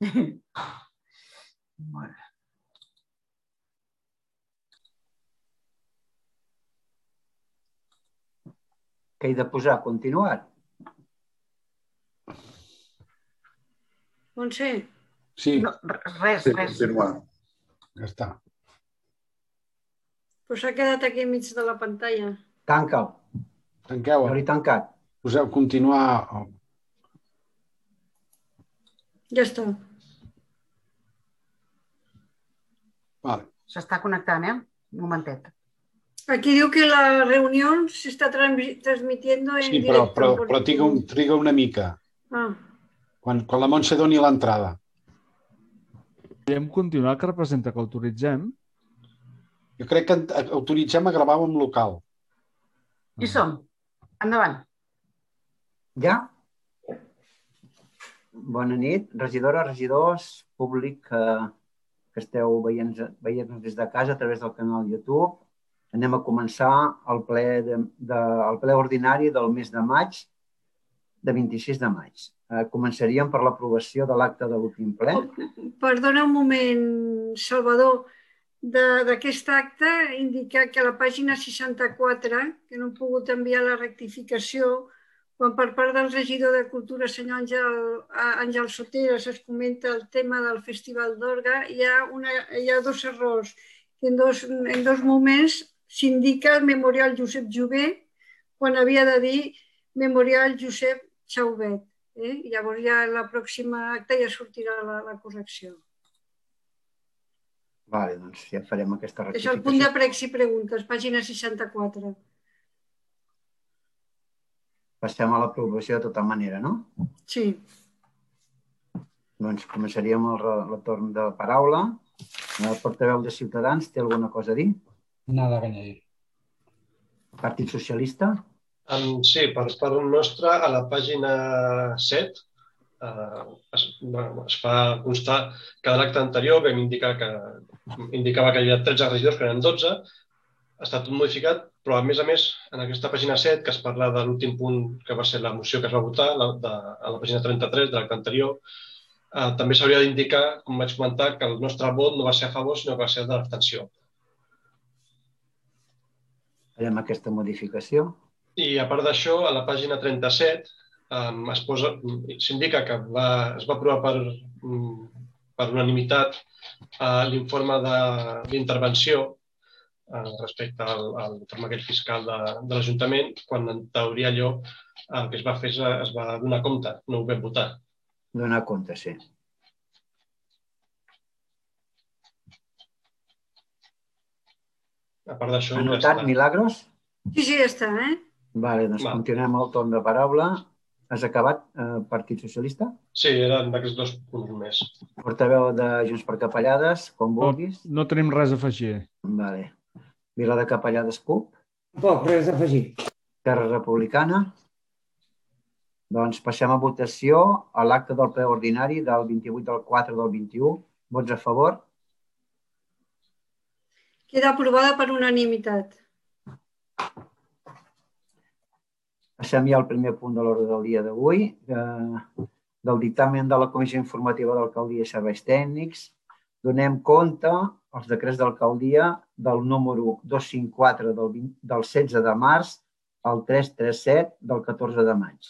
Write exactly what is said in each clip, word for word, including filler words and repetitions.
Bueno. Què he de posar? Continuar? Montse? Sí. No, res, Sí, res. continuar. Ja està. Però s'ha quedat aquí enmig de la pantalla. Tanca-ho. Tanqueu. Jo l'he tancat. Poseu continuar. Ja està. Vale. S'està connectant, eh? Un momentet. Aquí diu que la reunió s'està transmitiendo en Sí, però, directo. però, por però triga, un, triga una mica. Ah. Quan, quan la Montse doni l'entrada. Podem continuar, que representa que autoritzem. Jo crec que autoritzem a gravar en local. Hi som. Endavant. Ja? Bona nit, regidores, regidors, públic que, que esteu veient-nos veient des de casa a través del canal YouTube. Anem a començar el ple, de, de, el ple ordinari del mes de maig, de vint-i-sis de maig. Eh, començaríem per l'aprovació de l'acte de l'últim ple. Perdona un moment, Salvador. D'aquest acte, indicar que a la pàgina seixanta-quatre, que no he pogut enviar la rectificació, quan per part del regidor de Cultura, senyor Àngel, Àngel Soteras, es comenta el tema del Festival d'Orga, hi ha, una, hi ha dos errors. En dos, en dos moments s'indica el Memorial Josep Jover quan havia de dir Memorial Josep Chauvet. Eh? Llavors ja en la pròxima acte ja sortirà la, la correcció. Vale, doncs ja farem aquesta rectificació. És el punt de pregs i preguntes, pàgina seixanta-quatre. Passem a l'aprovació de tota manera, no? Sí. Doncs començaríem el retorn de paraula. El portaveu de Ciutadans té alguna cosa a dir? Nada que añadir. Partit Socialista? Um, sí, per part nostra, a la pàgina set uh, es, bueno, es fa constar que de l'acte anterior vam indicar que indicava que hi havia tretze regidors, que eren dotze, ha estat modificat, però a més a més, en aquesta pàgina set, que es parla de l'últim punt que va ser la moció que es va votar, la, de, a la pàgina trenta-tres de l'acte anterior, uh, també s'hauria d'indicar, com vaig comentar, que el nostre vot no va ser a favor, sinó que va ser de l'abstenció. Farem aquesta modificació. I a part d'això, a la pàgina trenta-set um, es posa, s'indica que va, es va aprovar per, um, per unanimitat uh, l'informe d'intervenció uh, respecte al, a l'informe aquell fiscal de, de l'Ajuntament, quan en teoria allò el que es va fer es, es va donar compte, no ho vam votar. Donar compte, sí. A part d'això... Anotat, ja Milagros? Sí, sí, ja està, eh? Vale, doncs Va. Continuem el torn de paraula. Has acabat, eh, Partit Socialista? Sí, eren d'aquests dos punts més. Portaveu de Junts per Capellades, com vulguis. No, no tenim res a afegir. Vale. Vila de Capellades, C U P? Poc, res a afegir. Terra Republicana? Doncs passem a votació a l'acte del ple ordinari del vint-i-vuit del quatre del vint-i-u. Vots a favor? Queda aprovada per unanimitat. Passem ja al primer punt de l'ordre del dia d'avui, eh, del dictamen de la Comissió Informativa d'Alcaldia i Serveis Tècnics. Donem compte als decrets d'alcaldia del número dos cents i cinquanta-quatre del, vint, del setze de març al tres cents i trenta set del catorze de maig.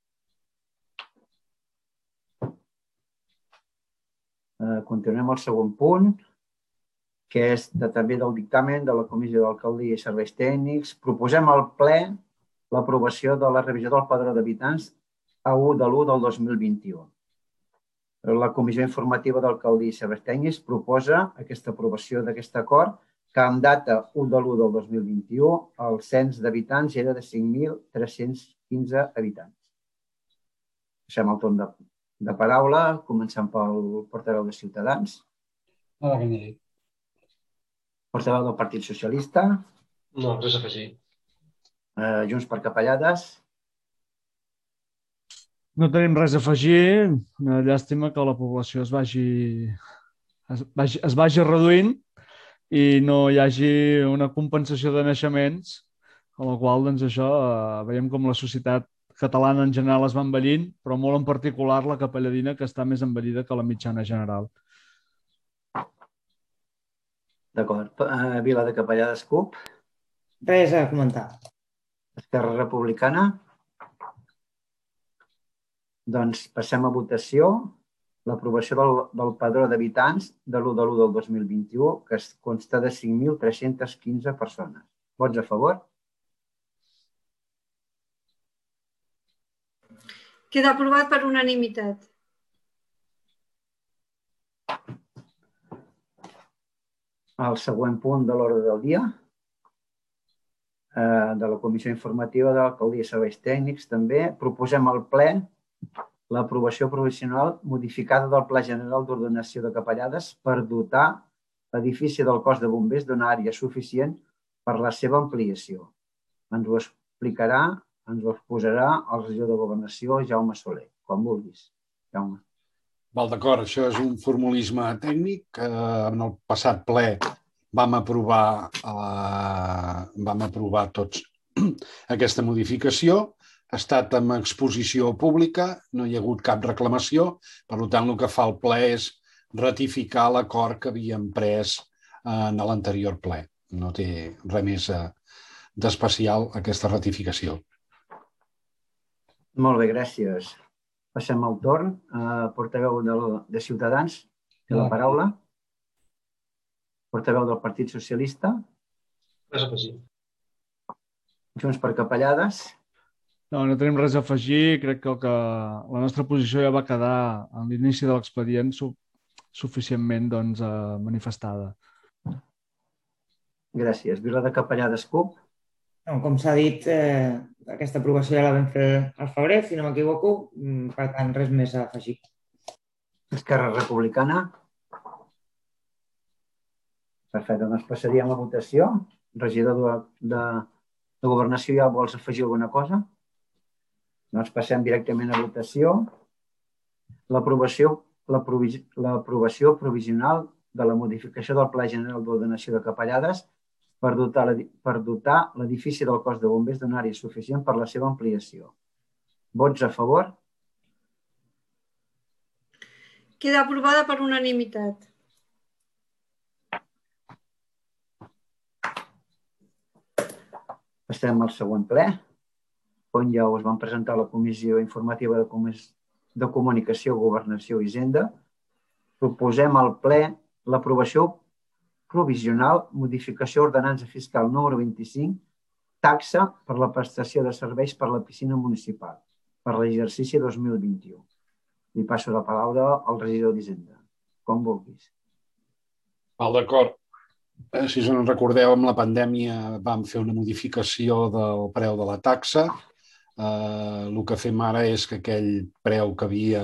Eh, continuem el segon punt, que és de, també del dictamen de la Comissió d'Alcaldia i Serveis Tècnics. Proposem al ple l'aprovació de la revisió del padró d'habitants a u de l'u del dos mil vint-i-u. La Comissió Informativa d'Alcaldia i Serveis Tècnics proposa aquesta aprovació d'aquest acord que amb data u de l'u del dos mil vint-i-u el cens d'habitants era de cinc mil tres-cents quinze habitants. Deixem el torn de, de paraula, començant pel portaveu de Ciutadans. Nada que añadir. Portaveu del Partit Socialista. No, res a afegir. Uh, Junts per Capellades. No tenim res a afegir. Una llàstima que la població es vagi, es vagi, es vagi reduint i no hi hagi una compensació de naixements, amb la qual doncs, això, eh, veiem com la societat catalana en general es va envellint, però molt en particular la capelladina, que està més envellida que la mitjana general. D'acord. Uh, Vila de Capellades, C U P. Res a comentar. Esquerra Republicana. Doncs passem a votació l'aprovació del, del padró d'habitants de l'u de l'u del dos mil vint-i-u, que es consta de cinc mil tres-cents quinze persones. Vots a favor? Queda aprovat per unanimitat. El següent punt de l'ordre del dia eh, de la Comissió Informativa de l'Alcaldia i Serveis Tècnics també proposem al ple l'aprovació provisional modificada del Pla General d'Ordenació de Capellades per dotar l'edifici del cos de bombers d'una àrea suficient per la seva ampliació. Ens ho explicarà, ens ho exposarà el regidor de Governació, Jaume Soler. Quan vulguis, Jaume. Val, d'acord, això és un formulisme tècnic que en el passat ple vam aprovar, eh, vam aprovar tots aquesta modificació. Ha estat en exposició pública, no hi ha hagut cap reclamació, per tant, el que fa el ple és ratificar l'acord que havíem pres en l'anterior ple. No té res més d'especial aquesta ratificació. Molt bé, gràcies. Passem al torn. Portaveu de Ciutadans, té la paraula. Portaveu del Partit Socialista. Res a afegir. Junts per Capellades. No, no tenim res a afegir. Crec que, el que la nostra posició ja va quedar a l'inici de l'expedient su suficientment doncs, eh, manifestada. Gràcies. Vila de Capellades, C U P. No, com s'ha dit, eh, aquesta aprovació ja la vam fer al febrer, si no m'equivoco, per tant, res més a afegir. Esquerra Republicana. Perfecte, doncs passaríem a votació. Regidor de, de, de Governació, ja vols afegir alguna cosa? Doncs passem directament a votació. L'aprovació l'aprovació provisional de la modificació del Pla General d'Ordenació de Capellades per dotar l'edifici del cos de bombers d'una àrea suficient per la seva ampliació. Vots a favor? Queda aprovada per unanimitat. Estem al següent ple, on ja us vam presentar la Comissió Informativa de, Comis... de Comunicació, Governació i Hisenda. Proposem al ple l'aprovació provisional, modificació ordenança fiscal número vint-i-cinc, taxa per la prestació de serveis per la piscina municipal per l'exercici dos mil vint-i-u. Li passo la paraula al regidor d'Hisenda. Com vulguis. Val, d'acord. Si us en recordeu, amb la pandèmia vam fer una modificació del preu de la taxa. Eh, el que fem ara és que aquell preu que havia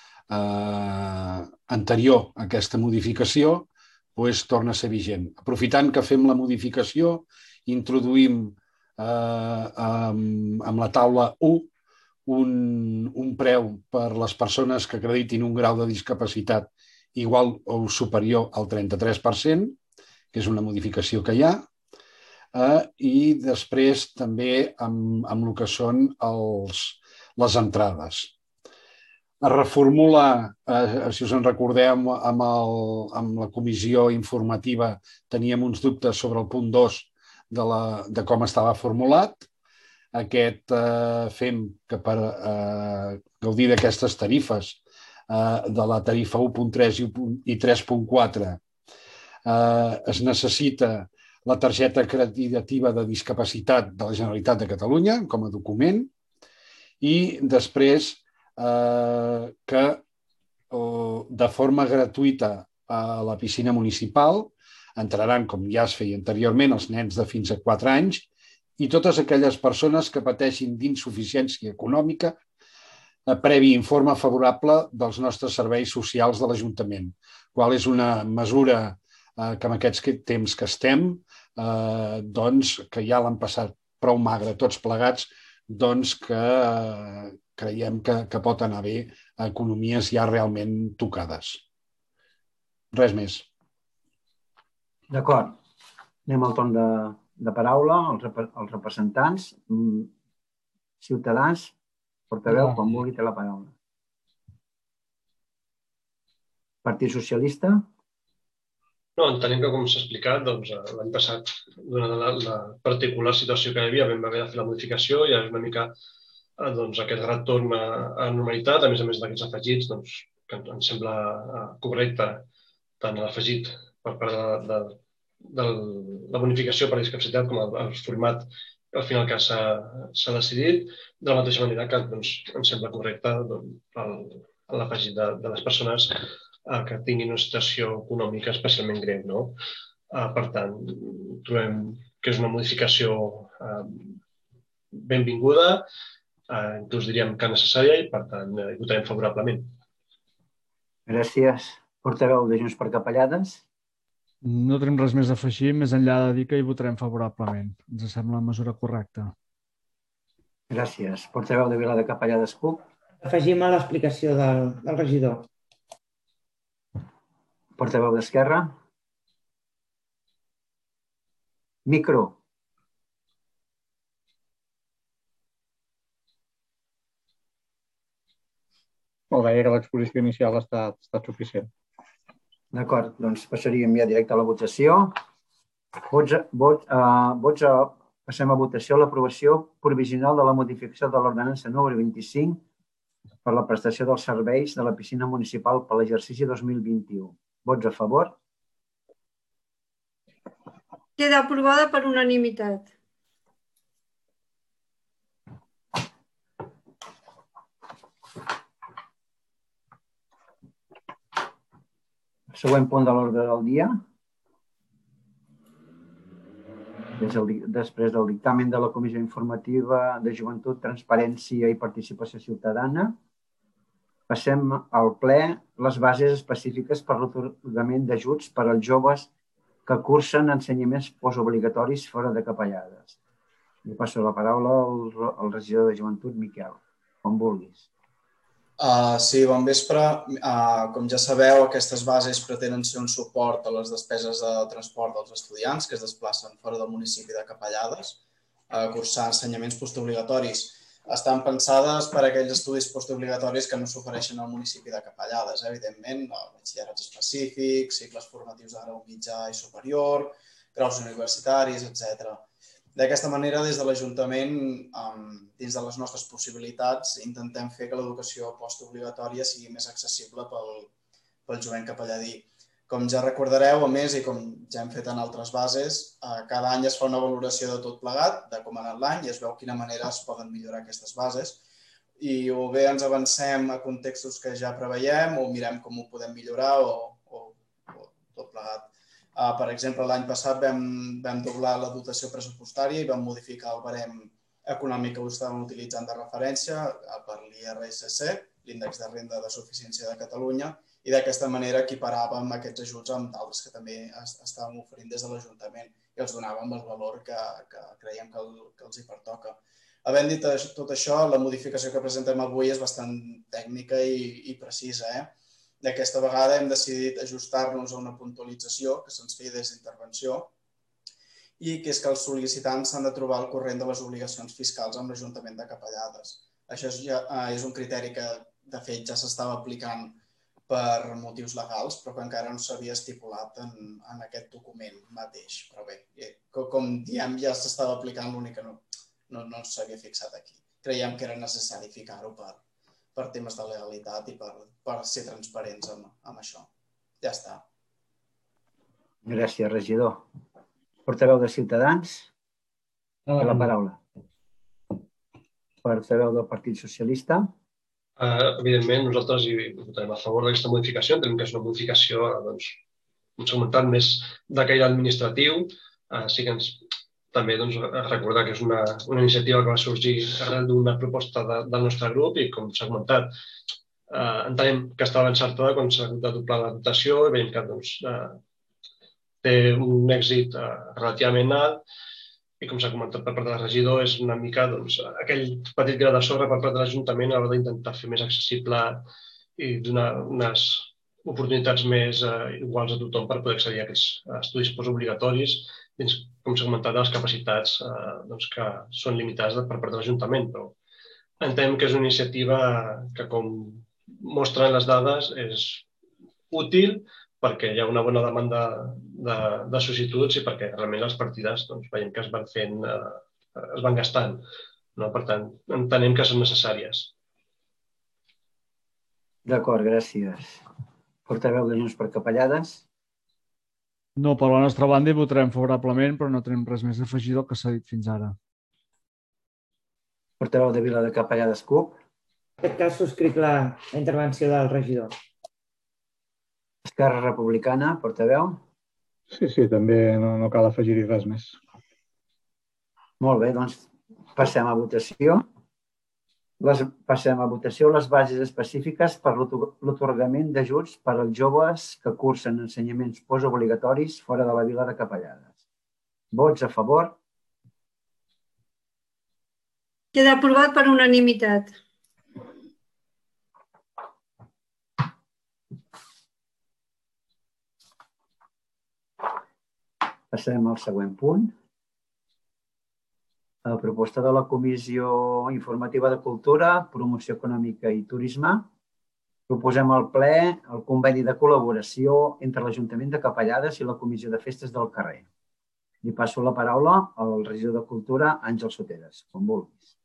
eh, anterior a aquesta modificació pues, torna a ser vigent. Aprofitant que fem la modificació, introduïm eh, amb, amb la taula u un, un preu per les persones que acreditin un grau de discapacitat igual o superior al trenta-tres per cent, que és una modificació que hi ha, eh, i després també amb, amb el que són els, les entrades. Es reformula, eh, si us en recordeu, amb, el, amb la comissió informativa teníem uns dubtes sobre el punt dos de, la, de com estava formulat. Aquest eh, fem que per eh, gaudir d'aquestes tarifes eh, de la tarifa u punt tres i tres punt quatre eh, es necessita la targeta acreditativa de discapacitat de la Generalitat de Catalunya com a document i després Eh, que eh, de forma gratuïta a la piscina municipal entraran, com ja es feia anteriorment, els nens de fins a quatre anys i totes aquelles persones que pateixin d'insuficiència econòmica eh, previ informe favorable dels nostres serveis socials de l'Ajuntament, qual és una mesura eh, que en aquests temps que estem, eh, doncs, que ja l'han passat prou magre tots plegats, doncs que eh, creiem que, que pot anar bé a economies ja realment tocades. Res més. D'acord. Anem al torn de, de paraula, els, rep els representants. Ciutadans, Portaveu, quan vulgui, té la paraula. Partit Socialista? No, entenem que, com s'ha explicat, doncs, l'any passat, donat la, la particular situació que hi havia, vam haver de fer la modificació i és una mica doncs, aquest retorn a, a normalitat, a més a més d'aquests afegits, doncs, que ens sembla correcte tant l'afegit per part de, de, de la bonificació per discapacitat com el, el format al final que s'ha decidit, de la mateixa manera que doncs, ens sembla correcte doncs, l'afegit de, de les persones eh, que tinguin una situació econòmica especialment greu. No? Eh, per tant, trobem que és una modificació eh, benvinguda, eh, inclús diríem que necessària i per tant eh, hi votarem favorablement. Gràcies. Portaveu de Junts per Capellades? No tenim res més a afegir, més enllà de dir que hi votarem favorablement. Ens sembla una mesura correcta. Gràcies. Portaveu de Vila de Capellades, CUP? Afegim a l'explicació del, del regidor. Portaveu d'Esquerra? Micro. Molt bé, que l'exposició inicial ha estat, ha estat suficient. D'acord, doncs passaríem ja directe a la votació. Vots, vot, uh, vots a, passem a votació l'aprovació provisional de la modificació de l'ordenança número vint-i-cinc per la prestació dels serveis de la piscina municipal per l'exercici dos mil vint-i-u. Vots a favor? Queda aprovada per unanimitat. Següent punt de l'ordre del dia. Després del dictamen de la Comissió Informativa de Joventut, Transparència i Participació Ciutadana, passem al ple les bases específiques per l'atorgament d'ajuts per als joves que cursen ensenyaments postobligatoris fora de Capellades. Li passo la paraula al, al regidor de Joventut, Miquel, com vulguis. Uh, sí, bon vespre. Uh, com ja sabeu, aquestes bases pretenen ser un suport a les despeses de transport dels estudiants que es desplacen fora del municipi de Capellades a cursar ensenyaments postobligatoris. Estan pensades per a aquells estudis postobligatoris que no s'ofereixen al municipi de Capellades, eh? Evidentment, batxillerats específics, cicles formatius de grau mitjà i superior, graus universitaris, etcètera. D'aquesta manera, des de l'Ajuntament, dins de les nostres possibilitats, intentem fer que l'educació postobligatòria sigui més accessible pel, pel jovent capelladí. Com ja recordareu, a més, i com ja hem fet en altres bases, cada any es fa una valoració de tot plegat, de com ha anat l'any, i es veu quina manera es poden millorar aquestes bases. I o bé ens avancem a contextos que ja preveiem, o mirem com ho podem millorar, o, o, o tot plegat. Uh, per exemple, l'any passat vam, vam doblar la dotació pressupostària i vam modificar el barem econòmic que ho estàvem utilitzant de referència per l'I R S C, l'Índex de Renda de Suficiència de Catalunya, i d'aquesta manera equiparàvem aquests ajuts amb d'altres que també estàvem oferint des de l'Ajuntament i els donàvem el valor que, que creiem que, el, que els hi pertoca. Havent dit tot això, la modificació que presentem avui és bastant tècnica i, i precisa, eh? D'aquesta vegada hem decidit ajustar-nos a una puntualització que se'ns feia des d'intervenció i que és que els sol·licitants s'han de trobar al corrent de les obligacions fiscals amb l'Ajuntament de Capellades. Això és, ja, és un criteri que, de fet, ja s'estava aplicant per motius legals, però que encara no s'havia estipulat en, en aquest document mateix. Però bé, com diem, ja s'estava aplicant, l'únic que no, no, no s'havia fixat aquí. Creiem que era necessari ficar-ho per per temes de legalitat i per, per ser transparents amb, amb això. Ja està. Gràcies, regidor. Portaveu de Ciutadans, té la paraula. Portaveu del Partit Socialista. Uh, evidentment, nosaltres hi votarem a favor d'aquesta modificació. Entenem que és una modificació, doncs, un segmentat més de caire administratiu. Uh, sí que ens també doncs, recordar que és una, una iniciativa que va sorgir arrel d'una proposta de, del nostre grup i, com s'ha comentat, eh, entenem que estava encertada quan s'ha de doblar la dotació i veiem que doncs, eh, té un èxit eh, relativament alt i, com s'ha comentat per part del regidor, és una mica doncs, aquell petit gra de sorra per part de l'Ajuntament a l'hora d'intentar fer més accessible i donar unes oportunitats més eh, iguals a tothom per poder accedir a aquests estudis postobligatoris dins, com s'ha comentat, de les capacitats eh, doncs, que són limitades per part de l'Ajuntament, però entenem que és una iniciativa que, com mostren les dades, és útil perquè hi ha una bona demanda de, de sol·licituds i perquè realment les partides doncs, veiem que es van fent, eh, es van gastant. No? Per tant, entenem que són necessàries. D'acord, gràcies. Portaveu de Junts per Capellades? No, per la nostra banda hi votarem favorablement, però no tenim res més a afegir del que s'ha dit fins ara. Portaveu de Vila de Capellades, CUP? En aquest cas subscric la, la intervenció del regidor. Esquerra Republicana, portaveu? Sí, sí, també no, no cal afegir-hi res més. Molt bé, doncs passem a votació. Les, passem a votació les bases específiques per l'atorgament d'ajuts per als joves que cursen ensenyaments postobligatoris fora de la Vila de Capellades. Vots a favor? Queda aprovat per unanimitat. Passem al següent punt. A proposta de la Comissió Informativa de Cultura, Promoció Econòmica i Turisme, proposem al ple el conveni de col·laboració entre l'Ajuntament de Capellades i la Comissió de Festes del Carrer. Li passo la paraula al regidor de Cultura, Àngel Soteras, com vulguis.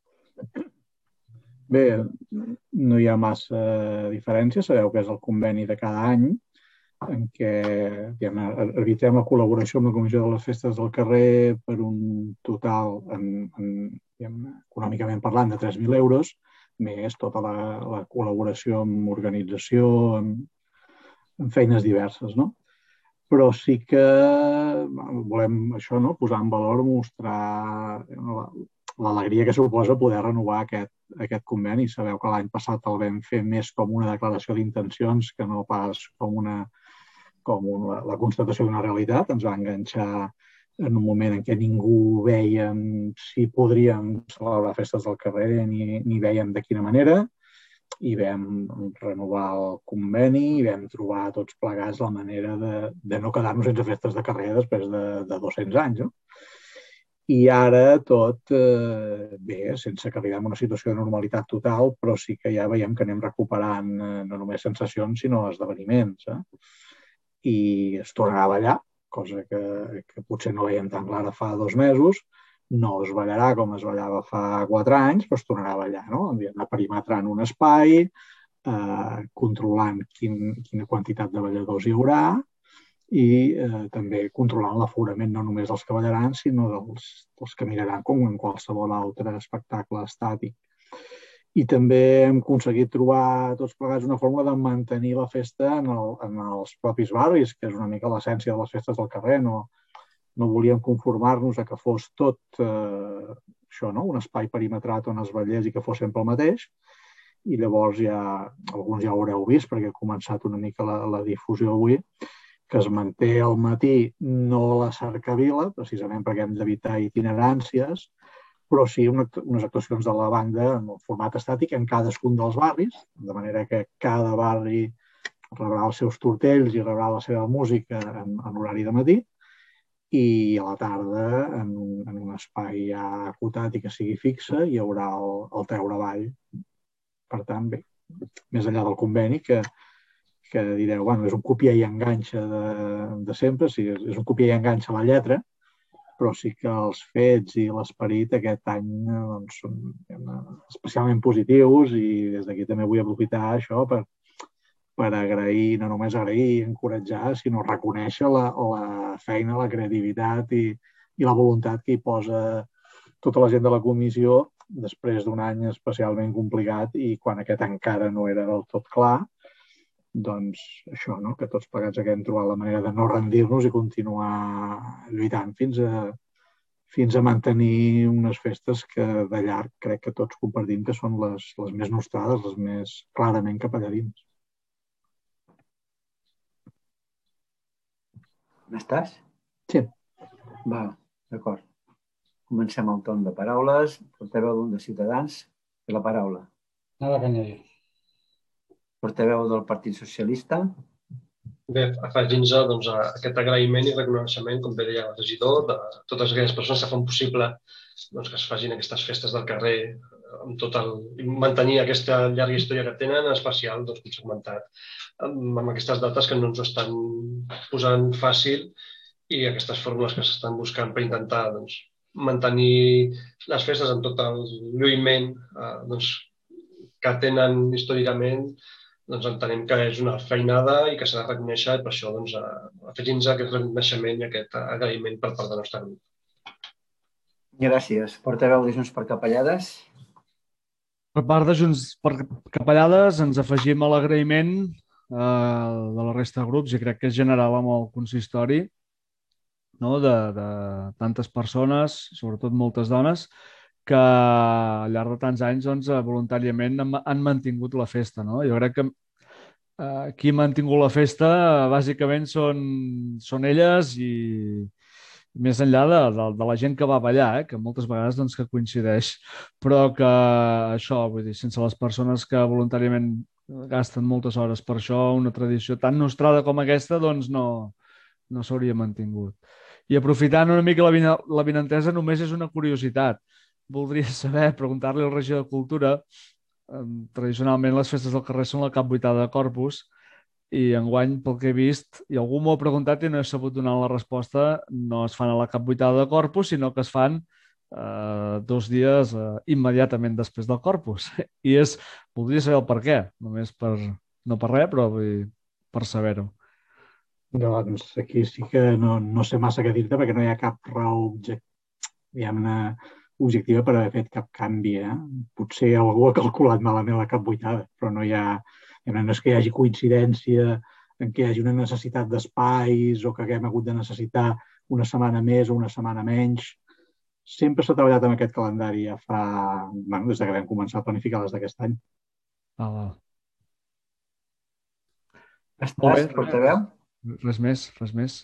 Bé, no hi ha massa diferència. Sabeu que és el conveni de cada any en què diguem, arbitrem la col·laboració amb la Comissió de les Festes del Carrer per un total, en, en, diguem, econòmicament parlant, de tres mil euros, més tota la, la col·laboració amb organització, amb, amb feines diverses, no? Però sí que volem això, no? Posar en valor, mostrar l'alegria que suposa poder renovar aquest, aquest conveni. Sabeu que l'any passat el vam fer més com una declaració d'intencions que no pas com una com una, la constatació d'una realitat. Ens va enganxar en un moment en què ningú vèiem si podríem celebrar festes del carrer ni, ni vèiem de quina manera, i vam renovar el conveni i vam trobar tots plegats la manera de, de no quedar-nos sense festes de carrer després de, de dos-cents anys. No? I ara tot, eh, bé, sense que arribem a una situació de normalitat total, però sí que ja veiem que anem recuperant eh, no només sensacions, sinó esdeveniments. Eh? I es tornarà a ballar, cosa que, que potser no veiem tan clara fa dos mesos. No es ballarà com es ballava fa quatre anys, però es tornarà a ballar, no? Anar perimetrant un espai, eh, controlant quin, quina quantitat de balladors hi haurà i eh, també controlant l'aforament no només dels que ballaran, sinó dels, dels que miraran com en qualsevol altre espectacle estàtic. I també hem aconseguit trobar tots plegats una fórmula de mantenir la festa en, el, en els propis barris, que és una mica l'essència de les festes del carrer. No, no volíem conformar-nos a que fos tot eh, això, no? Un espai perimetrat on es ballés i que fos sempre el mateix. I llavors ja, alguns ja ho haureu vist, perquè ha començat una mica la, la difusió avui, que es manté al matí no la cercavila, precisament perquè hem d'evitar itineràncies, però sí una, unes actuacions de la banda en el format estàtic en cadascun dels barris, de manera que cada barri rebrà els seus tortells i rebrà la seva música en, en horari de matí, i a la tarda, en un, en un espai ja acotat i que sigui fixe, hi haurà el, el treure avall. Per tant, bé, més enllà del conveni, que, que direu, bueno, és un copiar i enganxa de, de sempre, sí, és un copiar i enganxa la lletra, però sí que els fets i l'esperit aquest any doncs, són especialment positius i des d'aquí també vull aprofitar això per, per agrair, no només agrair, encoratjar, sinó reconèixer la, la feina, la creativitat i, i la voluntat que hi posa tota la gent de la comissió després d'un any especialment complicat i quan aquest encara no era del tot clar, doncs això, no? Que tots plegats haguem trobat la manera de no rendir-nos i continuar lluitant fins a, fins a mantenir unes festes que de llarg crec que tots compartim que són les, les més nostrades, les més clarament capellarines. N'estàs? Sí. Va, d'acord. Comencem el torn de paraules. Portaveu de Ciutadans, té la paraula. Nada que añadir. Portaveu del Partit Socialista. Bé, afegint-nos doncs, a aquest agraïment i reconeixement, com bé deia el regidor, de totes aquelles persones que fan possible doncs, que es facin aquestes festes del carrer amb tot el, mantenir aquesta llarga història que tenen, en especial, doncs, com s'ha comentat, amb, amb aquestes dates que no ens ho estan posant fàcil i aquestes fórmules que s'estan buscant per intentar doncs, mantenir les festes amb tot el lluïment eh, doncs, que tenen històricament, doncs entenem que és una feinada i que s'ha de reconèixer i per això doncs, afegir-nos aquest reconeixement i aquest agraïment per part del nostre grup. Gràcies. Portaveu de Junts per Capellades. Per part de Junts per Capellades ens afegim a l'agraïment eh, de la resta de grups i crec que és general amb el consistori, no? de, de tantes persones, sobretot moltes dones, que al llarg de tants anys doncs, voluntàriament han, han mantingut la festa. No? Jo crec que eh, qui ha mantingut la festa bàsicament són, són elles i més enllà de, de, de la gent que va ballar, eh, que moltes vegades doncs, que coincideix, però que això, vull dir, sense les persones que voluntàriament gasten moltes hores per això, una tradició tan nostrada com aquesta, doncs no, no s'hauria mantingut. I aprofitant una mica la, vina, la vinentesa, només és una curiositat. Voldria saber, preguntar-li al regidor de Cultura, eh, tradicionalment les festes del carrer són la cap vuitada de Corpus, i enguany, pel que he vist, i algú m'ho ha preguntat i no he sabut donar la resposta, no es fan a la cap vuitada de Corpus, sinó que es fan eh, dos dies eh, immediatament després del Corpus. I és, voldria saber el per què, només per, no per res, però vull dir, per saber-ho. Doncs aquí sí que no, no sé massa què dir-te perquè no hi ha cap raó object, diguem-ne, objectiva per haver fet cap canvi. Eh? Potser algú ha calculat malament la cap vuitada, però no hi ha... No és que hi hagi coincidència en què hi hagi una necessitat d'espais o que haguem hagut de necessitar una setmana més o una setmana menys. Sempre s'ha treballat amb aquest calendari ja fa... Bueno, des que vam començar a planificar les d'aquest any. Ah, va. Estàs, portaveu? Res més, res més.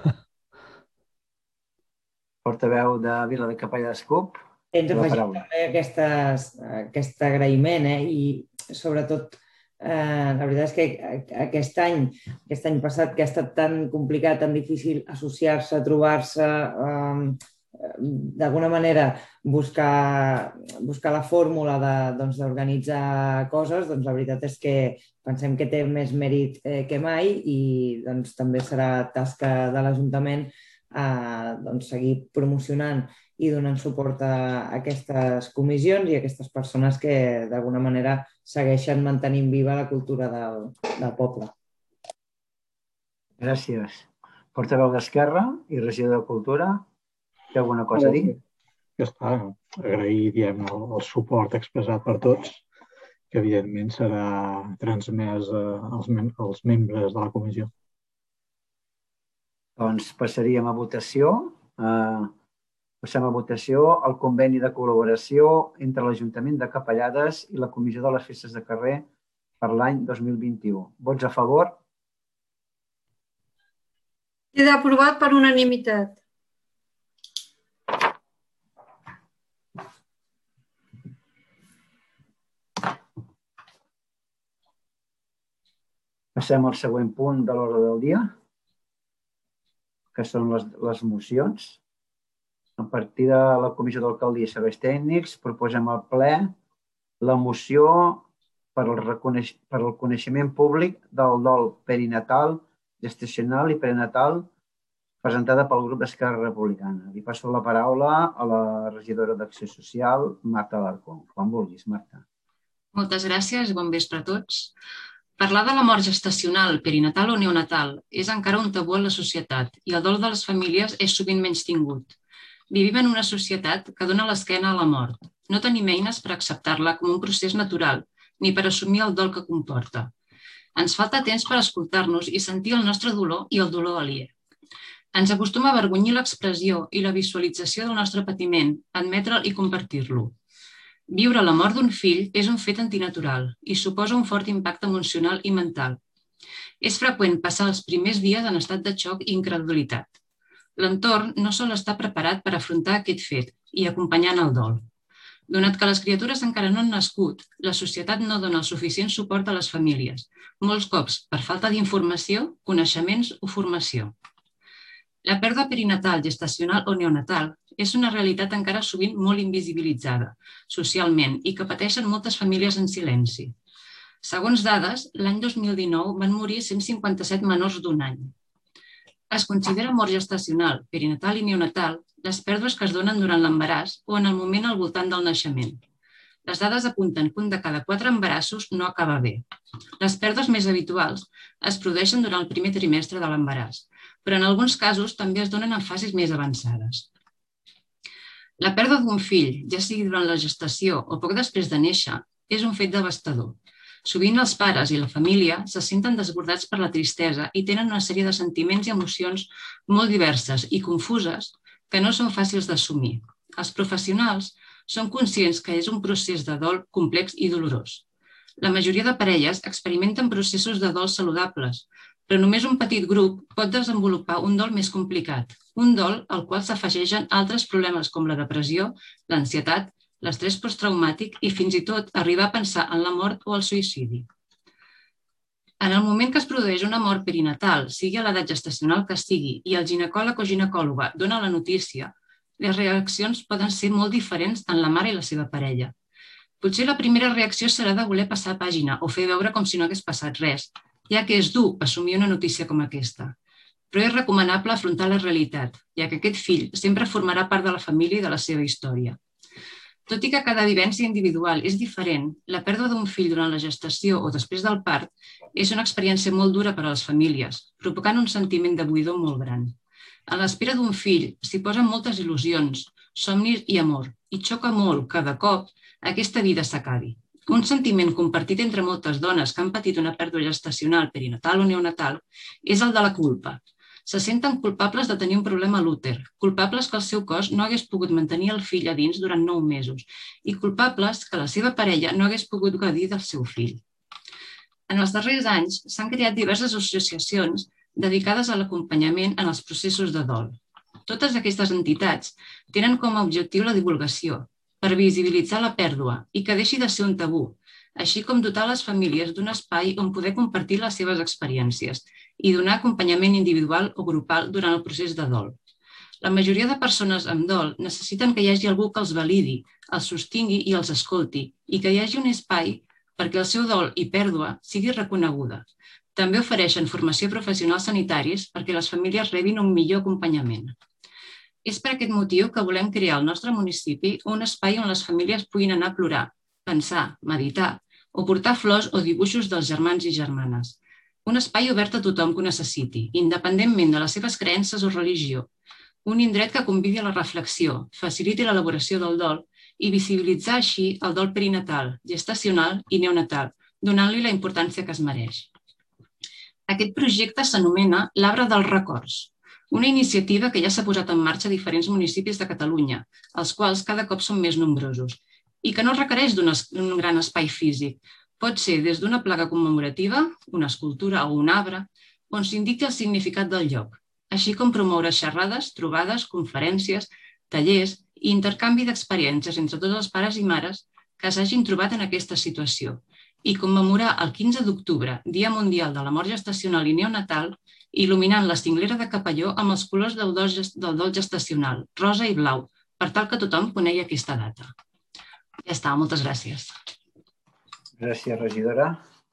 Portaveu de Vila de Capellades CUP. Hem d'afegir també aquestes, aquest agraïment eh? I sobretot Eh, la veritat és que aquest any, aquest any passat, que ha estat tan complicat, tan difícil associar-se, trobar-se, eh, d'alguna manera buscar, buscar la fórmula d'organitzar doncs, coses, doncs la veritat és que pensem que té més mèrit eh, que mai i doncs, també serà tasca de l'Ajuntament eh, doncs, seguir promocionant i donant suport a aquestes comissions i a aquestes persones que d'alguna manera segueixen mantenint viva la cultura del, del poble. Gràcies. Portaveu d'Esquerra i regidor de Cultura, té alguna cosa a dir? Ja està. Agrair diguem, el, el suport expressat per tots, que evidentment serà transmès als, mem als membres de la comissió. Doncs passaríem a votació. Uh, Passem a votació el conveni de col·laboració entre l'Ajuntament de Capellades i la Comissió de les Festes de Carrer per l'any dos mil vint-i-u. Vots a favor? Queda aprovat per unanimitat. Passem al següent punt de l'ordre del dia, que són les, les mocions. A partir de la Comissió d'Alcaldia i Serveis Tècnics proposem al ple la moció per al, reconeix per al coneixement públic del dol perinatal, gestacional i perinatal presentada pel grup d'Esquerra Republicana. Li passo la paraula a la regidora d'Acció Social, Marta Alarcón. Quan vulguis, Marta. Moltes gràcies i bon vespre a tots. Parlar de la mort gestacional, perinatal o neonatal és encara un tabú en la societat i el dol de les famílies és sovint menystingut. Vivim en una societat que dona l'esquena a la mort. No tenim eines per acceptar-la com un procés natural, ni per assumir el dol que comporta. Ens falta temps per escoltar-nos i sentir el nostre dolor i el dolor aliè. Ens acostuma a avergonyir l'expressió i la visualització del nostre patiment, admetre'l i compartir-lo. Viure la mort d'un fill és un fet antinatural i suposa un fort impacte emocional i mental. És freqüent passar els primers dies en estat de xoc i incredulitat. L'entorn no sol estar preparat per afrontar aquest fet i acompanyant el dol. Donat que les criatures encara no han nascut, la societat no dona el suficient suport a les famílies, molts cops per falta d'informació, coneixements o formació. La pèrdua perinatal, gestacional o neonatal és una realitat encara sovint molt invisibilitzada socialment i que pateixen moltes famílies en silenci. Segons dades, l'any dos mil dinou van morir cent cinquanta-set menors d'un any. Es considera mort gestacional, perinatal i neonatal les pèrdues que es donen durant l'embaràs o en el moment al voltant del naixement. Les dades apunten que un de cada quatre embarassos no acaba bé. Les pèrdues més habituals es produeixen durant el primer trimestre de l'embaràs, però en alguns casos també es donen en fases més avançades. La pèrdua d'un fill, ja sigui durant la gestació o poc després de néixer, és un fet devastador. Sovint els pares i la família se senten desbordats per la tristesa i tenen una sèrie de sentiments i emocions molt diverses i confuses que no són fàcils d'assumir. Els professionals són conscients que és un procés de dol complex i dolorós. La majoria de parelles experimenten processos de dol saludables, però només un petit grup pot desenvolupar un dol més complicat, un dol al qual s'afegeixen altres problemes com la depressió, l'ansietat, l'estrès posttraumàtic i fins i tot arribar a pensar en la mort o el suïcidi. En el moment que es produeix una mort perinatal, sigui a l'edat gestacional que sigui, i el ginecòleg o ginecòloga dona la notícia, les reaccions poden ser molt diferents en la mare i la seva parella. Potser la primera reacció serà de voler passar pàgina o fer veure com si no hagués passat res, ja que és dur assumir una notícia com aquesta. Però és recomanable afrontar la realitat, ja que aquest fill sempre formarà part de la família i de la seva història. Tot i que cada vivència individual és diferent, la pèrdua d'un fill durant la gestació o després del part és una experiència molt dura per a les famílies, provocant un sentiment de buidor molt gran. A l'espera d'un fill s'hi posen moltes il·lusions, somnis i amor, i xoca molt que de cop aquesta vida s'acabi. Un sentiment compartit entre moltes dones que han patit una pèrdua gestacional, perinatal o neonatal és el de la culpa. Se senten culpables de tenir un problema a l'úter, culpables que el seu cos no hagués pogut mantenir el fill a dins durant nou mesos i culpables que la seva parella no hagués pogut gaudir del seu fill. En els darrers anys s'han creat diverses associacions dedicades a l'acompanyament en els processos de dol. Totes aquestes entitats tenen com a objectiu la divulgació, per visibilitzar la pèrdua i que deixi de ser un tabú, així com dotar les famílies d'un espai on poder compartir les seves experiències i donar acompanyament individual o grupal durant el procés de dol. La majoria de persones amb dol necessiten que hi hagi algú que els validi, els sostingui i els escolti, i que hi hagi un espai perquè el seu dol i pèrdua sigui reconeguda. També ofereixen formació a professionals sanitaris perquè les famílies rebin un millor acompanyament. És per aquest motiu que volem crear al nostre municipi un espai on les famílies puguin anar a plorar, pensar, meditar o portar flors o dibuixos dels germans i germanes. Un espai obert a tothom que ho necessiti, independentment de les seves creences o religió. Un indret que convidi a la reflexió, faciliti l'elaboració del dol i visibilitzar així el dol perinatal, gestacional i neonatal, donant-li la importància que es mereix. Aquest projecte s'anomena l'Arbre dels Records, una iniciativa que ja s'ha posat en marxa a diferents municipis de Catalunya, els quals cada cop són més nombrosos, i que no requereix d'un gran espai físic. Pot ser des d'una placa commemorativa, una escultura o un arbre, on s'indiqui el significat del lloc, així com promoure xerrades, trobades, conferències, tallers i intercanvi d'experiències entre tots els pares i mares que s'hagin trobat en aquesta situació, i commemorar el quinze d'octubre, Dia Mundial de la Mort Gestacional i Neonatal, il·luminant la cinglera de Capelló amb els colors del dol gestacional, rosa i blau, per tal que tothom conegui aquesta data. Ja està, moltes gràcies. Gràcies, regidora.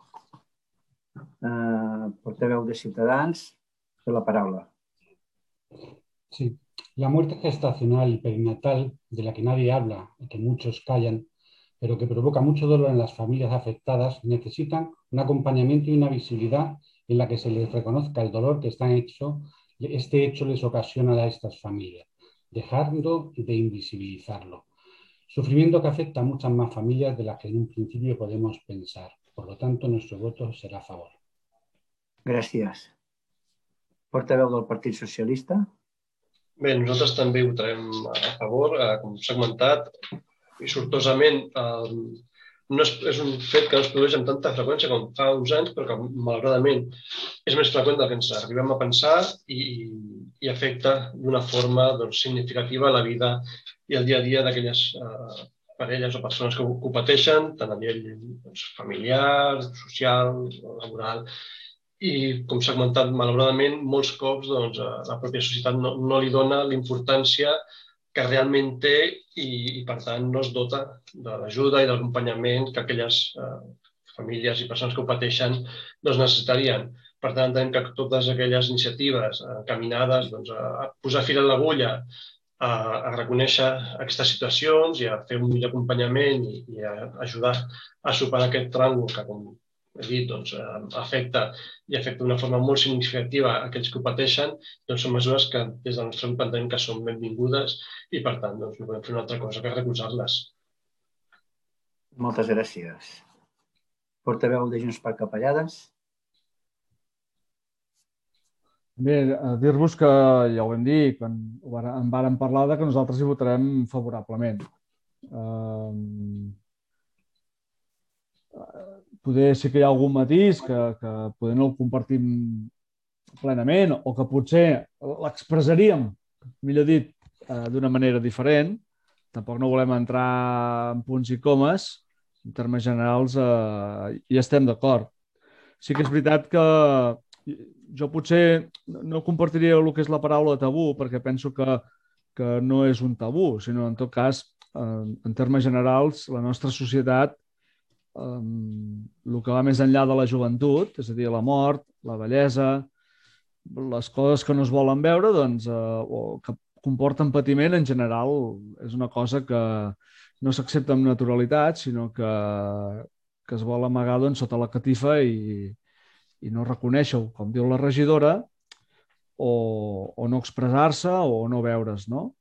Portaveu de Ciutadans, té la paraula. Sí, la muerte gestacional y perinatal, de la que nadie habla y que muchos callan, pero que provoca mucho dolor en las familias afectadas, necesitan un acompañamiento y una visibilidad en la que se les reconozca el dolor que están hecho, este hecho les ocasiona a estas familias, dejando de invisibilizarlo. Sufrimiento que afecta a muchas más familias de las que en un principio podemos pensar. Por lo tanto, nuestro voto será a favor. Gràcies. Portaveu del Partit Socialista. Bé, nosaltres també votarem a favor, com s'ha comentat, i sortosament no és, és un fet que no es produeix amb tanta freqüència com fa uns anys, però que malauradament és més freqüent del que ens arribem a pensar i, i afecta d'una forma doncs, significativa la vida i el dia a dia d'aquelles eh, parelles o persones que ho, que ho pateixen, tant a nivell doncs, familiar, social, laboral. i, com s'ha comentat, malauradament, molts cops doncs, la pròpia societat no, no li dona l'importància que realment té i, i, per tant, no es dota de l'ajuda i de l'acompanyament que aquelles eh, famílies i persones que ho pateixen doncs, necessitarien. Per tant, entenem que totes aquelles iniciatives encaminades doncs, a posar fil a l'agulla, a, a reconèixer aquestes situacions i a fer un millor acompanyament i, i a ajudar a superar aquest tràngol que, com he dit, doncs, afecta i afecta d'una forma molt significativa a aquells que ho pateixen, doncs són mesures que des del nostre grup entenem que són benvingudes i, per tant, doncs, no podem fer una altra cosa que recolzar-les. Moltes gràcies. Portaveu de Junts per Capellades. Bé, dir-vos que ja ho vam dir, quan en vàrem parlar que nosaltres hi votarem favorablement. Poder sí que hi ha algun matís que, que poder no el compartim plenament o que potser l'expressaríem, millor dit, d'una manera diferent. Tampoc no volem entrar en punts i comes. En termes generals eh, hi estem d'acord. Sí que és veritat que jo potser no compartiria el que és la paraula tabú perquè penso que, que no és un tabú, sinó en tot cas, en, en termes generals, la nostra societat el que va més enllà de la joventut, és a dir, la mort, la bellesa, les coses que no es volen veure, doncs, eh, o que comporten patiment, en general, és una cosa que no s'accepta amb naturalitat, sinó que, que es vol amagar doncs, sota la catifa i, i no reconèixer-ho, com diu la regidora, o, o no expressar-se o no veure's, no?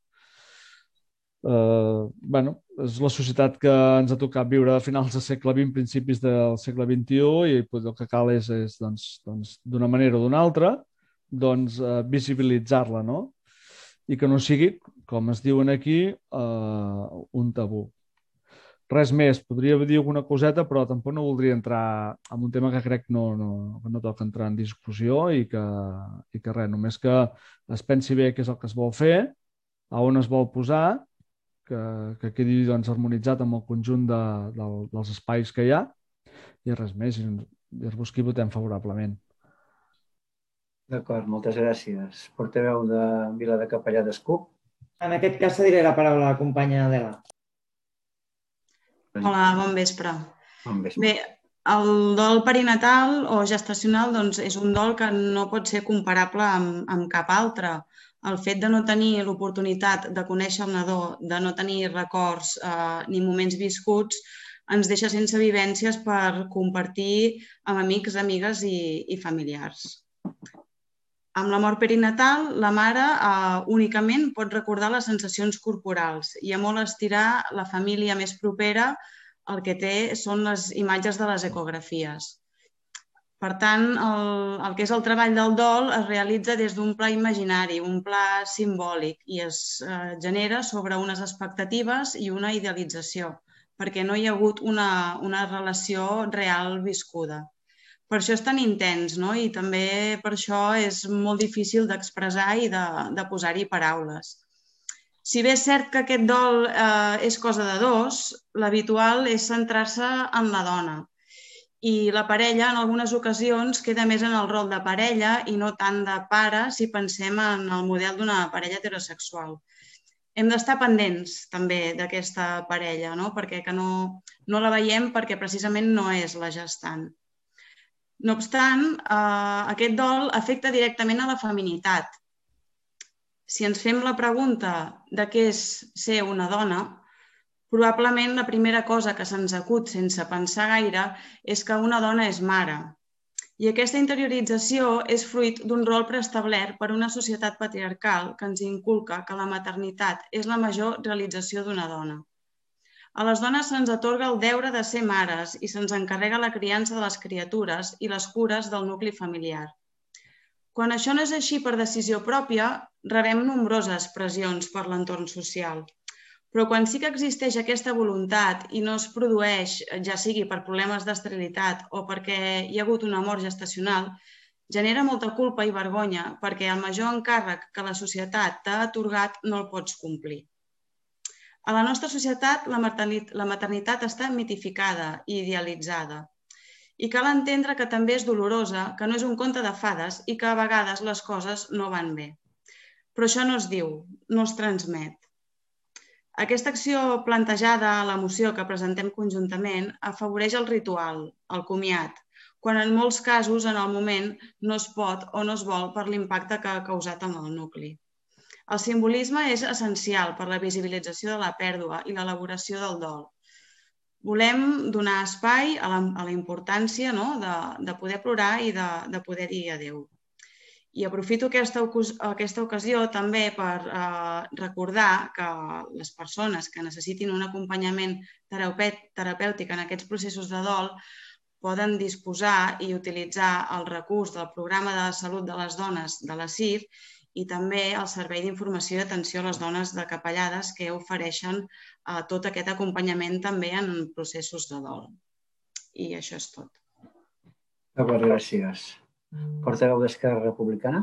Eh, bueno, és la societat que ens ha tocat viure a finals del segle vint, principis del segle vint-i-u, i el que cal és, és doncs, doncs, d'una manera o d'una altra, doncs, eh, visibilitzar-la, no? I que no sigui, com es diuen aquí, eh, un tabú. Res més, podria dir alguna coseta, però tampoc no voldria entrar en un tema que crec que no, no, que no toca entrar en discussió i que, i que res, només que es pensi bé què és el que es vol fer, a on es vol posar, que, que quedi doncs, harmonitzat amb el conjunt de, de, dels espais que hi ha, i res més, i dir-vos que hi votem favorablement. D'acord, moltes gràcies. Portaveu de Vila de Capellades, C U P. En aquest cas cediré la paraula a la companya Adela. Hola, bon vespre. Bon vespre. Bé, el dol perinatal o gestacional doncs, és un dol que no pot ser comparable amb, amb cap altre. El fet de no tenir l'oportunitat de conèixer el nadó, de no tenir records eh, ni moments viscuts, ens deixa sense vivències per compartir amb amics, amigues i, i familiars. Amb la mort perinatal, la mare eh, únicament pot recordar les sensacions corporals i a molt estirar la família més propera el que té són les imatges de les ecografies. Per tant, el, el que és el treball del dol es realitza des d'un pla imaginari, un pla simbòlic, i es eh, genera sobre unes expectatives i una idealització, perquè no hi ha hagut una, una relació real viscuda. Per això és tan intens, no? I també per això és molt difícil d'expressar i de, de posar-hi paraules. Si bé és cert que aquest dol eh, és cosa de dos, l'habitual és centrar-se en la dona. I la parella, en algunes ocasions, queda més en el rol de parella i no tant de pare si pensem en el model d'una parella heterosexual. Hem d'estar pendents també d'aquesta parella, no? Perquè que no, no la veiem perquè precisament no és la gestant. No obstant, eh, aquest dol afecta directament a la feminitat. Si ens fem la pregunta de què és ser una dona, probablement la primera cosa que se'ns acut sense pensar gaire és que una dona és mare. I aquesta interiorització és fruit d'un rol preestablert per una societat patriarcal que ens inculca que la maternitat és la major realització d'una dona. A les dones se'ns atorga el deure de ser mares i se'ns encarrega la criança de les criatures i les cures del nucli familiar. Quan això no és així per decisió pròpia, rebem nombroses pressions per l'entorn social. Però quan sí que existeix aquesta voluntat i no es produeix, ja sigui per problemes d'esterilitat o perquè hi ha hagut una mort gestacional, genera molta culpa i vergonya perquè el major encàrrec que la societat t'ha atorgat no el pots complir. A la nostra societat, la maternitat està mitificada i idealitzada. I cal entendre que també és dolorosa, que no és un conte de fades i que a vegades les coses no van bé. Però això no es diu, no es transmet. Aquesta acció plantejada a la moció que presentem conjuntament afavoreix el ritual, el comiat, quan en molts casos en el moment no es pot o no es vol per l'impacte que ha causat en el nucli. El simbolisme és essencial per la visibilització de la pèrdua i l'elaboració del dol. Volem donar espai a la, a la importància no? de, de poder plorar i de, de poder dir adéu. I aprofito aquesta, aquesta ocasió també per eh, recordar que les persones que necessitin un acompanyament terapèutic en aquests processos de dol poden disposar i utilitzar el recurs del Programa de Salut de les Dones de la C I R i també el Servei d'Informació i Atenció a les Dones de Capellades, que ofereixen eh, tot aquest acompanyament també en processos de dol. I això és tot. D'acord, gràcies. Portaveu d'Esquerra Republicana.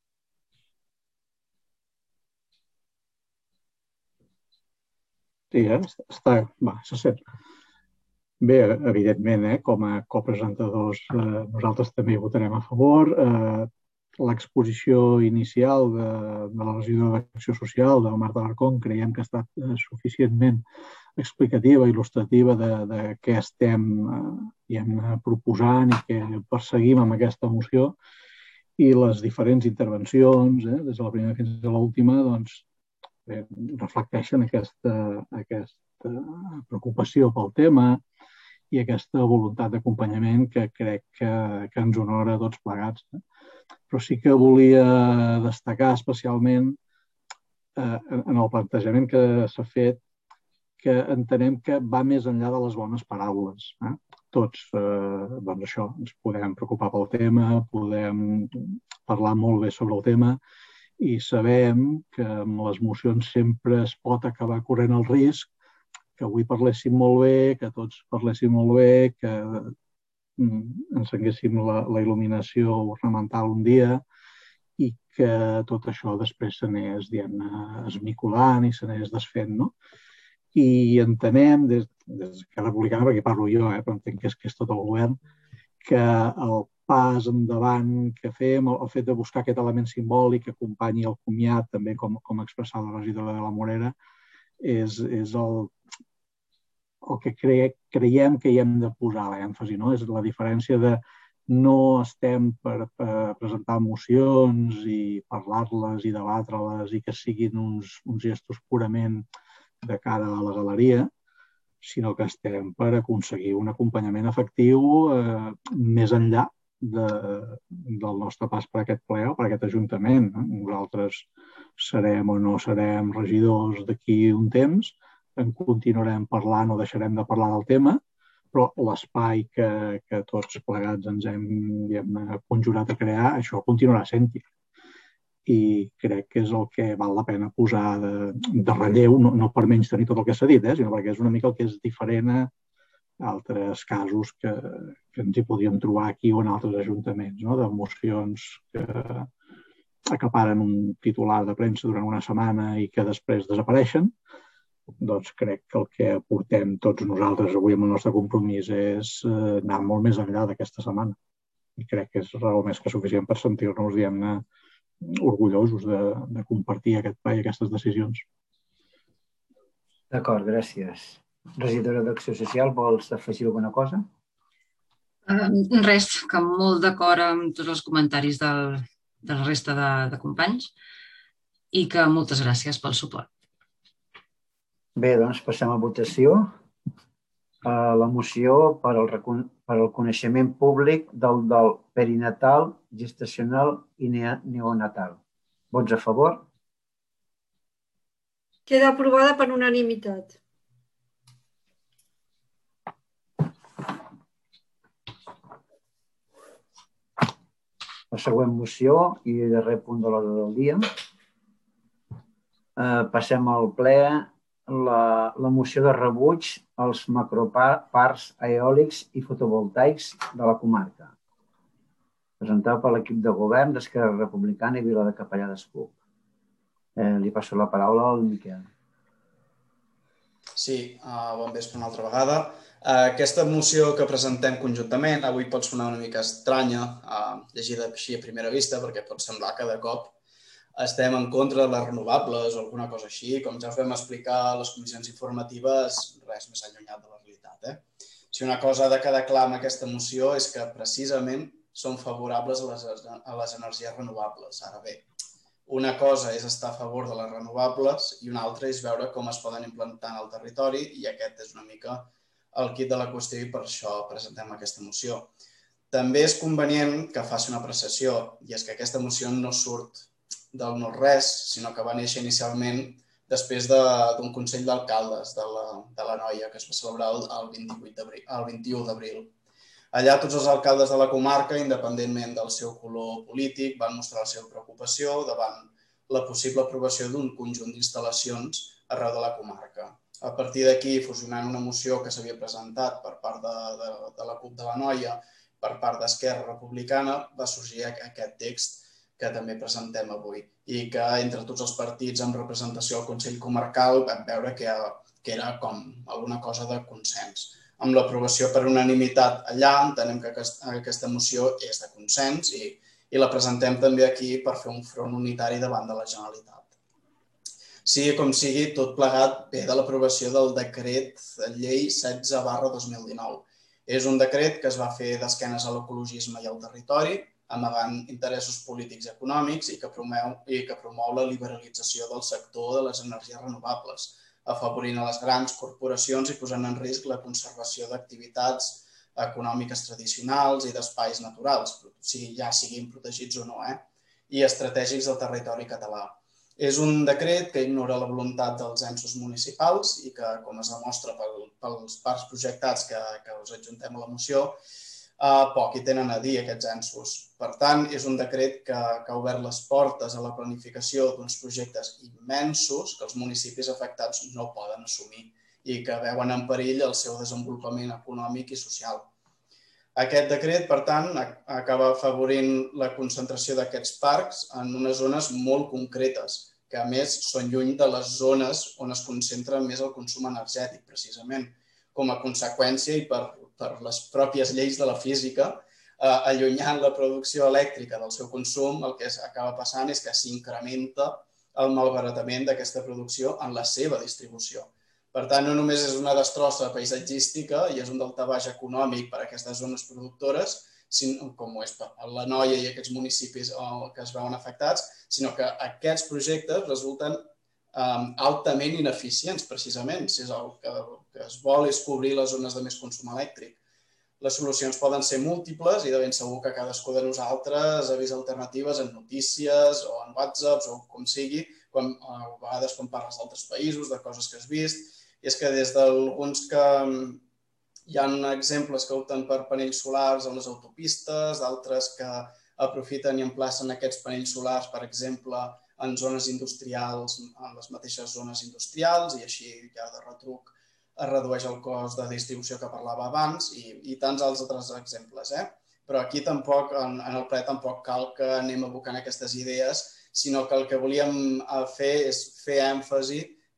Sí, eh? Està, va, se sent. Bé, evidentment, eh? com a copresentadors, eh, nosaltres també hi votarem a favor. Eh, L'exposició inicial de, de la regidora d'Acció Social, de Marta Alarcón, creiem que ha estat eh, suficientment explicativa, il·lustrativa de, de què estem eh, proposant i què perseguim amb aquesta moció. I les diferents intervencions, eh, des de la primera fins a l'última, doncs, eh, reflecteixen aquesta, aquesta preocupació pel tema i aquesta voluntat d'acompanyament que crec que, que ens honora a tots plegats. Eh? Però sí que volia destacar especialment eh, en el plantejament que s'ha fet que entenem que va més enllà de les bones paraules. Eh? Tots, eh, doncs això, ens podem preocupar pel tema, podem parlar molt bé sobre el tema i sabem que amb les mocions sempre es pot acabar corrent el risc que avui parléssim molt bé, que tots parléssim molt bé, que encenguéssim la, la il·luminació ornamental un dia i que tot això després s'anés esmicolant i s'anés desfent, no? I entenem, des, des d'Esquerra Republicana, perquè parlo jo, eh, però entenc que és, que és tot el govern, que el pas endavant que fem, el, el fet de buscar aquest element simbòlic que acompanyi el comiat, també com, com ha expressat la regidora de la Morera, és, és el, el que cre, creiem que hi hem de posar l'èmfasi, no? És la diferència de no estem per, per presentar mocions i parlar-les i debatre-les i que siguin uns, uns gestos purament de cara a la galeria, sinó que estem per aconseguir un acompanyament efectiu eh, més enllà de, del nostre pas per aquest ple o per aquest ajuntament. Nosaltres serem o no serem regidors d'aquí un temps, en continuarem parlant o deixarem de parlar del tema, però l'espai que, que tots plegats ens hem, hem conjurat a crear, això continuarà sent-hi. I crec que és el que val la pena posar de, de relleu, no, no per menys tenir tot el que s'ha dit, eh, sinó perquè és una mica el que és diferent a altres casos que, que ens hi podíem trobar aquí o en altres ajuntaments, no? De mocions que acaparen un titular de premsa durant una setmana i que després desapareixen. Doncs crec que el que aportem tots nosaltres avui amb el nostre compromís és anar molt més enllà d'aquesta setmana. I crec que és raó més que suficient per sentir-nos, diguem-ne, orgullosos de, de compartir aquest ple i aquestes decisions. D'acord, gràcies. Regidora d'Acció Social, vols afegir alguna cosa? Uh, res, que molt d'acord amb tots els comentaris del, de la resta de, de companys i que moltes gràcies pel suport. Bé, doncs passem a votació. Uh, la moció per al, per al coneixement públic del dol perinatal, gestacional i neonatal. Vots a favor? Queda aprovada per unanimitat. La següent moció i el darrer punt de l'ordre del dia. Uh, passem al ple. La, la moció de rebuig als macroparcs eòlics i fotovoltaics de la comarca, presentada per l'equip de govern d'Esquerra Republicana i Vila de Capellades C U P. Eh, li passo la paraula al Miquel. Sí, uh, bon vespre una altra vegada. Aquesta moció que presentem conjuntament, avui pot sonar una mica estranya, llegida així a primera vista, perquè pot semblar que de cop estem en contra de les renovables o alguna cosa així. Com ja us vam explicar a les comissions informatives, res més allunyat de la realitat. Si una cosa ha de quedar clar amb aquesta moció és que precisament són favorables a les energies renovables. Ara bé, una cosa és estar a favor de les renovables i una altra és veure com es poden implantar en el territori, i aquest és una mica el quid de la qüestió i per això presentem aquesta moció. També és convenient que faci una apreciació, i és que aquesta moció no surt del no-res, sinó que va néixer inicialment després d'un Consell d'Alcaldes de l'Anoia, que es va celebrar el vint-i-u d'abril. Allà tots els alcaldes de la comarca, independentment del seu color polític, van mostrar la seva preocupació davant la possible aprovació d'un conjunt d'instal·lacions arreu de la comarca. A partir d'aquí, fusionant una moció que s'havia presentat per part de la CUP de l'Anoia, per part d'Esquerra Republicana, va sorgir aquest text que també presentem avui i que entre tots els partits amb representació al Consell Comarcal vam veure que era com alguna cosa de consens. Amb l'aprovació per unanimitat allà, entenem que aquesta moció és de consens i la presentem també aquí per fer un front unitari davant de la Generalitat. Sigui com sigui, tot plegat ve de l'aprovació del decret llei setze barra dos mil dinou. És un decret que es va fer d'esquenes a l'ecologisme i al territori, amagant interessos polítics i econòmics i que promou la liberalització del sector de les energies renovables, afavorint a les grans corporacions i posant en risc la conservació d'activitats econòmiques tradicionals i d'espais naturals, ja siguin protegits o no, i estratègics del territori català. És un decret que ignora la voluntat dels ensos municipals i que, com es demostra pels parcs projectats que us adjuntem a la moció, poc hi tenen a dir aquests ensos. Per tant, és un decret que ha obert les portes a la planificació d'uns projectes immensos que els municipis afectats no poden assumir i que veuen en perill el seu desenvolupament econòmic i social. Aquest decret, per tant, acaba afavorint la concentració d'aquests parcs en unes zones molt concretes, que a més són lluny de les zones on es concentra més el consum energètic, precisament. Com a conseqüència i per les pròpies lleis de la física, allunyant la producció elèctrica del seu consum, el que acaba passant és que s'incrementa el malbaratament d'aquesta producció en la seva distribució. Per tant, no només és una destrossa paisatgística i és un daltabaix econòmic per a aquestes zones productores, com és l'Anoia i aquests municipis que es veuen afectats, sinó que aquests projectes resulten altament ineficients, precisament, si el que es vol és cobrir les zones de més consum elèctric. Les solucions poden ser múltiples i de ben segur que cadascú de nosaltres ha vist alternatives en notícies o en whatsapps o com sigui, a vegades quan parles d'altres països, de coses que has vist. I és que des d'alguns que hi ha exemples que opten per panells solars a les autopistes, d'altres que aprofiten i emplacen aquests panells solars, per exemple, en zones industrials, en les mateixes zones industrials, i així ja de retruc es redueix el cost de distribució que parlava abans i tants altres exemples. Però aquí tampoc, en el ple, tampoc cal que anem abocant aquestes idees, sinó que el que volíem fer és fer èmfasi que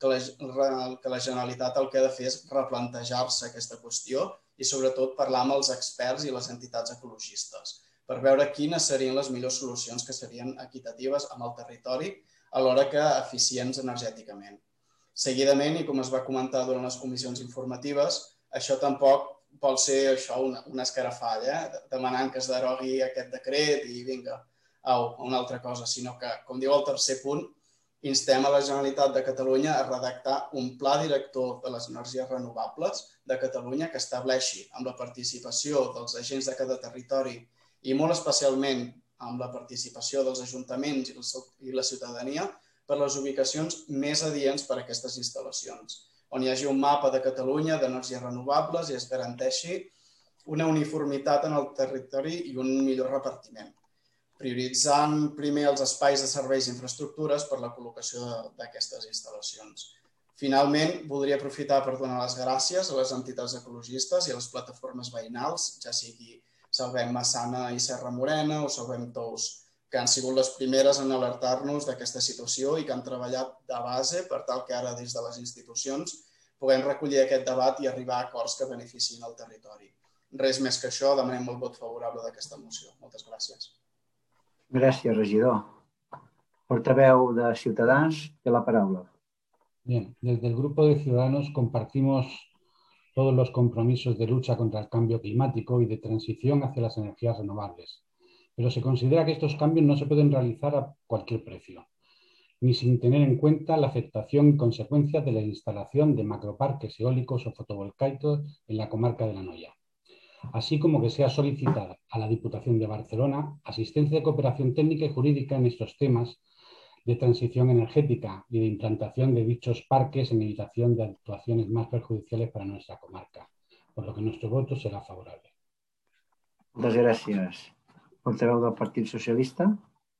la Generalitat el que ha de fer és replantejar-se aquesta qüestió i sobretot parlar amb els experts i les entitats ecologistes per veure quines serien les millors solucions que serien equitatives amb el territori alhora que eficients energèticament. Seguidament, i com es va comentar durant les comissions informatives, això tampoc vol ser un escarafall, demanant que es derogui aquest decret i vinga, au, una altra cosa, sinó que, com diu el tercer punt, instem a la Generalitat de Catalunya a redactar un pla director de les energies renovables de Catalunya que estableixi amb la participació dels agents de cada territori i molt especialment amb la participació dels ajuntaments i la ciutadania per les ubicacions més adients per a aquestes instal·lacions, on hi hagi un mapa de Catalunya d'energies renovables i es garanteixi una uniformitat en el territori i un millor repartiment, prioritzant primer els espais de serveis i infraestructures per la col·locació d'aquestes instal·lacions. Finalment, voldria aprofitar per donar les gràcies a les entitats ecologistes i a les plataformes veïnals, ja sigui Salvem Massana i Serra Morena o Salvem Tous, que han sigut les primeres en alertar-nos d'aquesta situació i que han treballat de base per tal que ara des de les institucions puguem recollir aquest debat i arribar a acords que beneficiïn el territori. Res més que això, demanem el vot favorable d'aquesta moció. Moltes gràcies. Gràcies, regidor. Portaveu de Ciutadans, té la paraula. Bien, desde el Grupo de Ciudadanos compartimos todos los compromisos de lucha contra el cambio climático y de transición hacia las energías renovables. Pero se considera que estos cambios no se pueden realizar a cualquier precio, ni sin tener en cuenta la afectación y consecuencias de la instalación de macroparques eólicos o fotovoltaicos en la comarca de la Noya. Así como que sea solicitada a la Diputación de Barcelona asistencia de cooperación técnica y jurídica en estos temas de transición energética y de implantación de dichos parques en evitación de actuaciones más perjudiciales para nuestra comarca, por lo que nuestro voto será favorable. Moltes gràcies. Portaveu del Partit Socialista.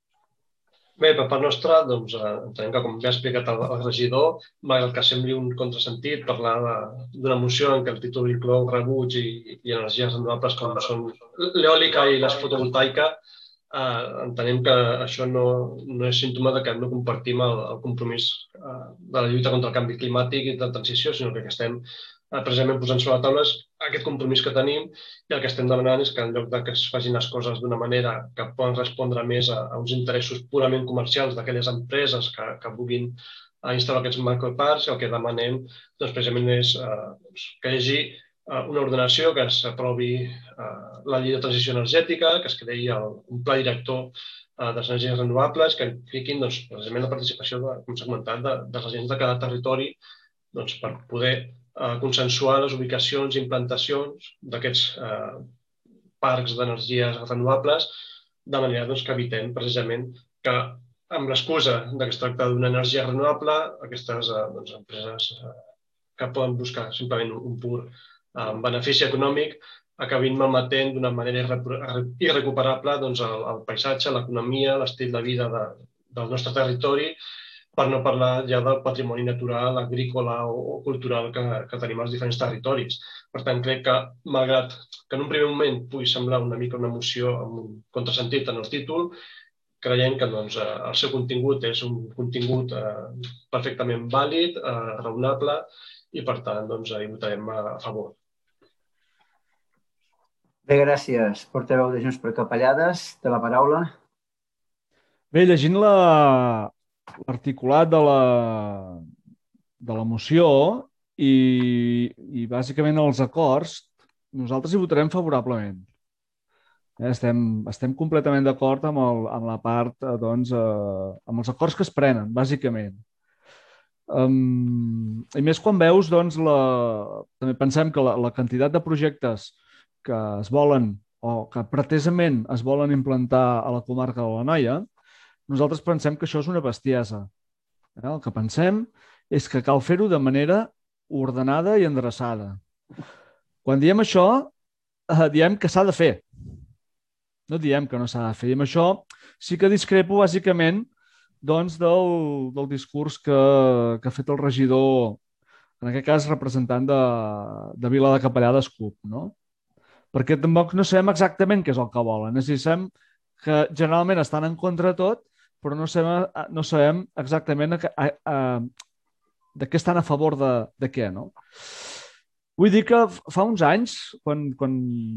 Bé, per part nostra, doncs, entenem que, com ja ha explicat el, el regidor, malgrat que sembli un contrasentit parlar d'una moció en què el títol inclou rebuig i, i energies renovables com són l'eòlica i la fotovoltaica, eh, entenem que això no, no és símptoma de que no compartim el, el compromís eh, de la lluita contra el canvi climàtic i de la transició, sinó que estem eh, precisament posant sobre la taula aquest compromís que tenim i el que estem demanant és que en lloc de que es facin les coses d'una manera que poden respondre més a, a uns interessos purament comercials d'aquelles empreses que, que vulguin eh, instal·lar aquests macroparcs, el que demanem doncs, precisament és eh, que hi hagi eh, una ordenació, que s'aprovi eh, la llei de transició energètica, que es creï el, un pla director eh, de les energies renovables, que fiquin doncs, precisament la participació, de, com s'ha comentat, de, dels agents de cada territori doncs, per poder consensuar les ubicacions i implantacions d'aquests eh, parcs d'energies renovables, de manera doncs, que evitem precisament que, amb l'excusa que es tracta d'una energia renovable, aquestes eh, doncs, empreses eh, que poden buscar simplement un, un pur eh, benefici econòmic acabin malmetent d'una manera irrecuperable doncs, el, el paisatge, l'economia, l'estil de vida de, del nostre territori, per no parlar ja del patrimoni natural, agrícola o cultural que, que tenim als diferents territoris. Per tant, crec que, malgrat que en un primer moment pugui semblar una mica una moció amb un contrasentit en el títol, creiem que doncs, el seu contingut és un contingut eh, perfectament vàlid, eh, raonable, i per tant doncs, hi votarem a favor. Bé, gràcies. Portaveu de Junts per Capellades, té la paraula. Bé, llegint la... l'articulat de la, de la moció i, i bàsicament els acords, nosaltres hi votarem favorablement. Estem, estem completament d'acord amb, el, amb la part, doncs, eh, amb els acords que es prenen, bàsicament. Um, I més quan veus, doncs, la, també pensem que la, la quantitat de projectes que es volen o que pretesament es volen implantar a la comarca de l'Anoia, nosaltres pensem que això és una bestiesa. El que pensem és que cal fer-ho de manera ordenada i endreçada. Quan diem això, diem que s'ha de fer. No diem que no s'ha de fer. I amb això sí que discrepo bàsicament doncs, del, del discurs que, que ha fet el regidor, en aquest cas representant de, de Vila de Capellades C U P, no? Perquè tampoc no sabem exactament què és el que volen. És a dir, sabem que generalment estan en contra de tot, però no sabem, no sabem exactament a, a, a, de què estan a favor de, de què, no? Vull dir que fa uns anys, quan, quan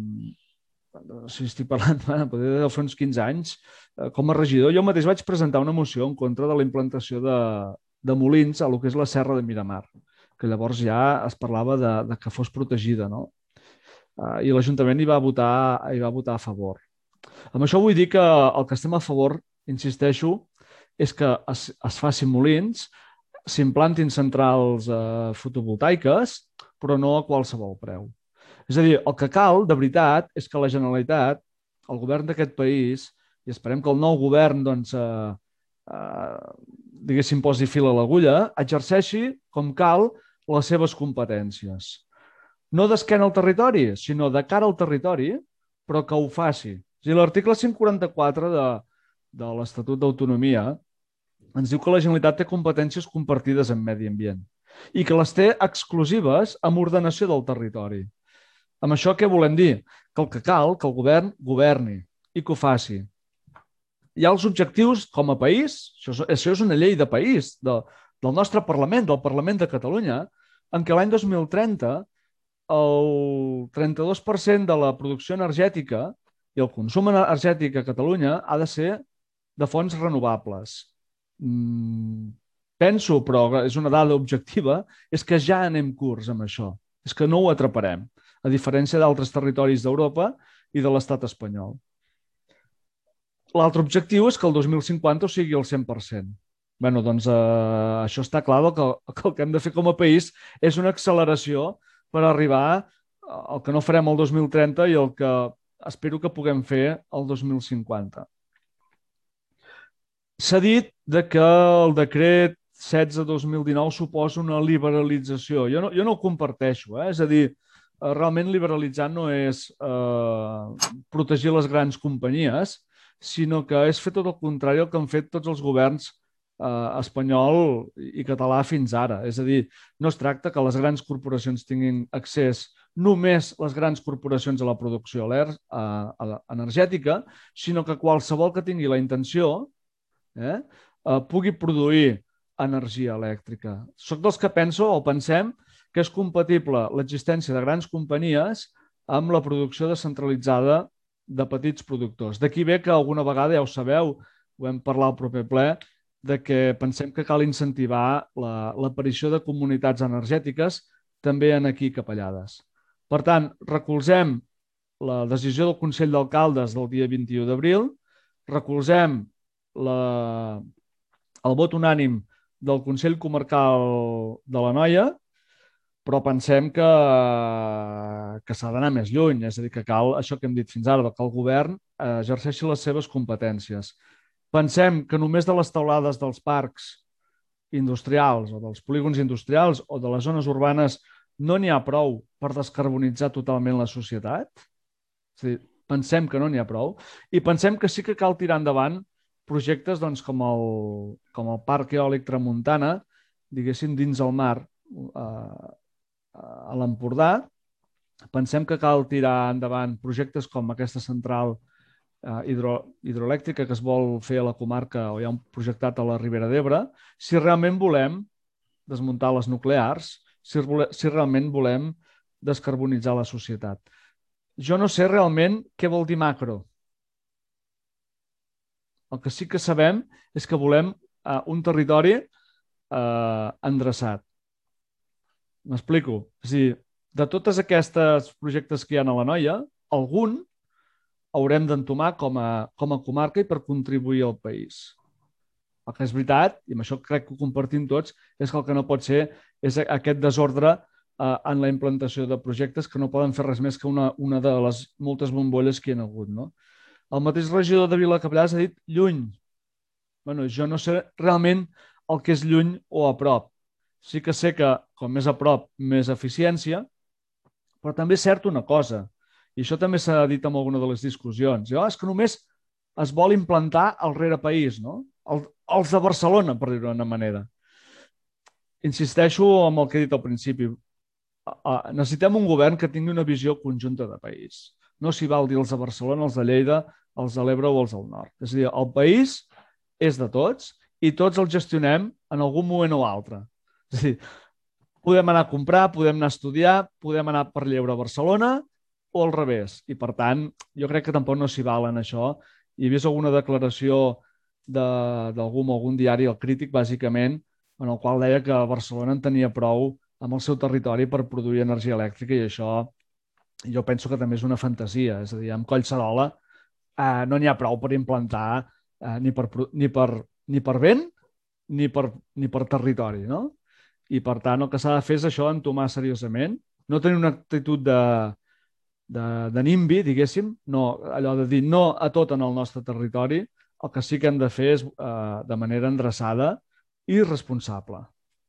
si estic parlant, bueno, potser de fa uns quinze anys, com a regidor, jo mateix vaig presentar una moció en contra de la implantació de, de molins a lo que és la Serra de Miramar, que llavors ja es parlava de, de que fos protegida, no? I l'Ajuntament hi va votar, hi va votar a favor. Amb això vull dir que el que estem a favor, insisteixo, és que es, es facin molins, s'implantin centrals eh, fotovoltaiques, però no a qualsevol preu. És a dir, el que cal, de veritat, és que la Generalitat, el govern d'aquest país, i esperem que el nou govern, doncs, eh, eh, diguéssim, posi fil a l'agulla, exerceixi com cal les seves competències. No d'esquena al territori, sinó de cara al territori, però que ho faci. L'article cent quaranta-quatre de, de l'Estatut d'Autonomia ens diu que la Generalitat té competències compartides en medi ambient i que les té exclusives amb ordenació del territori. Amb això què volem dir? Que el que cal, que el govern governi i que ho faci. Hi ha els objectius com a país, això és, això és una llei de país, de, del nostre Parlament, del Parlament de Catalunya, en què l'any dos mil trenta el trenta-dos per cent de la producció energètica i el consum energètic a Catalunya ha de ser de fonts renovables. Mm, penso, però és una dada objectiva, és que ja anem curts amb això. És que no ho atraparem, a diferència d'altres territoris d'Europa i de l'estat espanyol. L'altre objectiu és que el dos mil cinquanta ho sigui el cent per cent. Bé, doncs eh, això està clar que, que el que hem de fer com a país és una acceleració per arribar al que no farem el dos mil trenta i el que espero que puguem fer el dos mil cinquanta. S'ha dit de que el decret setze dos mil dinou suposa una liberalització. Jo no, jo no ho comparteixo, eh? És a dir, realment liberalitzar no és eh, protegir les grans companyies, sinó que és fer tot el contrari al que han fet tots els governs eh, espanyol i català fins ara. És a dir, no es tracta que les grans corporacions tinguin accés només les grans corporacions a la producció eh, energètica, sinó que qualsevol que tingui la intenció eh, eh, pugui produir energia elèctrica. Soc dels que penso o pensem que és compatible l'existència de grans companyies amb la producció descentralitzada de petits productors. D'aquí ve que alguna vegada, ja ho sabeu, ho vam parlar al proper ple, de que pensem que cal incentivar l'aparició de comunitats energètiques també en aquí Capellades. Per tant, recolzem la decisió del Consell d'Alcaldes del dia vint-i-u d'abril, recolzem la, el vot unànim del Consell Comarcal de l'Anoia, però pensem que, que s'ha d'anar més lluny, és a dir, que cal això que hem dit fins ara, que el govern exerceixi les seves competències. Pensem que només de les teulades dels parcs industrials o dels polígons industrials o de les zones urbanes no n'hi ha prou per descarbonitzar totalment la societat. És a dir, pensem que no n'hi ha prou i pensem que sí que cal tirar endavant projectes doncs, com, el, com el Parc Eòlic Tramuntana, diguéssim, dins el mar, eh, a l'Empordà. Pensem que cal tirar endavant projectes com aquesta central eh, hidro, hidroelèctrica que es vol fer a la comarca o hi ha un projectat a la Ribera d'Ebre, si realment volem desmuntar les nuclears, si, si realment volem descarbonitzar la societat. Jo no sé realment què vol dir macro. El que sí que sabem és que volem eh, un territori eh, endreçat. M'explico. És a dir, de totes aquestes projectes que hi ha a l'Anoia, algun haurem d'entomar com a, com a comarca i per contribuir al país. El que és veritat, i amb això crec que ho compartim tots, és que el que no pot ser és aquest desordre eh, en la implantació de projectes que no poden fer res més que una, una de les moltes bombolles que hi ha hagut. No? El mateix regidor de Vila Capellades ha dit lluny. Bueno, jo no sé realment el que és lluny o a prop. Sí que sé que, com més a prop, més eficiència, però també és cert una cosa, i això també s'ha dit en alguna de les discussions, oh, és que només es vol implantar al rerepaís, no? El, els de Barcelona, per dir-ho d'una manera. Insisteixo en el que he dit al principi. Necessitem un govern que tingui una visió conjunta de país. No s'hi val dir els de Barcelona, els de Lleida, els de l'Ebre o els del Nord. És a dir, el país és de tots i tots el gestionem en algun moment o altre. És a dir, podem anar a comprar, podem anar a estudiar, podem anar per lleure a Barcelona o al revés. I, per tant, jo crec que tampoc no s'hi val en això. Hi he vist alguna declaració d'algú o algun diari, el Crític, bàsicament, en el qual deia que Barcelona en tenia prou amb el seu territori per produir energia elèctrica i això jo penso que també és una fantasia. És a dir, amb Collserola eh, no n'hi ha prou per implantar eh, ni, per, ni, per, ni per vent ni per, ni per territori, no? I, per tant, el que s'ha de fer és això, entomar seriosament, no tenir una actitud de, de, de nimbi, diguéssim, no, allò de dir no a tot en el nostre territori, el que sí que hem de fer és eh, de manera endreçada i responsable.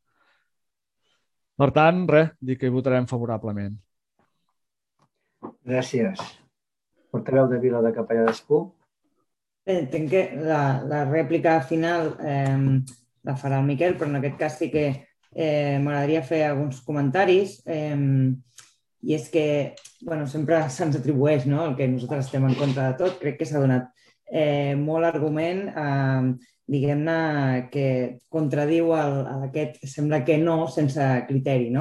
Per tant, res, dir que hi votarem favorablement. Gràcies. Portaveu de Vila de Capellades Cup. Bé, entenc que la, la rèplica final eh, la farà el Miquel, però en aquest cas sí que eh, m'agradaria fer alguns comentaris. Eh, I és que, bueno, sempre se'ns atribueix, no?, el que nosaltres estem en contra de tot. Crec que s'ha donat eh, molt argument, eh, diguem-ne, que contradiu el, el aquest sembla que no sense criteri, no?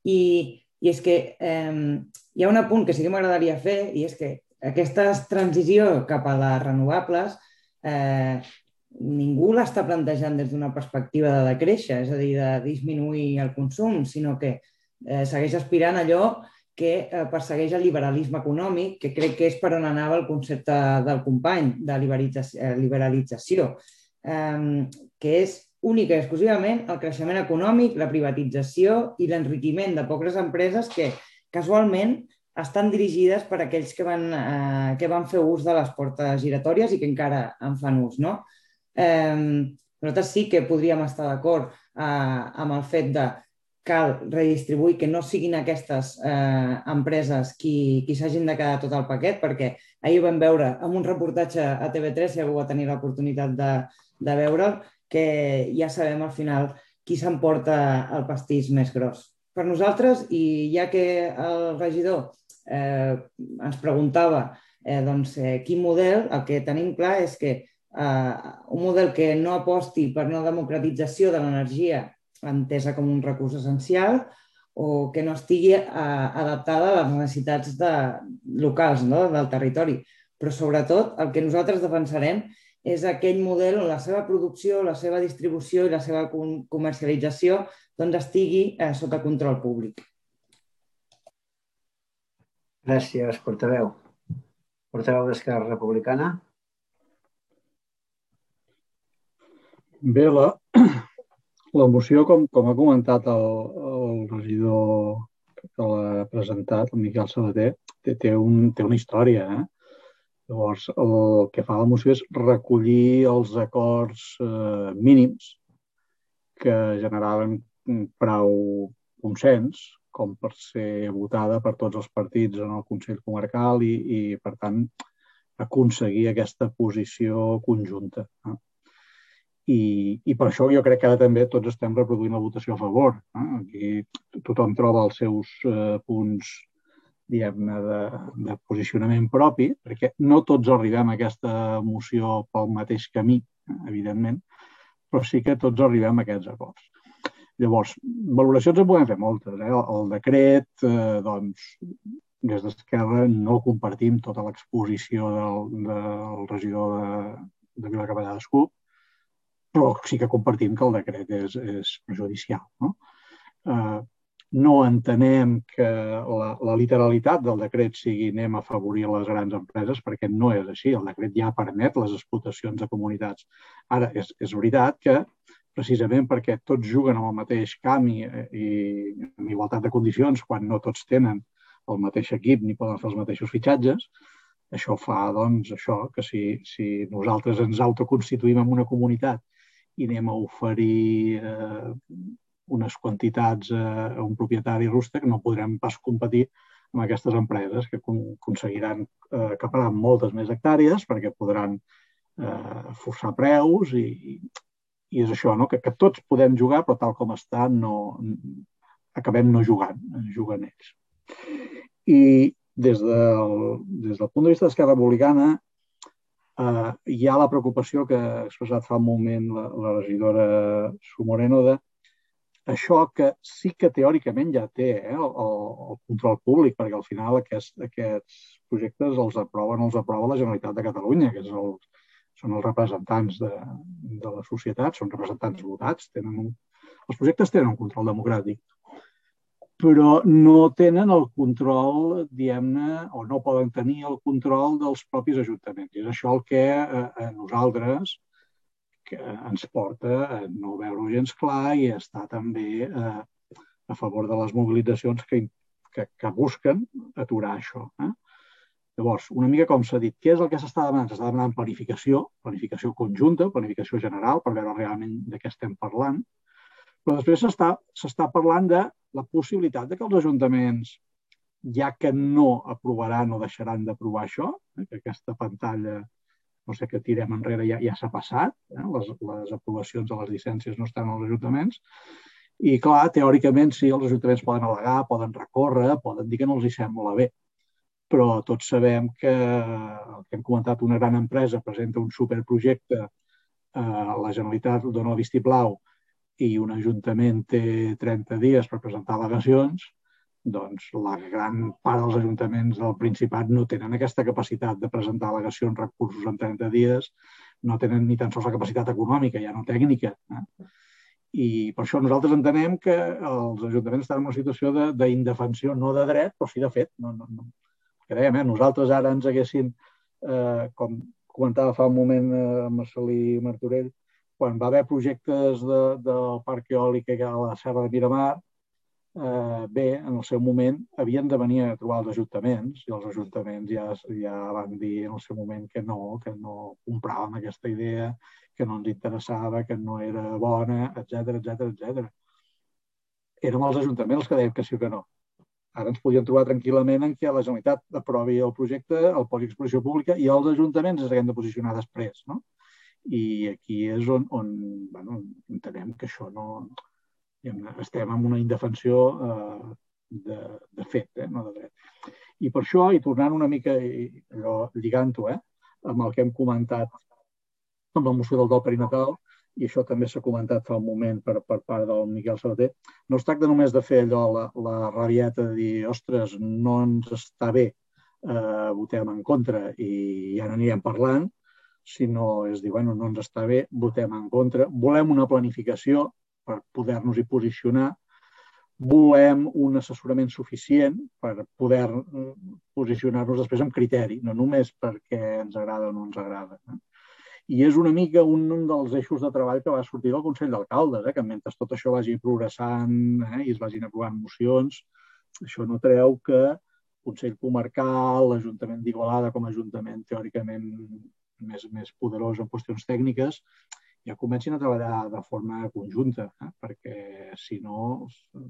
I, i és que eh, hi ha un apunt que sí que m'agradaria fer, i és que aquesta transició cap a les renovables eh, ningú l'està plantejant des d'una perspectiva de decréixer, és a dir, de disminuir el consum, sinó que eh, segueix aspirant a allò que eh, persegueix el liberalisme econòmic, que crec que és per on anava el concepte del company, de liberalització, liberalització eh, que és única i exclusivament el creixement econòmic, la privatització i l'enriquiment de poques empreses que casualment estan dirigides per aquells que van, eh, que van fer ús de les portes giratòries i que encara en fan ús, no? Eh, nosaltres sí que podríem estar d'acord eh, amb el fet de cal redistribuir, que no siguin aquestes eh, empreses qui, qui s'hagin de quedar tot el paquet, perquè ahir ho vam veure en un reportatge a T V tres, si algú va tenir l'oportunitat de, de veure'l, que ja sabem al final qui s'emporta el pastís més gros. Per nosaltres, i ja que el regidor eh, ens preguntava eh, doncs, eh, quin model, el que tenim clar és que eh, un model que no aposti per una democratització de l'energia entesa com un recurs essencial o que no estigui eh, adaptada a les necessitats de, locals, no? Del territori. Però sobretot el que nosaltres defensarem és aquell model on la seva producció, la seva distribució i la seva comercialització doncs, estigui eh, sota control públic. Gràcies, portaveu. Portaveu d'Esquerra Republicana. Bé, la, la moció, com, com ha comentat el, el regidor que l'ha presentat, el Miquel Sabater, té, té, un, té una història, eh? Llavors, el que fa la moció és recollir els acords eh, mínims que generaven prou consens com per ser votada per tots els partits en el Consell Comarcal i, i per tant, aconseguir aquesta posició conjunta. Eh? I, I per això jo crec que ara també tots estem reproduint la votació a favor. Eh? Aquí tothom troba els seus eh, punts diguem-ne, de, de posicionament propi, perquè no tots arribem a aquesta moció pel mateix camí, evidentment, però sí que tots arribem a aquests acords. Llavors, valoracions en podem fer moltes. Eh? El decret, eh, doncs, des d'Esquerra no compartim tota l'exposició del, del regidor de, de Vilacaballà d'Escup, però sí que compartim que el decret és, és perjudicial. No? Eh, No entenem que la, la literalitat del decret sigui anem a afavorir les grans empreses, perquè no és així. El decret ja permet les explotacions de comunitats. Ara, és, és veritat que, precisament perquè tots juguen amb el mateix camp i, i en igualtat de condicions, quan no tots tenen el mateix equip ni poden fer els mateixos fitxatges, això fa, doncs, això, que si, si nosaltres ens autoconstituïm en una comunitat i anem a oferir eh, unes quantitats a un propietari rústec, no podrem pas competir amb aquestes empreses que aconseguiran eh, acaparar moltes més hectàrees perquè podran eh, forçar preus i, i és això, no? que, que tots podem jugar, però tal com està no, acabem no jugant, juguen ells. I des del, des del punt de vista d'Esquerra Republicana eh, hi ha la preocupació que ha expressat fa un moment la, la regidora Sumoreno de això que sí que teòricament ja té eh, el, el control públic, perquè al final aquests, aquests projectes els aproven, els aprova la Generalitat de Catalunya, que és el, són els representants de, de la societat, són representants votats. Tenen un, els projectes tenen un control democràtic, però no tenen el control, diguem-ne, o no poden tenir el control dels propis ajuntaments. I és això el que eh, a nosaltres que ens porta a no veure-ho gens clar i a estar també eh, a favor de les mobilitzacions que, que, que busquen aturar això. Eh? Llavors, una mica com s'ha dit, què és el que s'està demanant? S'està demanant planificació, planificació conjunta, planificació general, per veure realment de què estem parlant, però després s'està s'està parlant de la possibilitat de que els ajuntaments, ja que no aprovaran o deixaran d'aprovar això, eh, que aquesta pantalla no sé què tirem enrere, ja, ja s'ha passat, eh? les, les aprovacions de les llicències no estan als ajuntaments, i clar, teòricament sí, els ajuntaments poden al·legar, poden recórrer, poden dir que no els hi sembla bé, però tots sabem que el que hem comentat, una gran empresa presenta un superprojecte, eh, la Generalitat dona el vistiplau i un ajuntament té trenta dies per presentar al·legacions, doncs la gran part dels ajuntaments del Principat no tenen aquesta capacitat de presentar al·legacions, recursos en trenta dies, no tenen ni tan sols la capacitat econòmica, ja no tècnica. Eh? I per això nosaltres entenem que els ajuntaments estan en una situació d'indefensió, no de dret, però sí de fet. No, no, no. Que dèiem, eh? Nosaltres ara ens haguessin, eh, com comentava fa un moment eh, Marcelí Martorell, quan va haver projectes de, del parc eòlic a la Serra de Miramar, eh, bé, en el seu moment havien de venir a trobar els ajuntaments i els ajuntaments ja, ja van dir en el seu moment que no, que no compraven aquesta idea, que no ens interessava, que no era bona, etcètera, etcètera, etcètera. Érem els ajuntaments els que deien que sí o que no. Ara ens podíem trobar tranquil·lament en què la Generalitat aprovi el projecte, el posi a exposició pública i els ajuntaments ens haguem de posicionar després, no? I aquí és on, on bueno, entenem que això no... Estem en una indefensió eh, de, de fet, eh, no de dret. I per això, i tornant una mica, allò, lligant-ho, eh, amb el que hem comentat amb la moció del dol perinatal, i això també s'ha comentat fa un moment per, per part del Miquel Sabater, no es tracta només de fer allò, la, la rabieta de dir, ostres, no ens està bé, eh, votem en contra i ja n'anirem parlant, sinó és dir, bueno, no ens està bé, votem en contra, volem una planificació per poder-nos-hi posicionar, volem un assessorament suficient per poder posicionar-nos després amb criteri, no només perquè ens agrada o no ens agrada. Eh? I és una mica un dels eixos de treball que va sortir del Consell d'Alcaldes, eh? Que mentre tot això vagi progressant eh? i es vagin aprovant mocions, això no treu que el Consell Comarcal, l'Ajuntament d'Igualada com a ajuntament teòricament més, més poderós en qüestions tècniques, ja comencin a treballar de forma conjunta, eh? Perquè si no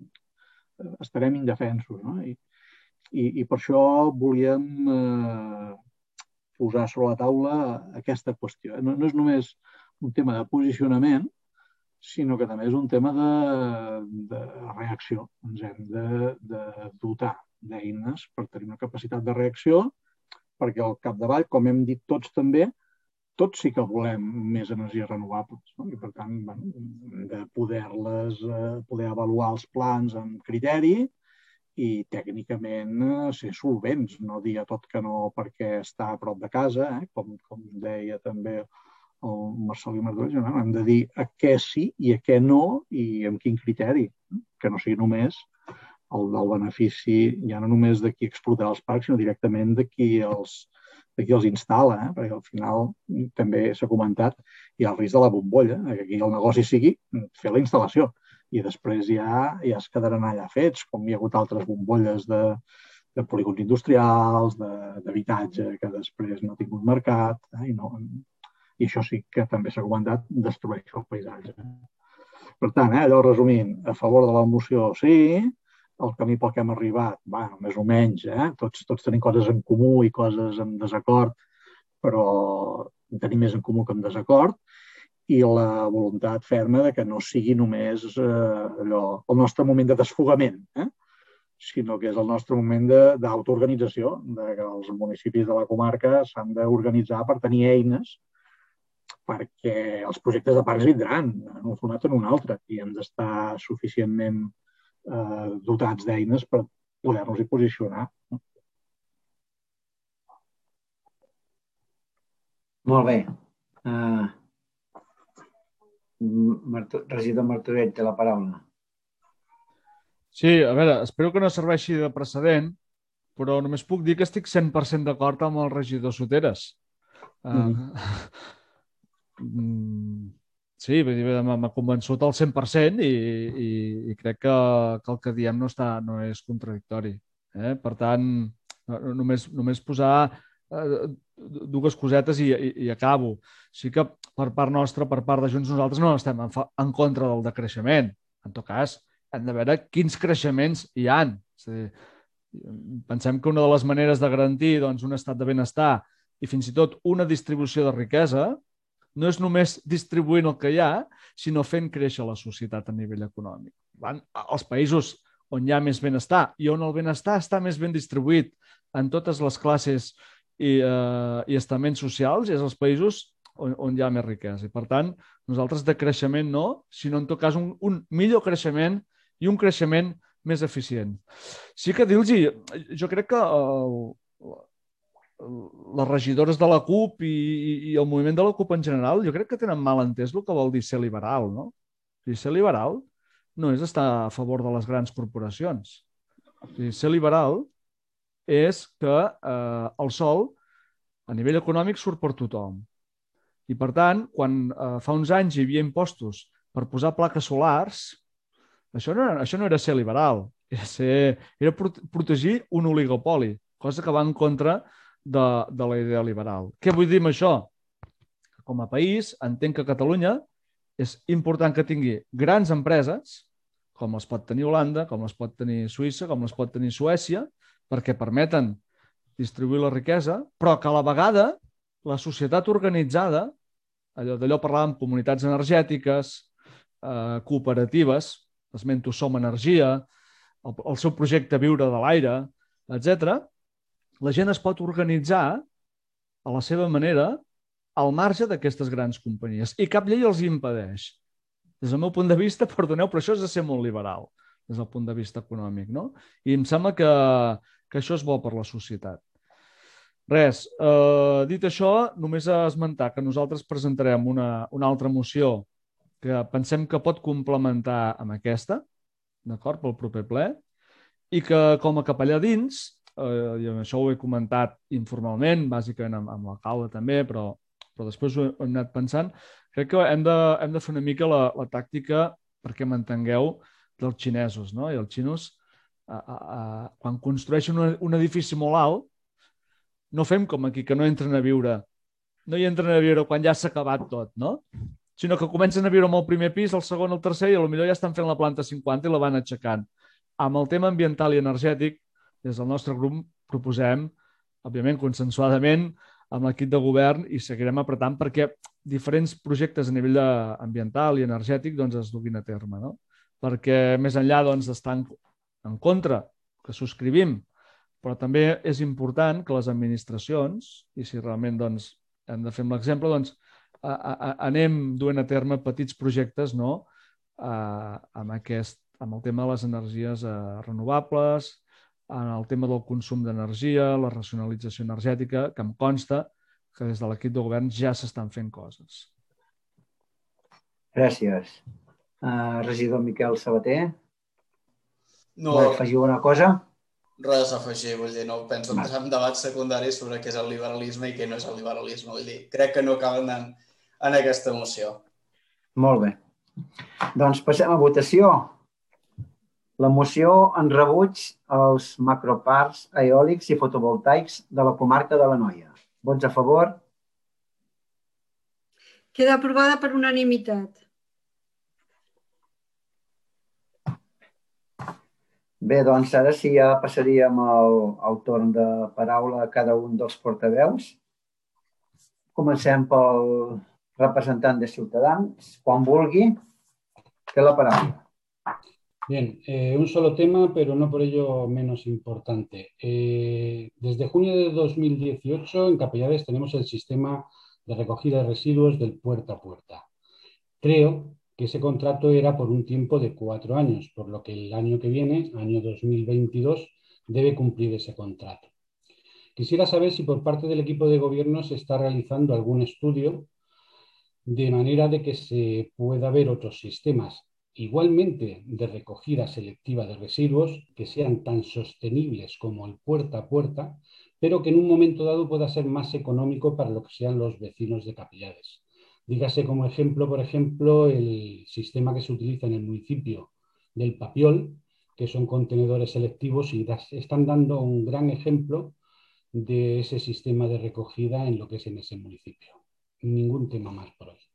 estarem indefensos. No? I, i, I per això volíem eh, posar sobre la taula aquesta qüestió. No, no és només un tema de posicionament, sinó que també és un tema de, de reacció. Ens hem de, de dotar d'eines per tenir una capacitat de reacció, perquè al capdavall, com hem dit tots també, tots sí que volem més energies renovables. No? I per tant, bueno, hem de poder-les, eh, poder avaluar els plans amb criteri i tècnicament eh, ser solvents, no dir a tot que no perquè està a prop de casa, eh? com, com deia també el Marcelí Martorell, no? Hem de dir a què sí i a què no i amb quin criteri, que no sigui només el del benefici, ja no només de qui explotarà els parcs, sinó directament de qui els, de qui els instal·la, eh? Perquè al final també s'ha comentat, hi ha el risc de la bombolla, que aquí el negoci sigui fer la instal·lació i després ja, ja es quedaran allà fets, com hi ha hagut altres bombolles de, de polígons industrials, d'habitatge que després no ha tingut mercat, eh? I, no, i això sí que també s'ha comentat, destrueix el paisatge. Per tant, eh, allò resumint, a favor de la moció sí, el camí pel que hem arribat, bueno, més o menys, eh? tots, tots tenim coses en comú i coses en desacord, però tenim més en comú que en desacord, i la voluntat ferma de que no sigui només eh, allò, el nostre moment de desfogament, eh? sinó que és el nostre moment d'autoorganització, de, de que els municipis de la comarca s'han d'organitzar per tenir eines, perquè els projectes de parcs vindran en un format o en un altre, i hem d'estar suficientment eh, dotats d'eines per poder-nos-hi posicionar. Molt bé. Uh... Regidor Martorell, té la paraula. Sí, a veure, espero que no serveixi de precedent, però només puc dir que estic cent per cent d'acord amb el regidor Soteres. Mm-hmm. Uh, sí, m'ha convençut al cent per cent i, i, i crec que, que el que diem no, està, no és contradictori. Eh? Per tant, només, només posar eh, dues cosetes i, i, i acabo. Sí que per part nostra, per part de Junts, nosaltres no estem en, fa, en contra del decreixement. En tot cas, hem de veure quins creixements hi ha. És a dir, pensem que una de les maneres de garantir doncs, un estat de benestar i fins i tot una distribució de riquesa no és només distribuint el que hi ha, sinó fent créixer la societat a nivell econòmic. Van, els països on hi ha més benestar i on el benestar està més ben distribuït en totes les classes i, eh, i estaments socials és els països on, on hi ha més riquesa. I, per tant, nosaltres de creixement no, sinó en tot cas un, un millor creixement i un creixement més eficient. Sí que dir-los, jo crec que el, les regidores de la CUP i, i el moviment de la CUP en general, jo crec que tenen mal entès el que vol dir ser liberal, no? O sigui, ser liberal no és estar a favor de les grans corporacions. O sigui, ser liberal és que eh, el sol a nivell econòmic surt per tothom. I, per tant, quan eh, fa uns anys hi havia impostos per posar plaques solars, això no, això no era ser liberal, era, ser, era protegir un oligopoli, cosa que va en contra de, de la idea liberal. Què vull dir amb això? Com a país, entenc que Catalunya és important que tingui grans empreses, com les pot tenir Holanda, com les pot tenir Suïssa, com les pot tenir Suècia, perquè permeten distribuir la riquesa, però que a la vegada la societat organitzada, allò d'allò parlàvem, comunitats energètiques, eh, cooperatives, esmento Som Energia, el, el seu projecte Viure de l'Aire, etcètera, la gent es pot organitzar a la seva manera al marge d'aquestes grans companyies. I cap llei els hi impedeix. Des del meu punt de vista, perdoneu, però això és de ser molt liberal, des del punt de vista econòmic, no? I em sembla que, que això és bo per la societat. Res, eh, dit això, només a esmentar que nosaltres presentarem una, una altra moció que pensem que pot complementar amb aquesta, d'acord, pel proper ple, i que com a capellà dins, eh, i això ho he comentat informalment, bàsicament amb, amb l'alcalde també, però, però després ho hem anat pensant, crec que hem de, hem de fer una mica la, la tàctica, perquè m'entengueu, dels xinesos, no? I els xinos, a, a, a, quan construeixen un, un edifici molt alt, no fem com aquí, que no entren a viure. No hi entren a viure quan ja s'ha acabat tot, no? Sinó que comencen a viure amb el primer pis, el segon, el tercer, i potser ja estan fent la planta cinquanta i la van aixecant. Amb el tema ambiental i energètic, des del nostre grup proposem, òbviament consensuadament, amb l'equip de govern, i seguirem apretant perquè diferents projectes a nivell ambiental i energètic doncs, es duguin a terme. No? Perquè més enllà doncs, d'estar en, en contra, que subscrivim, però també és important que les administracions, i si realment doncs, hem de fer amb l'exemple, doncs, a, a, anem duent a terme petits projectes no? a, amb, aquest, amb el tema de les energies eh, renovables, en el tema del consum d'energia, la racionalització energètica, que em consta que des de l'equip de govern ja s'estan fent coses. Gràcies. Uh, regidor Miquel Sabater, no, vol afegir una cosa? Res a afegir, vull dir, no penso entrar en debats secundaris sobre què és el liberalisme i què no és el liberalisme. Vull dir, crec que no calen en, en aquesta moció. Molt bé. Doncs passem a votació. La moció en rebuig als macroparcs eòlics i fotovoltaics de la comarca de l'Anoia. Vots a favor? Queda aprovada per unanimitat. Bé, doncs ara sí ja passaríem al, al torn de paraula a cada un dels portaveus. Comencem pel representant de Ciutadans. Quan vulgui, té la paraula. Bien, eh, un solo tema, pero no por ello menos importante. Eh, desde junio de dos mil dieciocho en Capellades tenemos el sistema de recogida de residuos del puerta a puerta. Creo que ese contrato era por un tiempo de cuatro años, por lo que el año que viene, año dos mil veintidós, debe cumplir ese contrato. Quisiera saber si por parte del equipo de gobierno se está realizando algún estudio de manera de que se pueda ver otros sistemas igualmente de recogida selectiva de residuos que sean tan sostenibles como el puerta a puerta, pero que en un momento dado pueda ser más económico para lo que sean los vecinos de Capellades. Dígase como ejemplo, por ejemplo, el sistema que se utiliza en el municipio del Papiol, que son contenedores selectivos y están dando un gran ejemplo de ese sistema de recogida en lo que es en ese municipio. Ningún tema más por hoy.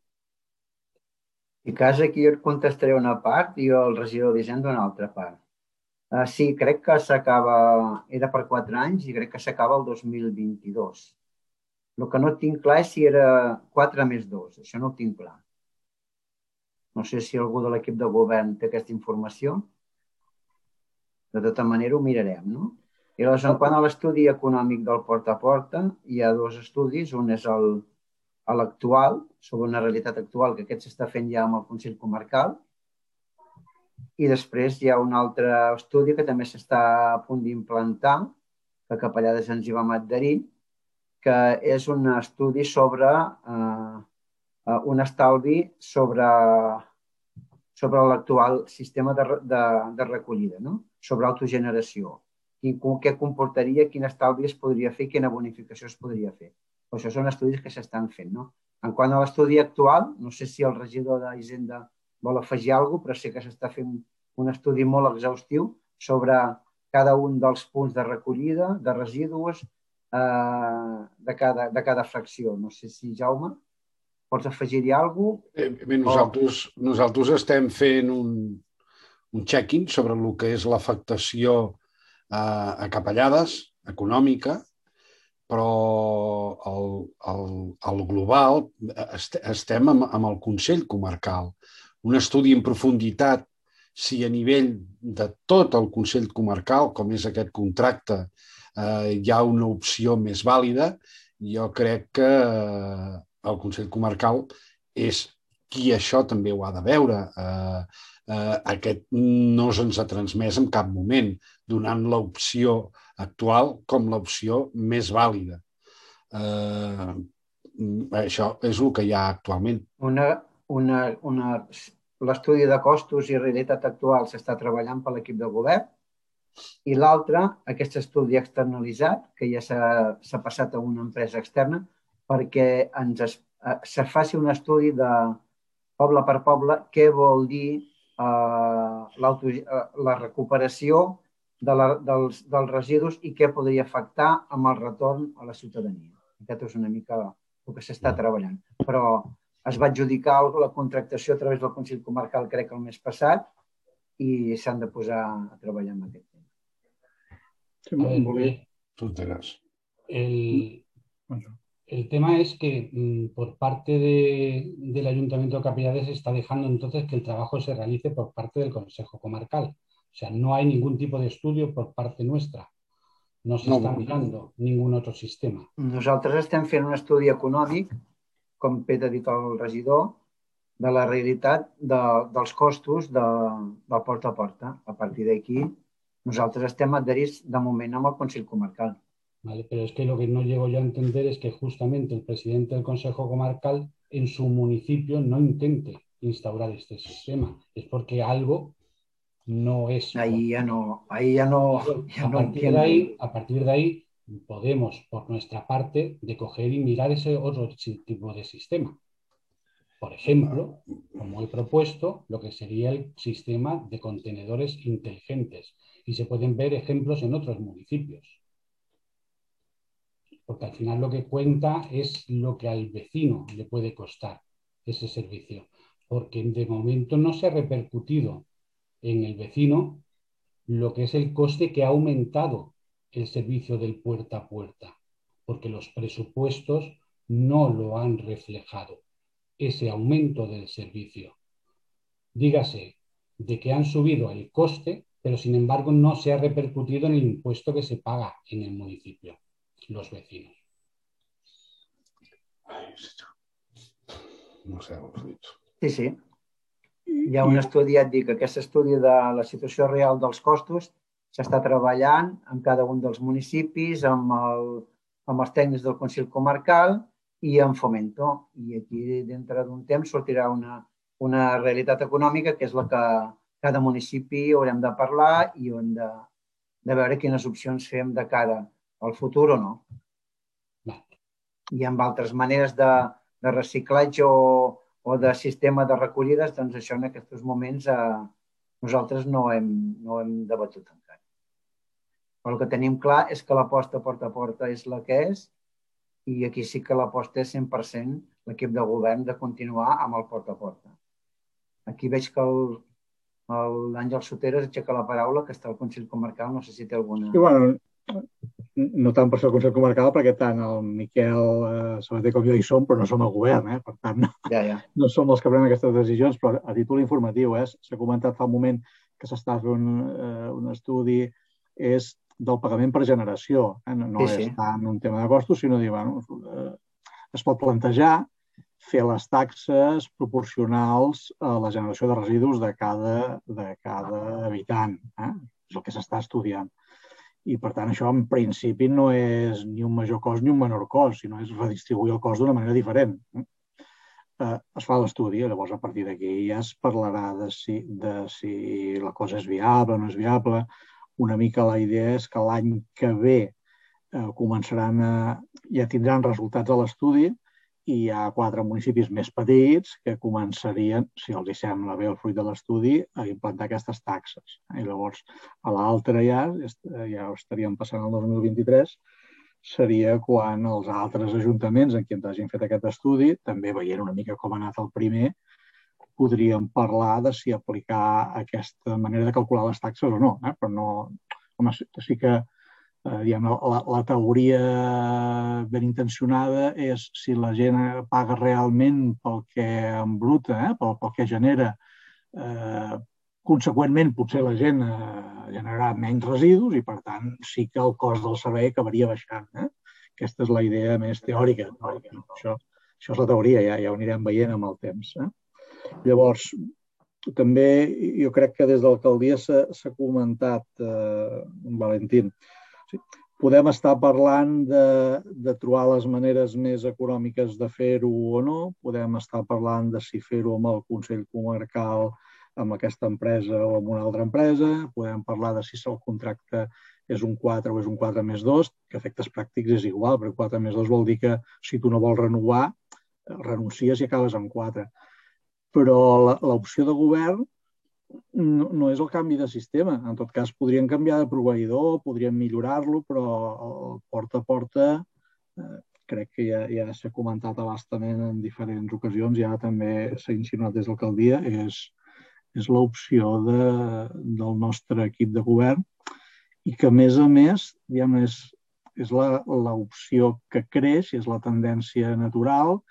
I cas aquí jo et contestaré una part i el regidor d'Hisenda una altra part. Uh, sí, crec que s'acaba, era per quatre anys i crec que s'acaba el dos mil vint-i-dos. El que no tinc clar és si era quatre més dos, això no ho tinc clar. No sé si algú de l'equip de govern té aquesta informació. De tota manera ho mirarem, no? I llavors, en quant a l'estudi econòmic del porta a porta, hi ha dos estudis. Un és el a l'actual, sobre una realitat actual, que aquest s'està fent ja amb el Consell Comarcal. I després hi ha un altre estudi que també s'està a punt d'implantar, que a Capellades ens hi vam adherir, que és un estudi sobre eh, un estalvi sobre, sobre l'actual sistema de, de, de recollida, no? Sobre autogeneració. I què comportaria, quin estalvi es podria fer, quina bonificació es podria fer. Això són estudis que s'estan fent, no? En quant a l'estudi actual, no sé si el regidor d'Hisenda vol afegir alguna cosa, però sé que s'està fent un estudi molt exhaustiu sobre cada un dels punts de recollida, de residus, eh, de, cada, de cada fracció. No sé si, Jaume, pots afegir-hi alguna cosa? Eh, bé, nosaltres, oh. nosaltres estem fent un, un check-in sobre el que és l'afectació a, a Capellades, econòmica, però al, al, al global est estem amb, amb el Consell Comarcal. Un estudi en profunditat si a nivell de tot el Consell Comarcal, com és aquest contracte, eh, hi ha una opció més vàlida. Jo crec que eh, el Consell Comarcal és qui això també ho ha de veure. Eh, eh, aquest no se'ns ha transmès en cap moment, donant l'opció actual com l'opció més vàlida. Eh, això és el que hi ha actualment. Una, una, una, l'estudi de costos i realitat actual s'està treballant per l'equip de govern i l'altre, aquest estudi externalitzat, que ja s'ha passat a una empresa externa, perquè ens es, se faci un estudi de poble per poble què vol dir eh, la recuperació de la, dels, dels residus i què podria afectar amb el retorn a la ciutadania. Aquest és una mica el que s'està treballant. Però es va adjudicar la contractació a través del Consell Comarcal, crec, el mes passat, i s'han de posar a treballar amb aquest tema. Sí, molt bé. El, el tema es que mm, por parte de, del Ayuntamiento de Capellades se está dejando entonces que el trabajo se realice por parte del Consejo Comarcal. O sea, no hay ningún tipo de estudio por parte nuestra. No se no, está mirando ningún otro sistema. Nosaltres estem fent un estudi econòmic, com Pere ha dit el regidor, de la realitat de, dels costos de, del porta a porta. A partir d'aquí, nosaltres estem adherits de moment amb el Consell Comarcal. Vale, pero es que lo que no llego yo a entender es que justamente el presidente del Consejo Comarcal en su municipio no intente instaurar este sistema. Es porque algo no es... Ahí ya no, ahí ya no, ya a, no partir de ahí, a partir de ahí podemos, por nuestra parte, de coger y mirar ese otro tipo de sistema. Por ejemplo, como he propuesto, lo que sería el sistema de contenedores inteligentes. Y se pueden ver ejemplos en otros municipios. Porque al final lo que cuenta es lo que al vecino le puede costar ese servicio. Porque de momento no se ha repercutido en el vecino lo que es el coste que ha aumentado el servicio del puerta a puerta, porque los presupuestos no lo han reflejado, ese aumento del servicio. Dígase, de que han subido el coste, pero sin embargo no se ha repercutido en el impuesto que se paga en el municipio, los vecinos. No sé, ho has dit. Sí, sí. Hi ha un estudi, ja et dic, aquest estudi de la situació real dels costos s'està treballant en cada un dels municipis, amb, el, amb els tècnics del Consell Comarcal i amb Fomento. I aquí, dintre d'un temps, sortirà una, una realitat econòmica que és la que cada municipi haurem de parlar i hem de, de veure quines opcions fem de cara al futur o no. I amb altres maneres de, de reciclatge o, o de sistema de recollides, doncs això en aquests moments eh, nosaltres no hem, no hem debatut encara. Però el que tenim clar és que l'aposta porta a porta és la que és i aquí sí que l'aposta és cent per cent l'equip de govern de continuar amb el porta a porta. Aquí veig que l'Àngel Soteres aixeca la paraula, que està al Consell Comarcal, no sé si té alguna... Sí, bueno, no tant per ser el Consell Comarcal, perquè tant el Miquel eh, Sabater com jo hi som, però no som el govern, eh? Per tant, no, ja, ja. no som els que prenen aquestes decisions, però a títol informatiu, eh? S'ha comentat fa un moment que s'està fent un, eh, un estudi és del pagament per generació. Eh? No, no sí, sí. És tant un tema de costos, sinó dir, bueno, eh, es pot plantejar fer les taxes proporcionals a la generació de residus de cada, de cada habitant. Eh? És el que s'està estudiant. I, per tant, això en principi no és ni un major cost ni un menor cost, sinó és redistribuir el cost d'una manera diferent. Eh, es fa l'estudi, llavors a partir d'aquí ja es parlarà de si, de si la cosa és viable o no és viable. Una mica la idea és que l'any que ve eh, començaran a, ja tindran resultats a l'estudi i hi ha quatre municipis més petits que començarien, si els hi sembla bé el fruit de l'estudi, a implantar aquestes taxes. I llavors, a l'altre ja, ja ho estaríem passant el dos mil vint-i-tres, seria quan els altres ajuntaments en qui ens hagin fet aquest estudi, també veient una mica com ha anat el primer, podríem parlar de si aplicar aquesta manera de calcular les taxes o no. Eh? Però no, home, sí que eh, diguem, la, la teoria ben intencionada és si la gent paga realment pel que embruta, eh? pel, pel que genera, eh, conseqüentment potser la gent eh, generarà menys residus i, per tant, sí que el cost del servei acabaria baixant. Eh? Aquesta és la idea més teòrica. Això, això és la teoria, ja, ja ho anirem veient amb el temps. Eh? Llavors, també jo crec que des de l'alcaldia s'ha comentat, eh, Valentín, sí, podem estar parlant de, de trobar les maneres més econòmiques de fer-ho o no, podem estar parlant de si fer-ho amb el Consell Comarcal, amb aquesta empresa o amb una altra empresa, podem parlar de si el contracte és un quatre o és un quatre més dos, que a efectes pràctics és igual, perquè quatre més dos vol dir que si tu no vols renovar, renuncies i acabes amb quatre. Però l'opció de govern no, no és el canvi de sistema. En tot cas, podrien canviar de proveïdor, podrien millorar-lo, però el porta a porta eh, crec que ja, ja s'ha comentat a bastament en diferents ocasions, ja també s'ha insinuat des de l'alcaldia, és, és l'opció de, del nostre equip de govern i que, a més a més, diguem, és, és l'opció que creix, és la tendència natural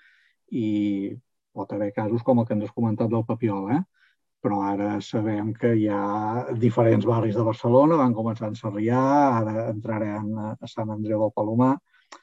i pot haver casos com el que ens has comentat del Papiol, eh? Però ara sabem que hi ha diferents barris de Barcelona, van començar a Sarrià, ara entrarem a Sant Andreu del Palomar,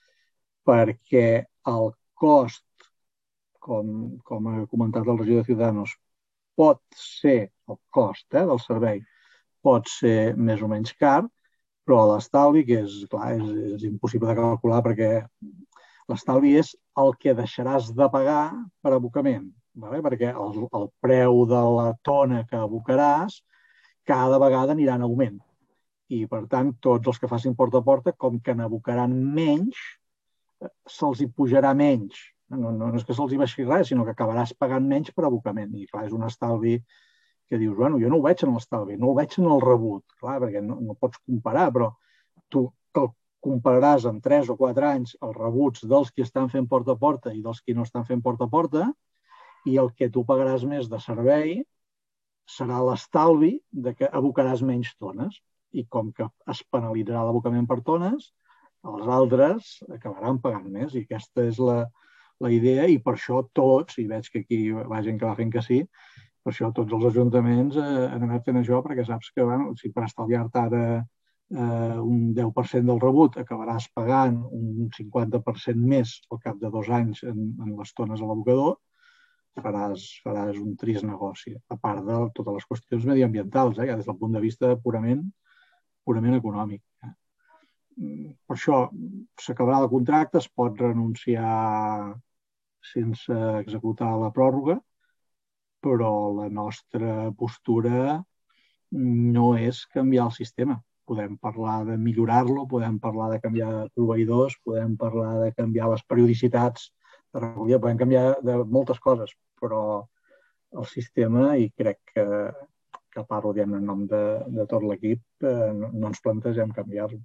perquè el cost, com, com ha comentat el regidor de Ciudadanos, pot ser, el cost eh, del servei pot ser més o menys car, però l'estalvi, que és, clar, és, és impossible de calcular perquè l'estalvi és el que deixaràs de pagar per abocament, vale? Perquè el, el preu de la tona que abocaràs cada vegada anirà en augment. I, per tant, tots els que facin porta a porta, com que n'abocaran menys, se'ls hi pujarà menys. No, no, no és que se'ls hi baixi res, sinó que acabaràs pagant menys per abocament. I, clar, és un estalvi que dius, bueno, jo no ho veig en l'estalvi, no ho veig en el rebut, clar, perquè no, no pots comparar, però tu compararàs en tres o quatre anys els rebuts dels qui estan fent porta a porta i dels qui no estan fent porta a porta i el que tu pagaràs més de servei serà l'estalvi de que abocaràs menys tones i com que es penalitzarà l'abocament per tones, els altres acabaran pagant més i aquesta és la, la idea i per això tots, i veig que aquí hi ha gent que va fent que sí, per això tots els ajuntaments eh, han anat fent això perquè saps que bueno, si per estalviar-te ara Uh, un deu per cent del rebut acabaràs pagant un cinquanta per cent més al cap de dos anys en, en les tones a l'abocador, faràs, faràs un trist negoci, a part de totes les qüestions mediambientals, eh, ja des del punt de vista purament, purament econòmic. Eh. Per això s'acabarà el contracte, es pot renunciar sense executar la pròrroga, però la nostra postura no és canviar el sistema. Podem parlar de millorar-lo, podem parlar de canviar proveïdors, podem parlar de canviar les periodicitats de recollida, podem canviar de moltes coses, però el sistema, i crec que, que parlo en nom de, de tot l'equip, eh, no, no ens plantegem canviar-lo.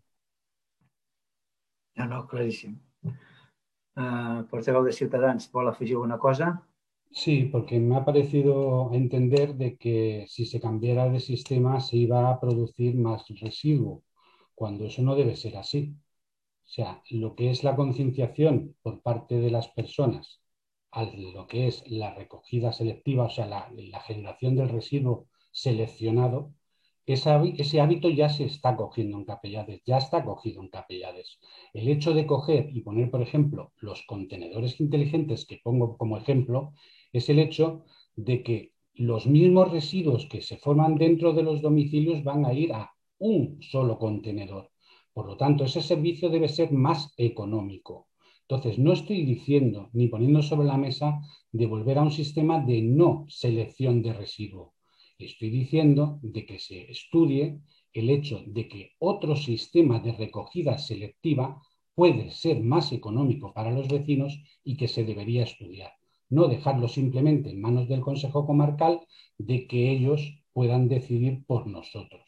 No, no, claríssim. Uh, portaveu de Ciutadans, ¿vol afegir alguna cosa? Sí, porque me ha parecido entender de que si se cambiara de sistema se iba a producir más residuo, cuando eso no debe ser así. O sea, lo que es la concienciación por parte de las personas a lo que es la recogida selectiva, o sea, la, la generación del residuo seleccionado, ese hábito ya se está cogiendo en Capellades, ya está cogido en Capellades. El hecho de coger y poner, por ejemplo, los contenedores inteligentes que pongo como ejemplo, es el hecho de que los mismos residuos que se forman dentro de los domicilios van a ir a un solo contenedor. Por lo tanto, ese servicio debe ser más económico. Entonces, no estoy diciendo ni poniendo sobre la mesa de volver a un sistema de no selección de residuo. Estoy diciendo de que se estudie el hecho de que otro sistema de recogida selectiva puede ser más económico para los vecinos y que se debería estudiar. No dejarlo simplemente en manos del Consejo Comarcal de que ellos puedan decidir por nosotros.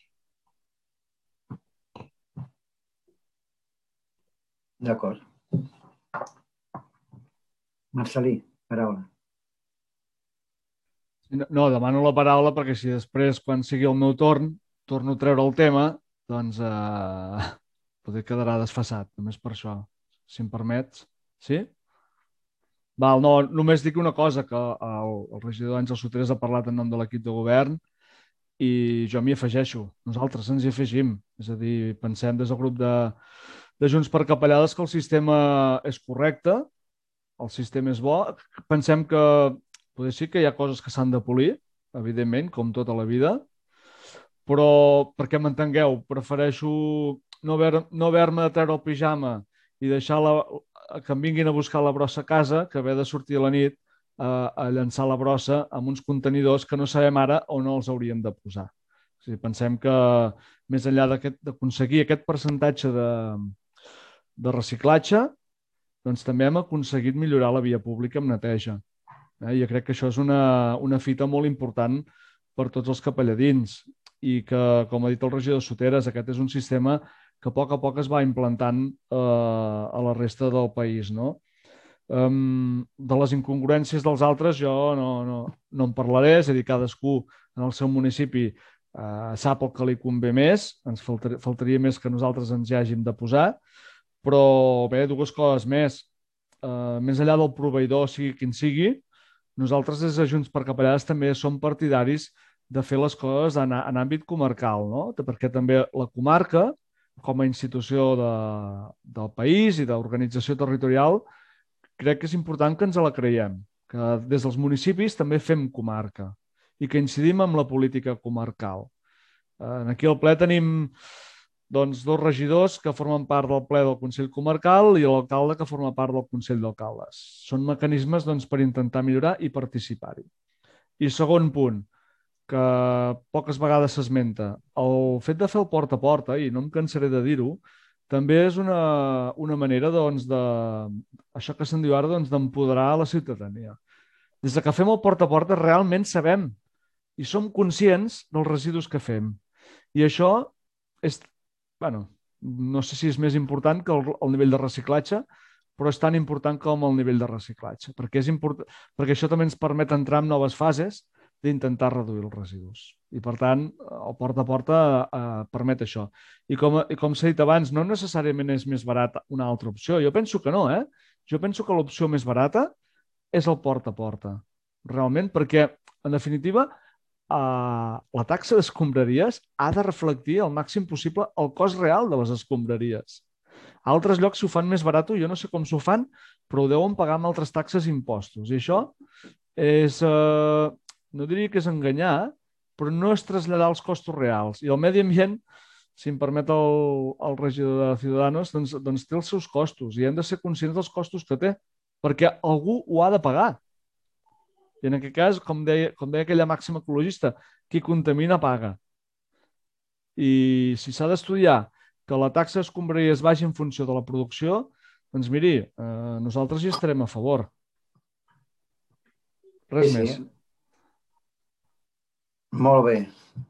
D'acord. Marcelí, paraula. No, no, demano la paraula perquè si després, quan sigui el meu torn, torno a treure el tema, doncs eh, potser quedarà desfasat, només per això, si em permets. Sí? Val, no, només dic una cosa, que el, el regidor Àngel Soteras ha parlat en nom de l'equip de govern i jo m'hi afegeixo, nosaltres ens hi afegim, és a dir, pensem des del grup de, de Junts per Capellades que el sistema és correcte, el sistema és bo, pensem que potser sí que hi ha coses que s'han de polir, evidentment, com tota la vida, però perquè m'entengueu, prefereixo no haver-me no haver de treure el pijama i deixar la, que em vinguin a buscar la brossa a casa que haver de sortir a la nit a, a llançar la brossa amb uns contenidors que no sabem ara on els hauríem de posar. O sigui, pensem que més enllà d'aconseguir aquest percentatge de, de reciclatge, doncs també hem aconseguit millorar la via pública amb neteja. Eh? Jo crec que això és una, una fita molt important per tots els capelladins i que, com ha dit el regidor Soteras, aquest és un sistema que a poc a poc es va implantant eh, a la resta del país. No? Um, de les incongruències dels altres jo no, no, no en parlaré, és a dir, cadascú en el seu municipi eh, sap el que li convé més, ens faltaria, faltaria més que nosaltres ens hi hàgim de posar, però bé, dues coses més. Uh, més enllà del proveïdor, sigui quin sigui, nosaltres des de Junts per Capellades també som partidaris de fer les coses en, en àmbit comarcal, no? Perquè també la comarca, com a institució de, del país i d'organització territorial, crec que és important que ens la creiem, que des dels municipis també fem comarca i que incidim en la política comarcal. Uh, aquí al ple tenim doncs, dos regidors que formen part del ple del Consell Comarcal i l'alcalde que forma part del Consell d'Alcaldes. Són mecanismes doncs, per intentar millorar i participar-hi. I segon punt, que poques vegades s'esmenta, el fet de fer el porta a porta, i no em cansaré de dir-ho, també és una, una manera doncs, de, això que se'n diu ara, doncs, d'empoderar la ciutadania. Des que fem el porta a porta realment sabem i som conscients dels residus que fem. I això és, bueno, no sé si és més important que el, el nivell de reciclatge, però és tan important com el nivell de reciclatge, perquè, és important, perquè això també ens permet entrar en noves fases d'intentar reduir els residus. I, per tant, el porta a porta eh, permet això. I com, i com s'ha dit abans, no necessàriament és més barat una altra opció. Jo penso que no, eh? Jo penso que l'opció més barata és el porta a porta, realment, perquè, en definitiva, Uh, la taxa d'escombraries ha de reflectir al màxim possible el cost real de les escombraries. A altres llocs s'ho fan més barat, jo no sé com s'ho fan, però ho deuen pagar amb altres taxes i impostos. I això és, uh, no diria que és enganyar, però no és traslladar els costos reals. I el medi ambient, si em permet el, el regidor de Ciudadanos, doncs, doncs té els seus costos i hem de ser conscients dels costos que té, perquè algú ho ha de pagar. I en aquest cas, com deia, com deia aquella màxima ecologista, qui contamina paga. I si s'ha d'estudiar que la taxa d'escombraries vagi en funció de la producció, doncs miri, eh, nosaltres hi estarem a favor. Res sí, més. Sí. Molt bé.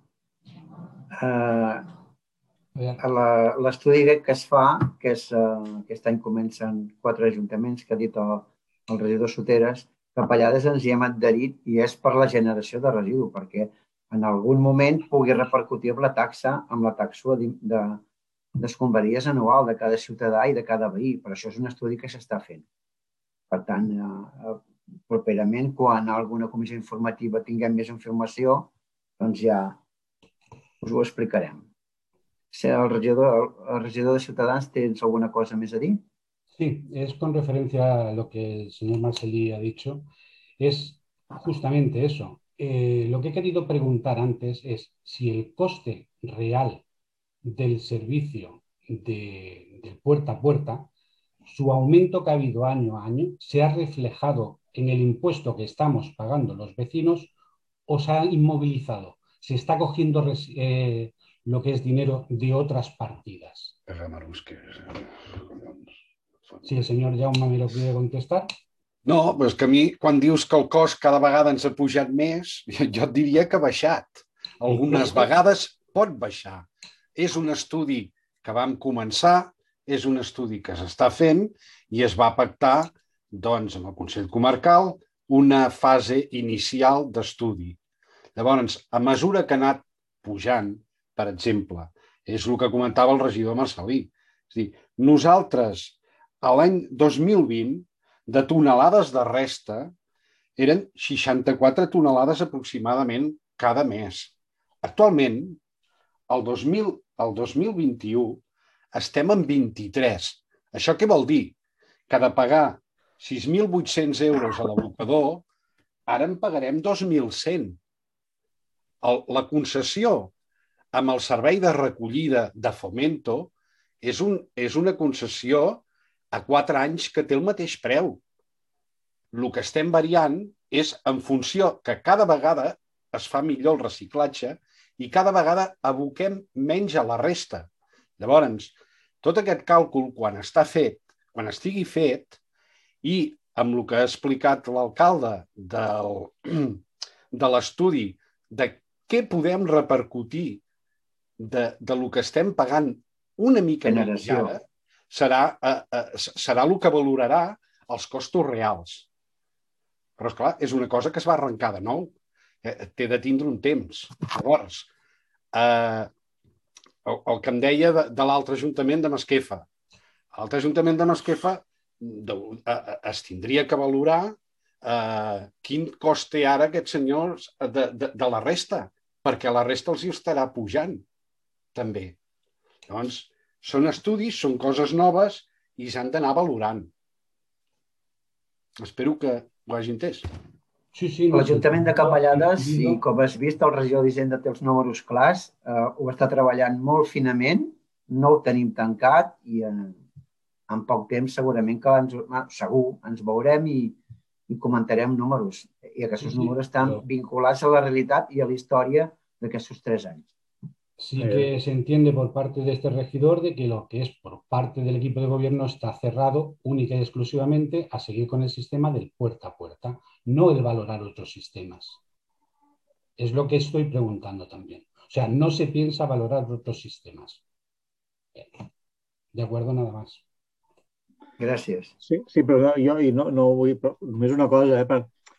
Uh, L'estudi que es fa, que és, uh, aquest any comencen quatre ajuntaments, que ha dit el, el regidor Soteras, Capellades ens hi hem adherit i és per la generació de residu, perquè en algun moment pugui repercutir amb la taxa, amb la taxa d'escombraries anual de cada ciutadà i de cada veí. Per això és un estudi que s'està fent. Per tant, eh, properament, quan alguna comissió informativa tinguem més informació, doncs ja us ho explicarem. Si el regidor, el regidor de Ciutadans, ¿tienes alguna cosa més a dir? Sí, es con referencia a lo que el señor Marcellí ha dicho. Es justamente eso. Eh, lo que he querido preguntar antes es si el coste real del servicio de, de puerta a puerta, su aumento que ha habido año a año, se ha reflejado en el impuesto que estamos pagando los vecinos o se ha inmovilizado. Se está cogiendo eh, lo que es dinero de otras partidas. Si el senyor Jaume me lo quiere contestar. No, però és que a mi, quan dius que el cost cada vegada ens ha pujat més, jo et diria que ha baixat. Algunes vegades pot baixar. És un estudi que vam començar, és un estudi que s'està fent i es va pactar, doncs, amb el Consell Comarcal una fase inicial d'estudi. Llavors, a mesura que ha anat pujant, per exemple, és el que comentava el regidor Marcel·lí. És a dir, nosaltres, a l'any dos mil vint, de tonelades de resta, eren seixanta-quatre tonelades aproximadament cada mes. Actualment, el dos mil, el dos mil vint-i-u, estem en vint-i-tres. Això què vol dir? Que de pagar sis mil vuit-cents euros a l'abocador, ara en pagarem dos mil cent. La concessió amb el servei de recollida de Fomento és, un, és una concessió a quatre anys que té el mateix preu. El que estem variant és en funció que cada vegada es fa millor el reciclatge i cada vegada aboquem menys a la resta. Llavors, tot aquest càlcul, quan està fet, quan estigui fet, i amb el que ha explicat l'alcalde del, de l'estudi de què podem repercutir de, de lo que estem pagant una mica menys ara, serà, eh, eh, serà el que valorarà els costos reals. Però, esclar, és una cosa que es va arrencar de nou. Eh, té de tindre un temps. Llavors, eh, el, el que em deia de, de l'altre Ajuntament de Masquefa. L'altre Ajuntament de Masquefa de, eh, es tindria que valorar eh, quin cost té ara aquests senyors de, de, de la resta, perquè la resta els hi estarà pujant, també. Llavors, són estudis, són coses noves i s'han d'anar valorant. Espero que ho hagi entès. Sí, sí, no, L'Ajuntament de Capellades, i com has vist, el regidor d'Hisenda té els números clars, eh, ho està treballant molt finament, no ho tenim tancat i en, en poc temps segurament que ens, segur ens veurem i, i comentarem números. I aquests sí, sí, números estan però... vinculats a la realitat i a la història d'aquests tres anys. Sí que se entiende por parte de este regidor de que lo que es por parte del equipo de gobierno está cerrado única y exclusivamente a seguir con el sistema del puerta a puerta, no el valorar otros sistemas. Es lo que estoy preguntando también. O sea, no se piensa valorar otros sistemas. De acuerdo, nada más. Gràcies. Sí, sí, però jo i no, no vull... Però només una cosa, eh, per...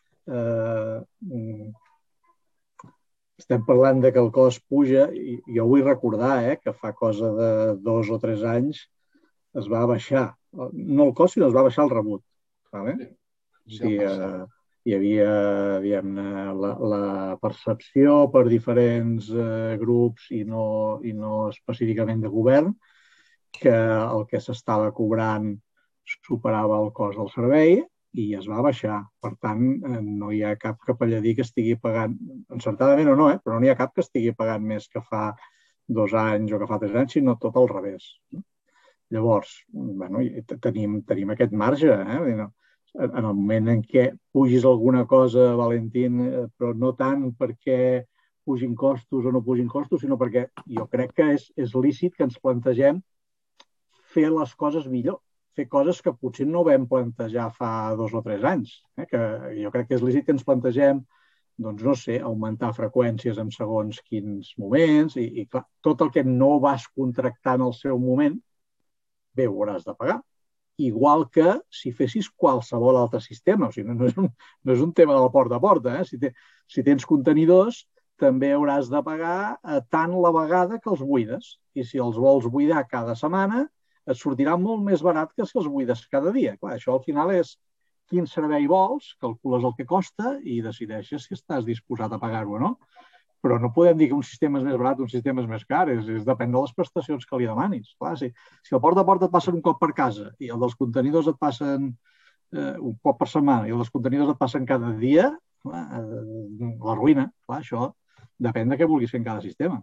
Eh, estem parlant de que el cost puja i jo vull recordar eh, que fa cosa de dos o tres anys es va baixar, no el cost, sinó es va baixar el rebut. Vale? Sí, eh, hi havia diguem-ne, la, la percepció per diferents eh, grups i no, i no específicament de govern que el que s'estava cobrant superava el cost del servei i es va baixar. Per tant, no hi ha cap capelladí que estigui pagant, encertadament o no, eh? però no hi ha cap que estigui pagant més que fa dos anys o que fa tres anys, sinó tot al revés. Llavors, bueno, tenim, tenim aquest marge. Eh? En el moment en què pugis alguna cosa, Valentín, però no tant perquè pugin costos o no pugin costos, sinó perquè jo crec que és, és lícit que ens plantegem fer les coses millor. Fer coses que potser no vam plantejar fa dos o tres anys. Eh? Que jo crec que és lícit que ens plantegem, doncs no sé, augmentar freqüències en segons quins moments i, i clar, tot el que no vas contractar en el seu moment, bé, ho hauràs de pagar. Igual que si fessis qualsevol altre sistema. O sigui, no és un, no és un tema del porta a porta. Eh? Si, te, si tens contenidors, també hauràs de pagar tant la vegada que els buides. I si els vols buidar cada setmana, et sortirà molt més barat que si els buides cada dia. Clar, això al final és quin servei vols, calcules el que costa i decideixes si estàs disposat a pagar-ho o no. però no podem dir que un sistema és més barat o un sistema és més car, és, és depèn de les prestacions que li demanis. Clar, si, si el porta a porta et passen un cop per casa i el dels contenidors et passen eh, un cop per setmana i el dels contenidors et passen cada dia, clar, eh, la ruïna. Clar, això depèn de què vulguis fer en cada sistema.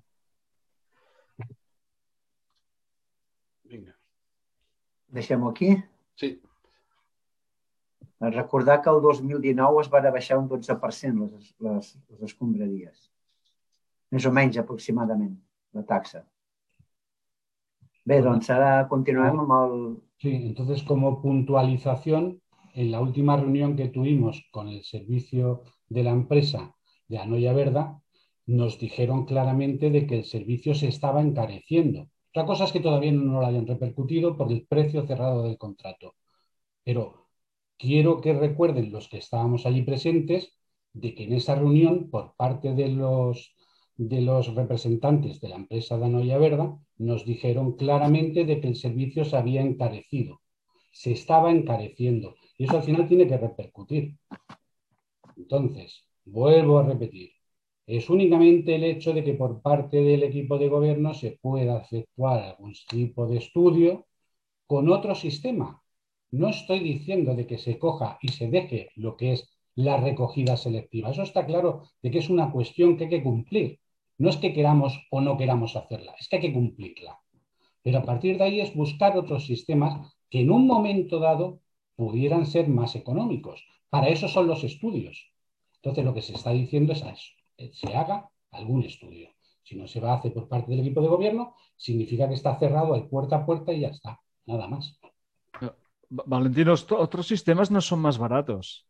Vinga. Deixem-ho aquí? Sí. Recordar que el dos mil dinou es va baixar un dotze per cent les, les, les escombraries. Més o menys, aproximadament, la taxa. Bé, doncs ara continuem amb el... Sí, entonces como puntualización, en la última reunión que tuvimos con el servicio de la empresa de Anoia Verda, nos dijeron claramente de que el servicio se estaba encareciendo. Otra cosa es que todavía no lo hayan repercutido por el precio cerrado del contrato. Pero quiero que recuerden los que estábamos allí presentes de que en esa reunión, por parte de los, de los representantes de la empresa de Anoia Verda, nos dijeron claramente de que el servicio se había encarecido. Se estaba encareciendo. Y eso al final tiene que repercutir. Entonces, vuelvo a repetir. Es únicamente el hecho de que por parte del equipo de gobierno se pueda efectuar algún tipo de estudio con otro sistema. No estoy diciendo de que se coja y se deje lo que es la recogida selectiva. Eso está claro de que es una cuestión que hay que cumplir. No es que queramos o no queramos hacerla, es que hay que cumplirla. Pero a partir de ahí es buscar otros sistemas que en un momento dado pudieran ser más económicos. Para eso son los estudios. Entonces lo que se está diciendo es eso, que se haga algún estudio. Si no se va a hacer por parte del equipo de gobierno, significa que está cerrado al puerta a puerta y ya está, nada más. Valentino, otros sistemas no son más baratos.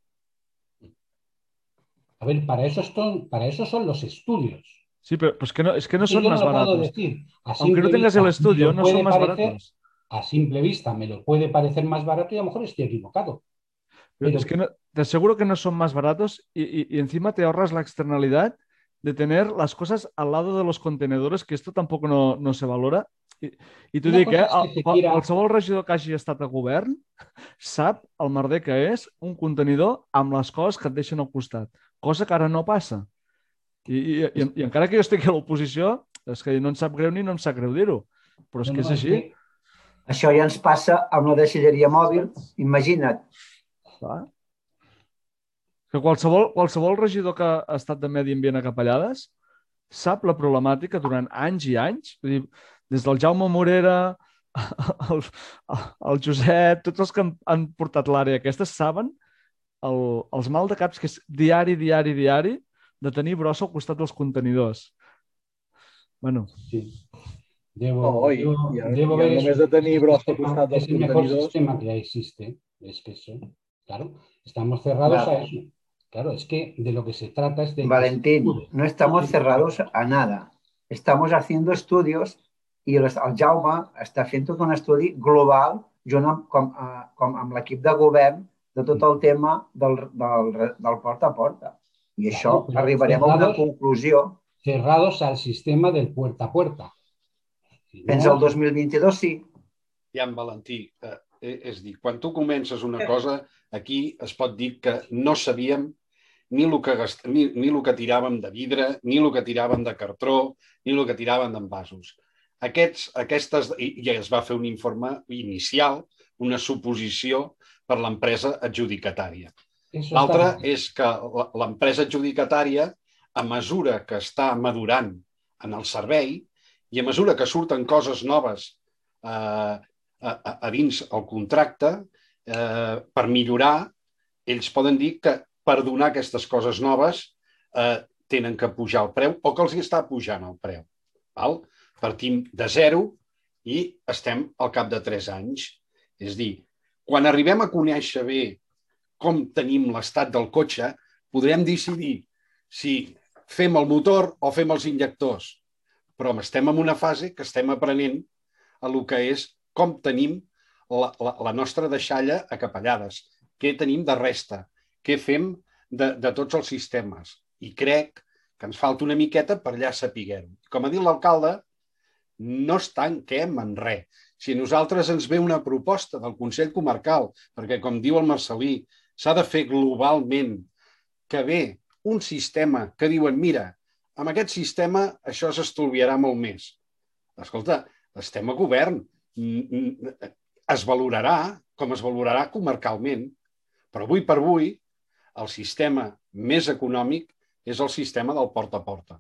A ver, para eso, son, para eso son los estudios. Sí, pero pues que no, es que no es que son yo más no lo baratos. Puedo decir. A Aunque no tengas el estudio, no son más parecer, baratos. A simple vista me lo puede parecer más barato y a lo mejor estoy equivocado. Pero, Pero es que no, te aseguro que no son más baratos y, y, y encima te ahorras la externalidad de tener las cosas al lado de los contenedores, que esto tampoco no, no se valora. I, i t'ho dic, eh? El, quiera... qualsevol regidor que hagi estat a govern sap el merder que és un contenidor amb les coses que et deixen al costat, cosa que ara no passa. I, i, i, i encara que jo estigui a l'oposició, és que no em sap greu ni no em sap greu dir-ho, però és no, que és així. Que... Això ja ens passa amb la deixalleria mòbil, imagina't. Clar. Que qualsevol, qualsevol regidor que ha estat de Medi Ambient a Capellades sap la problemàtica durant anys i anys. Vull dir, des del Jaume Morera, el, el Josep, tots els que han, han portat l'àrea aquesta saben el, els mal de caps que és diari, diari, diari de tenir brossa al costat dels contenidors. Bueno. Sí. Debo, oh, y, debo, y, debo y ver només de tenir brossa al costat dels es el contenidors... mejor sistema que existe. Es que eso, claro, estamos cerrados claro. a eso. Claro, es que de lo que se trata es de... Valentín, no estamos cerrados a nada. Estamos haciendo estudios i el Jaume està fent tot un estudi global junt amb, com, com, amb l'equip de govern de tot el tema del, del, del porta a porta. I això claro, arribarem cerrados, a una conclusió. Cerrados al sistema del puerta a puerta. Si Fins no... al dos mil vint-i-dos, sí. Ja, en Valentí, eh, és dir, quan tu comences una cosa, aquí es pot dir que no sabíem ni el que, gast... ni, ni el que tiràvem de vidre, ni el que tiràvem de cartró, ni el que tiràvem d'envasos. Aquests, aquestes, i es va fer un informe inicial, una suposició per l'empresa adjudicatària. L'altre és que l'empresa adjudicatària, a mesura que està madurant en el servei i a mesura que surten coses noves eh, a, a dins el contracte, eh, per millorar, ells poden dir que per donar aquestes coses noves eh, tenen que pujar el preu o que els està pujant el preu. Val? Partim de zero i estem al cap de tres anys. És dir, quan arribem a conèixer bé com tenim l'estat del cotxe, podrem decidir si fem el motor o fem els injectors. Però estem en una fase que estem aprenent a el que és com tenim la, la, la nostra deixalla a Capellades, què tenim de resta, què fem de, de tots els sistemes. I crec que ens falta una miqueta per allà sapiguem. Com ha dit l'alcalde, no es tanquem en res. Si a nosaltres ens ve una proposta del Consell Comarcal, perquè, com diu el Marcelí, s'ha de fer globalment, que ve un sistema que diuen, mira, amb aquest sistema això s'estolviarà molt més. Escolta, estem a govern. Es valorarà com es valorarà comarcalment, però avui per avui el sistema més econòmic és el sistema del porta a porta.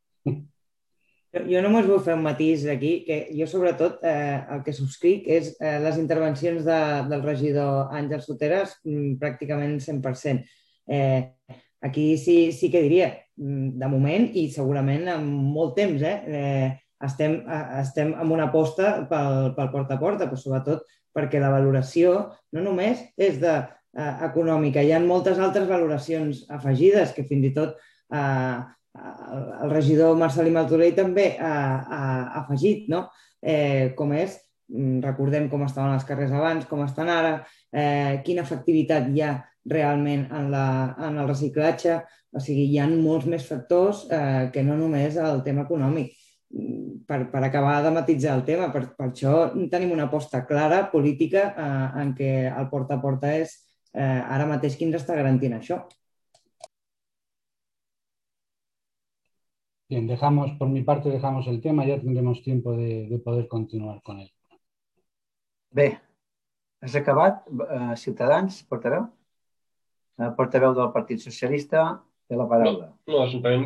Jo només vull fer un matís aquí, que jo sobretot eh, el que subscric és eh, les intervencions de, del regidor Àngel Soteras mm, pràcticament cent per cent. Eh, aquí sí, sí que diria, de moment i segurament en molt temps, eh, eh, estem, eh, estem amb una aposta pel, pel porta a porta, però sobretot perquè la valoració no només és de, eh, econòmica, hi ha moltes altres valoracions afegides que fins i tot eh, el regidor Marcelí Martorell també ha, ha afegit, no? Eh, com és, recordem com estaven els carrers abans, com estan ara, eh, quina efectivitat hi ha realment en, la, en el reciclatge, o sigui, hi ha molts més factors eh, que no només el tema econòmic. Per, per acabar de matitzar el tema, per, per això tenim una aposta clara, política, eh, en què el porta a porta és eh, ara mateix qui ens està garantint això. Bien, dejamos, por mi parte dejamos el tema, ya tendremos tiempo de, de poder continuar con él. Bé, has acabat? Uh, Ciutadans, portaveu? Uh, portaveu del Partit Socialista, té la paraula. No, no simplement,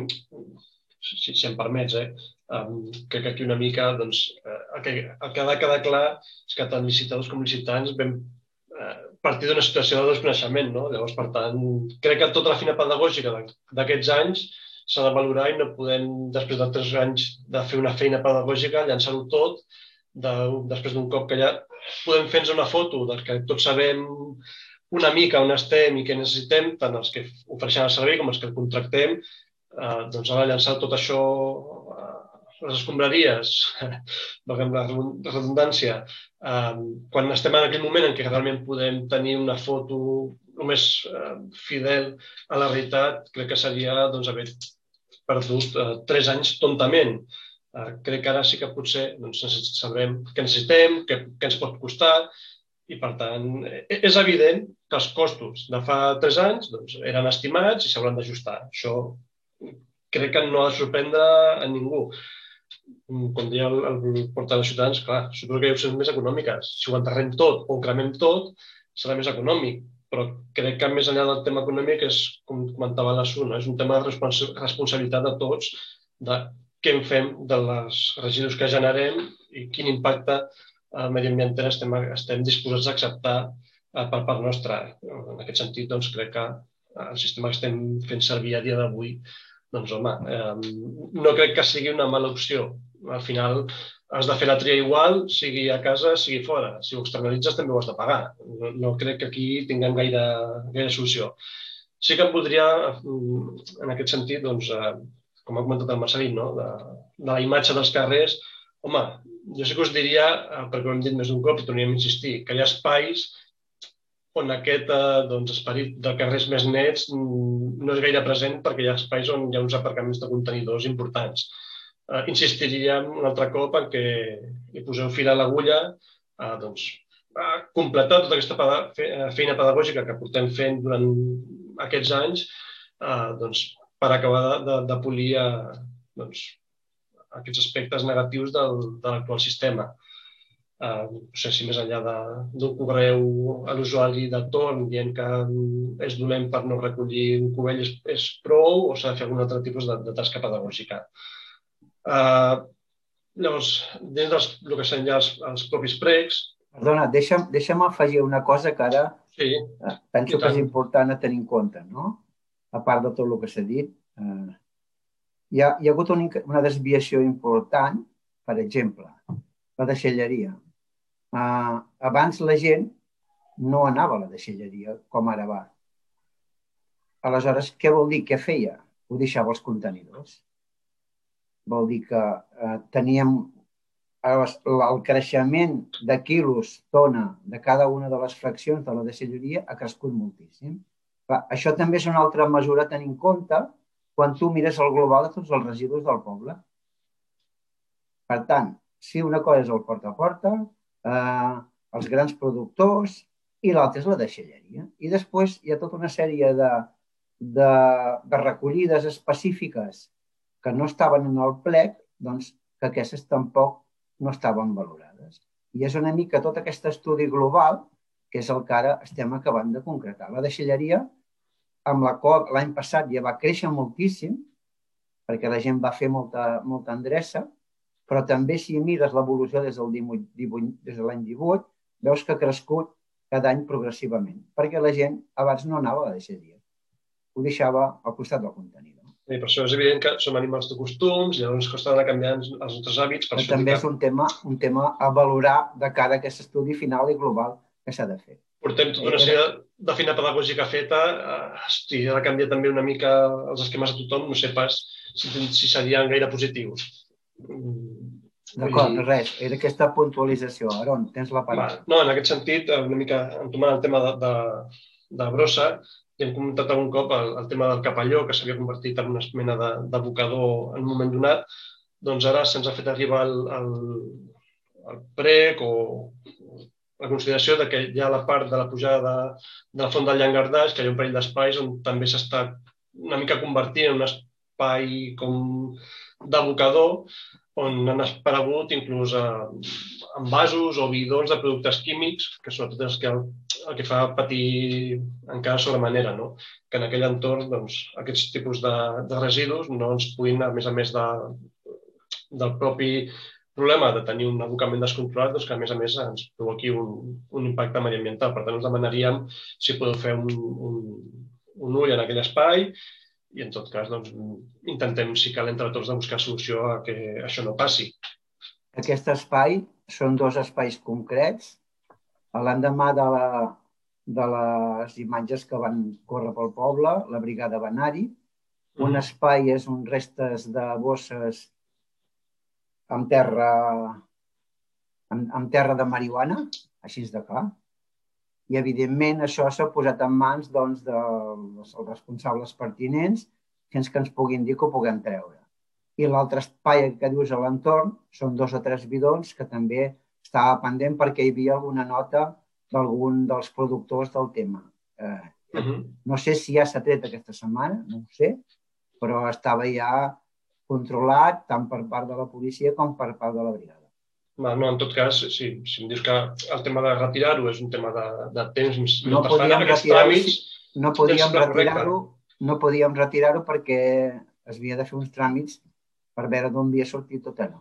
si, si em permets, eh, um, crec que aquí una mica doncs, eh, el, que, el que ha de quedar clar és que tant licitadors com licitants vam eh, partir d'una situació de desconeixement, no? Llavors, per tant, crec que tota la feina pedagògica d'aquests anys s'ha de valorar i no podem, després de tres anys de fer una feina pedagògica, llançar-ho tot, de, després d'un cop que ja podem fer-nos una foto del que tots sabem una mica on estem i què necessitem, tant els que ofereixen el servei com els que el contractem, eh, doncs ara llançar tot això a les escombraries, valgui la redundància, eh, quan estem en aquell moment en què realment podem tenir una foto només eh, fidel a la realitat, crec que seria doncs, haver perdut eh, tres anys tontament. Eh, crec que ara sí que potser doncs, sabrem què necessitem, què, què ens pot costar, i per tant és evident que els costos de fa tres anys doncs, eren estimats i s'hauran d'ajustar. Això crec que no ha de sorprendre a ningú. Com deia el, el portaveu de Ciutadans, clar, suposo que hi ha opcions més econòmiques. Si ho enterrem tot o ho cremem tot, serà més econòmic. Però crec que més enllà del tema econòmic és, com comentava l'Assu, no? És un tema de respons responsabilitat de tots, de què en fem de les residus que generem i quin impacte eh, mediambiental estem, estem disposats a acceptar eh, per part nostra. En aquest sentit, doncs, crec que el sistema que estem fent servir a dia d'avui, doncs, home, eh, no crec que sigui una mala opció. Al final, has de fer la tria igual, sigui a casa, sigui fora. Si ho externalitzes també ho has de pagar. No, no crec que aquí tinguem gaire, gaire solució. Sí que em voldria, en aquest sentit, doncs, eh, com ha comentat el Marcelí, no? de, de la imatge dels carrers, home, jo sí que us diria, eh, perquè ho hem dit més d'un cop i tornem a insistir, que hi ha espais on aquest eh, doncs, esperit de carrers més nets no és gaire present perquè hi ha espais on hi ha uns aparcaments de contenidors importants. Uh, insistiríem un altre cop en què hi poseu fil a l'agulla, uh, doncs, uh, completar tota aquesta feina pedagògica que portem fent durant aquests anys uh, doncs, per acabar de, de, de polir uh, doncs, aquests aspectes negatius del, de l'actual sistema. Uh, no sé si més enllà d'un correu a l'usuari de torn dient que és dolent per no recollir un cubell és, és prou o s'ha de fer algun altre tipus de, de tasca pedagògica. Uh, llavors, dins dels, del que són ja els, els propis pregs... Perdona, deixa'm, deixa'm afegir una cosa que ara sí, penso que és important a tenir en compte, no? A part de tot el que s'ha dit. Uh, hi, ha, hi ha hagut una, una desviació important, per exemple, la deixalleria. Uh, abans la gent no anava a la deixalleria com ara va. Aleshores, què vol dir? Què feia? Ho deixava als contenidors. Vol dir que eh, teníem el, el creixement de quilos tona de cada una de les fraccions de la deixalleria ha crescut moltíssim. Clar, això també és una altra mesura a tenir en compte quan tu mires el global de tots els residus del poble. Per tant, si una cosa és el porta a porta, eh, els grans productors i l'altra és la deixalleria. I després hi ha tota una sèrie de, de, de recollides específiques que no estaven en el plec, doncs que aquestes tampoc no estaven valorades. I és una mica tot aquest estudi global que és el que ara estem acabant de concretar. La deixalleria, amb la qual l'any passat ja va créixer moltíssim, perquè la gent va fer molta, molta endreça, però també si mires l'evolució des del divuit, divuit, des de l'any divuit, veus que ha crescut cada any progressivament, perquè la gent abans no anava a la deixalleria, ho deixava al costat del contenidor. I per això és evident que som animals de costums i llavors costa anar canviant els nostres hàbits. Per també és un tema, un tema a valorar de cara a aquest estudi final i global que s'ha de fer. Portem tota una sèrie de feina pedagògica feta, si ha de canviar també una mica els esquemes a tothom, no sé pas si serien gaire positius. D'acord, res, era aquesta puntualització. Aron, tens la paraula. No, en aquest sentit, una mica entomant el tema de brossa, ja hem comentat algun cop el tema del capelló, que s'havia convertit en una mena d'abocador en un moment donat, doncs ara se'ns ha fet arribar el prec o la consideració que hi ha la part de la pujada de la font del Llangardaix, que hi ha un parell d'espais on també s'està una mica convertint en un espai com d'abocador, on han aparegut inclús envasos o bidons de productes químics, que sobretot és el que fa patir encara sobremanera, que en aquell entorn aquests tipus de residus no ens puguin, a més a més del propi problema de tenir un abocament descontrolat, que a més a més ens provoqui un impacte mediambiental. Per tant, us demanaríem si podeu fer un ull en aquell espai i, en tot cas, intentem, si cal, entre tots, de buscar solució a que això no passi. Aquest espai són dos espais concrets. L'endemà de les imatges que van córrer pel poble, la brigada va anar-hi. Un espai és un restes de bosses amb terra amb terra de marihuana, així de clar. I, evidentment, això s'ha posat en mans dels responsables pertinents fins que ens puguin dir que ho puguem treure. I l'altre espai que dius a l'entorn són dos o tres bidons que també estava pendent perquè hi havia alguna nota d'algun dels productors del tema. No sé si ja s'ha tret aquesta setmana, no ho sé, però estava ja controlat tant per part de la policia com per part de la brigada. No, en tot cas, si em dius que el tema de retirar-ho és un tema de temps... No podíem retirar-ho no podíem retirar-ho perquè es havia de fer uns tràmits per veure d'on havia sortit tot allò.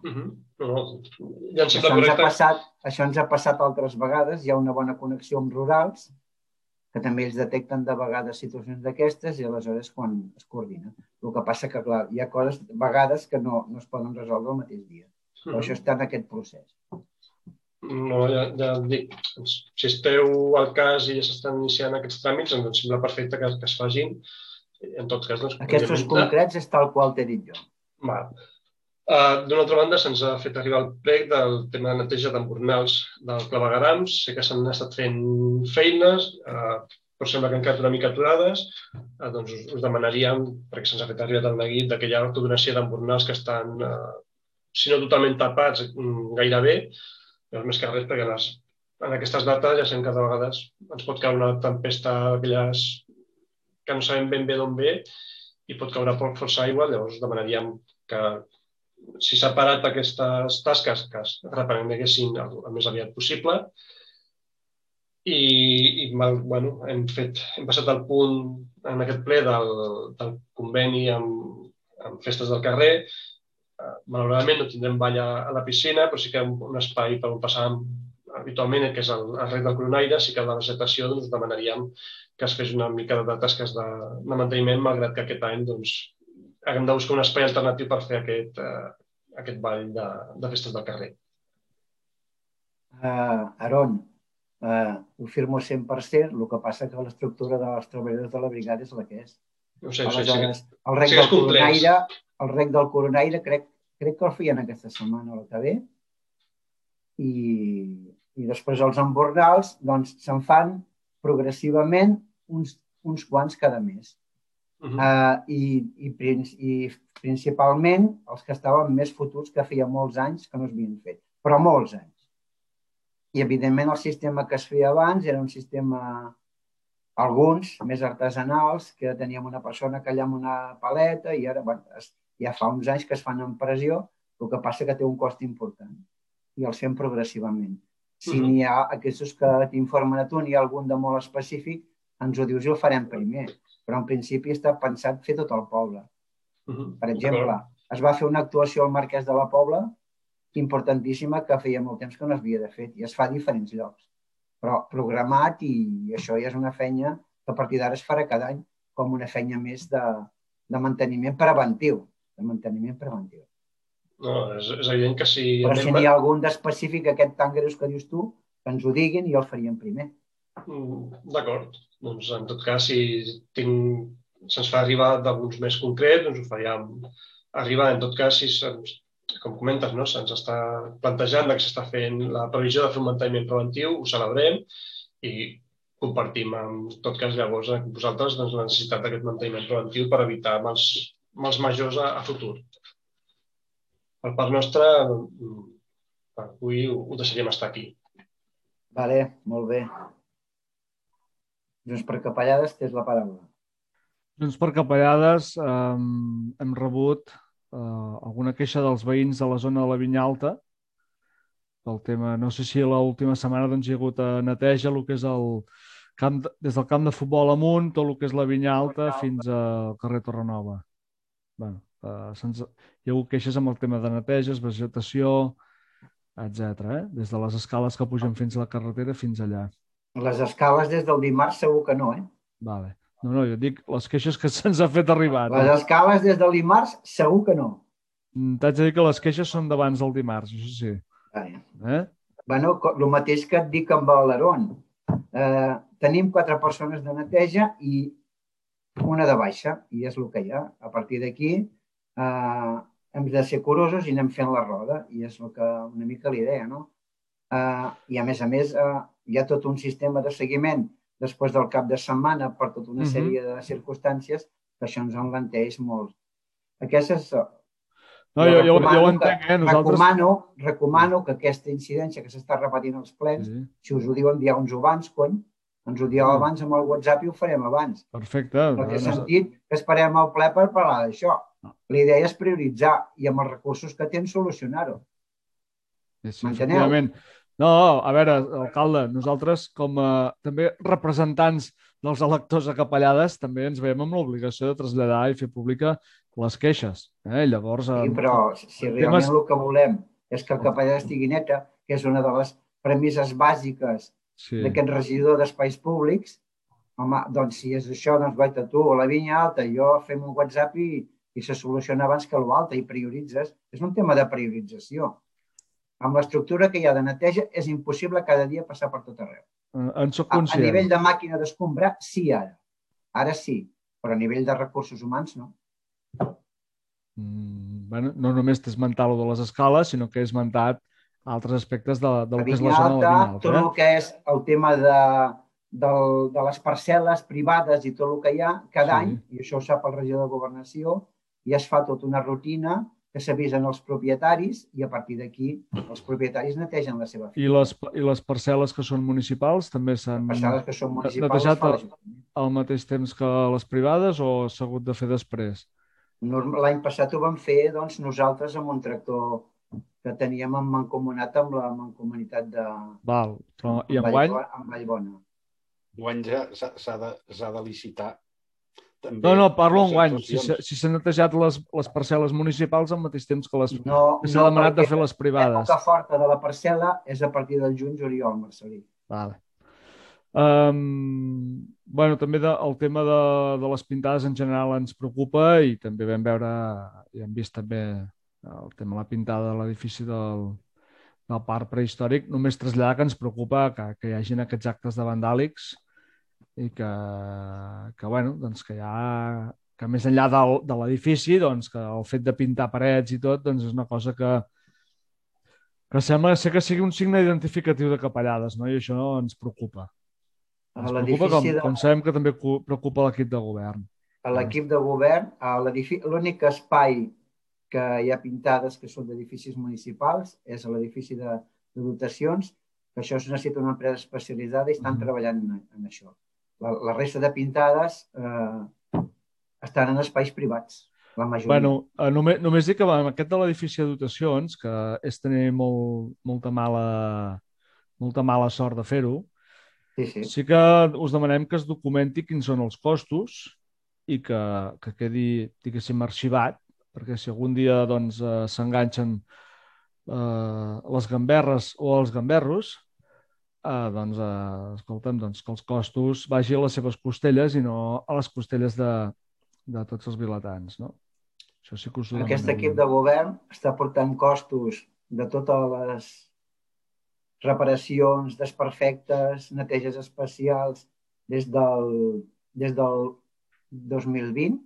Això ens ha passat altres vegades, hi ha una bona connexió amb rurals, que també ells detecten de vegades situacions d'aquestes i aleshores quan es coordina. El que passa que, clar, hi ha coses, vegades, que no es poden resoldre el mateix dia. Però això està en aquest procés. No, ja dic, si esteu al cas i ja s'estan iniciant aquests tràmits, ens sembla perfecte que es fagin. En tot cas, doncs... Aquests concrets és tal qual t'he dit jo. D'una altra banda, se'ns ha fet arribar el plec del tema de neteja d'embornals del claveguerams. Sé que s'han estat fent feines, però sembla que han quedat una mica aturades. Doncs us demanaríem, perquè se'ns ha fet arribar el neguit, que hi ha tota una sèrie d'embornals que estan, si no totalment tapats, gairebé, però més que res, perquè en aquestes dates ja sabem que de vegades ens pot caure una tempesta d'aquelles que no sabem ben bé d'on ve i pot caure força aigua, llavors demanaríem que si s'ha parat aquestes tasques que es reprenguessin el més aviat possible i hem passat al punt en aquest ple del conveni amb festes del carrer. Malauradament no tindrem ball a la piscina, però sí que hi ha un espai per on passar habitualment, que és el rec del Coronaire. Sí que a la vegetació us demanaríem que es fes una mica de tasques de manteniment, malgrat que aquest any haguem de buscar un espai alternatiu per fer aquest ball de festes del carrer. Aron, ho firmo cent per cent, el que passa que l'estructura de les treballadors de la brigada és la que és. Aleshores, el rec del Coronaire, el rec del Coronaire crec que el feien aquesta setmana o la que ve, i després els embornals se'n fan progressivament uns quants cada mes. I principalment els que estaven més fotuts, que feia molts anys que no s'havien fet, però molts anys. I evidentment el sistema que es feia abans era un sistema, alguns més artesanals, que teníem una persona que allà amb una paleta i ara ja fa uns anys que es fan en pressió, el que passa que té un cost important i els fem progressivament. Si n'hi ha aquests que t'informen a tu, n'hi ha algun de molt específic, ens ho dius i el farem primer. Però en principi està pensat fer tot el poble. Per exemple, es va fer una actuació al Marquès de la Pobla importantíssima que feia molt temps que no s'havia de fer i es fa a diferents llocs. Però programat i això ja és una feina que a partir d'ara es farà cada any com una feina més de, de manteniment preventiu. De manteniment preventiu. No, és, és evident que si... Però si n'hi ha algun d'específic, aquest tan greus que dius tu, que ens ho diguin i el faríem primer. D'acord. Doncs en tot cas, si tinc... se'ns fa arribar d'alguns més concrets, doncs ho faríem arribar. En tot cas, si se'ns, com comentes, no? Se'ns està plantejant que s'està fent la previsió de fer un manteniment preventiu, ho celebrem i compartim, en tot cas, llavors, amb vosaltres doncs, la necessitat d'aquest manteniment preventiu per evitar mals, mals majors a, a futur. Per part nostra, avui ho, ho deixaríem estar aquí. Vale, molt bé. Junts per Capellades, tens la paraula. Junts per Capellades eh, hem rebut eh, alguna queixa dels veïns de la zona de la Vinya Alta pel tema, no sé si l'última setmana doncs, hi ha hagut a neteja el que és el camp, de, des del camp de futbol amunt, tot el que és la Vinya Alta fins al carrer Torrenova. Bueno, eh, se'ns, hi ha hagut queixes amb el tema de neteges, vegetació, etcètera. Eh? Des de les escales que pugen fins a la carretera fins allà. Les escales des del dimarts segur que no, eh? Vale. No, no, jo dic les queixes que se'ns ha fet arribar. Les escales des del dimarts segur que no. T'haig de dir que les queixes són d'abans del dimarts, això sí. Vale. Eh? Bueno, el mateix que et dic amb l'Aron. Eh, tenim quatre persones de neteja i una de baixa, i és el que hi ha. A partir d'aquí eh, hem de ser curosos i anem fent la roda, i és el que, una mica l'idea, no? Eh, I a més a més eh, hi ha tot un sistema de seguiment després del cap de setmana per tota una sèrie de circumstàncies que això ens enlenteix molt. Aquestes... No, jo, jo, jo ho entenc, eh? Nosaltres... Recomano, recomano que aquesta incidència que s'està repetint als plens, sí. Si us ho diuen, dieu-nos abans, cony, ens ho dieu abans amb el WhatsApp i ho farem abans. Perfecte. No té sentit que esperem al ple per parlar d'això. La idea és prioritzar i amb els recursos que tens solucionar-ho. Sí, efectivament. No, a veure, alcalde, nosaltres com a també representants dels electors a Capellades també ens veiem amb l'obligació de traslladar i fer pública les queixes. Eh? Llavors, sí, però si realment temes... el que volem és que Capellades estigui neta, que és una de les premisses bàsiques sí. d'aquest regidor d'espais públics, home, doncs si és això, doncs vaig a tu a la Vinya Alta, jo fem un WhatsApp i, i se soluciona abans que l'altre i prioritzes. És un tema de priorització. Amb l'estructura que hi ha de neteja és impossible cada dia passar per tot arreu. En soc conscient. A nivell de màquina d'escombrar, sí ara. Ara sí, però a nivell de recursos humans no. Mm, bueno, no només t'he esmentat el de les escales, sinó que he esmentat altres aspectes de, del que és la zona de la Vinya Alta. Tot el que és el tema de, de, de les parcel·les privades i tot el que hi ha cada sí. any, i això ho sap el regidor de Governació, i es fa tota una rutina que s'avisen els propietaris i a partir d'aquí els propietaris netegen la seva finca. I les, i les parcel·les que són municipals també s'han netejat al, al mateix temps que les privades o s'ha hagut de fer després? L'any passat ho vam fer doncs, nosaltres amb un tractor que teníem mancomunat amb la mancomunitat de... Val, però i enguany? En Vallbona. Enguany ja s'ha de, de licitar. També no, no, parlo enguany. Si s'han si netejat les, les parcel·les municipals al mateix temps que les no, que s'ha no, demanat de fer les privades. L'època forta de la parcel·la és a partir del juny-juliol, Marcelí. Vale. Um, bueno, també de, el tema de, de les pintades en general ens preocupa i també vam veure, i hem vist també el tema de la pintada de l'edifici del, del parc prehistòric. Només traslladar que ens preocupa que, que hi hagin aquests actes de vandàlics i que, que, bueno, doncs que, ha, que més enllà del, de l'edifici, doncs que el fet de pintar parets i tot doncs és una cosa que, que sembla ser que sigui un signe identificatiu de Capellades, no? I això ens preocupa. Ens preocupa com, de... com sabem que també preocupa l'equip de govern. A l'equip de govern, l'únic espai que hi ha pintades que són d'edificis municipals és l'edifici de, de dotacions, que això es necessita una empresa especialitzada i estan mm. treballant en, en això. La, la resta de pintades eh, estan en espais privats. la majoria. Bueno, eh, només, només dic que amb aquest de l'edifici de dotacions, que és tenir molt, molta, mala, molta mala sort de fer-ho, sí, sí. sí que us demanem que es documenti quins són els costos i que, que quedi, diguéssim, arxivat, perquè si algun dia doncs, eh, s'enganxen eh, les gamberres o els gamberros, eh, doncs, eh, escolta'm, doncs, que els costos vagi a les seves costelles i no a les costelles de, de tots els vilatans, no? Això sí que us ho Aquest demanem. equip de govern està portant costos de totes les reparacions, desperfectes, neteges especials des del, des del dos mil vint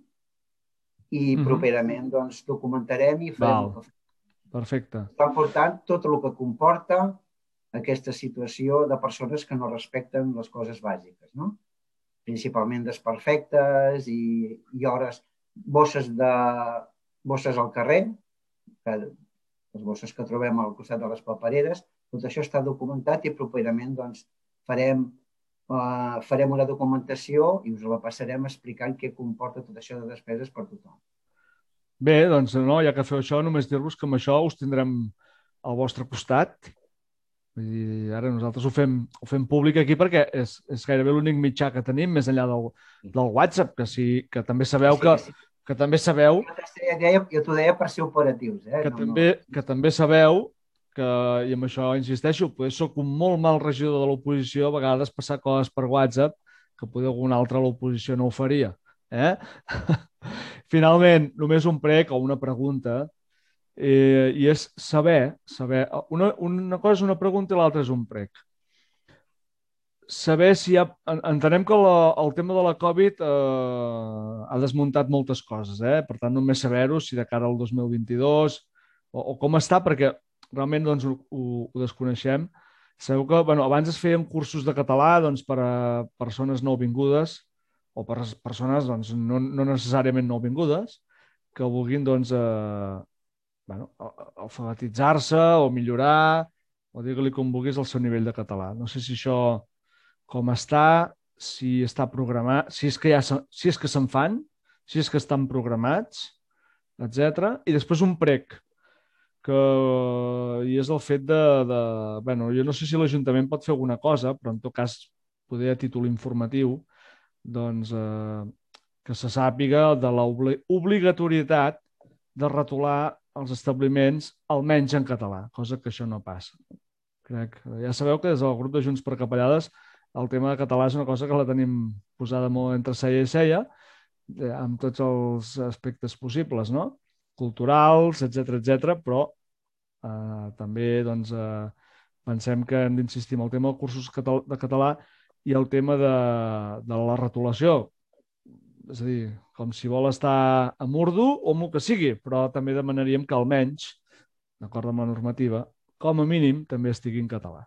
i Mhm. properament doncs, documentarem i farem Val. el que fem. Perfecte. Estan portant tot el que comporta aquesta situació de persones que no respecten les coses bàsiques, no? Principalment desperfectes i, i hores, bosses, de, bosses al carrer, que, les bosses que trobem al costat de les papereres, tot això està documentat i properament doncs, farem, uh, farem una documentació i us la passarem explicant què comporta tot això de despeses per tothom. Bé, doncs no, ja que feu això, només dir-vos que amb això us tindrem al vostre costat. Vull dir, ara nosaltres ho fem, ho fem públic aquí perquè és, és gairebé l'únic mitjà que tenim més enllà del, del WhatsApp, que, sí, que també sabeu que, que també sabeu Jo t'ho deia per ser operatius. Eh? que, No, també, que també sabeu que, i amb això insisteixo, potser soc un molt mal regidor de l'oposició, a vegades passar coses per WhatsApp que potser algun altre a l'oposició no ho faria. Eh? Finalment, només un prec o una pregunta, eh, i és saber, saber una, una cosa és una pregunta i l'altra és un prec. Saber si hi ha... Entenem que la, el tema de la Covid eh, ha desmuntat moltes coses, eh? Per tant, només saber-ho si de cara al dos mil vint-i-dos o, o com està, perquè realment doncs, ho, ho desconeixem. Sabeu que bueno, abans es feien cursos de català doncs, per a persones nouvingudes o per a persones doncs, no, no necessàriament nouvingudes que vulguin doncs, eh, bueno, alfabetitzar-se o millorar o digue-li com vulguis el seu nivell de català. No sé si això com està, si està programat, si és que, ja, si és que se'n fan, si és que estan programats, etcètera. I després un prec, que i és el fet de, de... Bueno, jo no sé si l'Ajuntament pot fer alguna cosa, però en tot cas, poder a títol informatiu, doncs, eh, que se sàpiga de l'obligatorietat de retolar els establiments almenys en català, cosa que això no passa. Crec. Ja sabeu que des del grup de Junts per Capellades el tema de català és una cosa que la tenim posada molt entre ceia i ceia, amb tots els aspectes possibles, no? Culturals, etcètera, etcètera, però eh, també doncs, eh, pensem que hem d'insistir en el tema dels cursos de català i el tema de, de la retolació. És a dir, com si vol estar a Urdu o amb el que sigui, però també demanaríem que almenys, d'acord amb la normativa, com a mínim també estigui en català.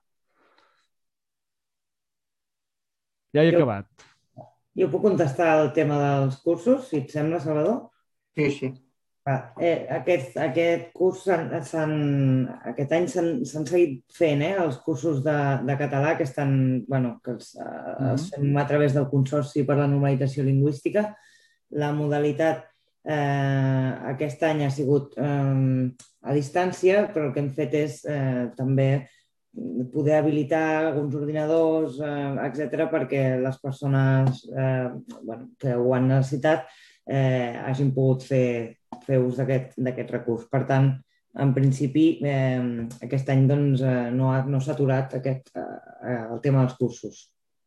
Ja he jo, acabat. Jo puc contestar el tema dels cursos, si et sembla, Salvador? Sí, sí. Ah, eh, aquest, aquest curs s'han, s'han, aquest any s'han seguit fent eh, els cursos de, de català que estan, bueno, que els, eh, mm-hmm. els fem a través del Consorci per la Normalització Lingüística. La modalitat eh, aquest any ha sigut eh, a distància, però el que hem fet és eh, també poder habilitar alguns ordinadors, eh, etcètera, perquè les persones eh, bueno, que ho han necessitat eh, hagin pogut fer, fer ús d'aquest recurs. Per tant, en principi, eh, aquest any doncs, eh, no, ha, no s'ha aturat aquest, eh, el tema dels cursos.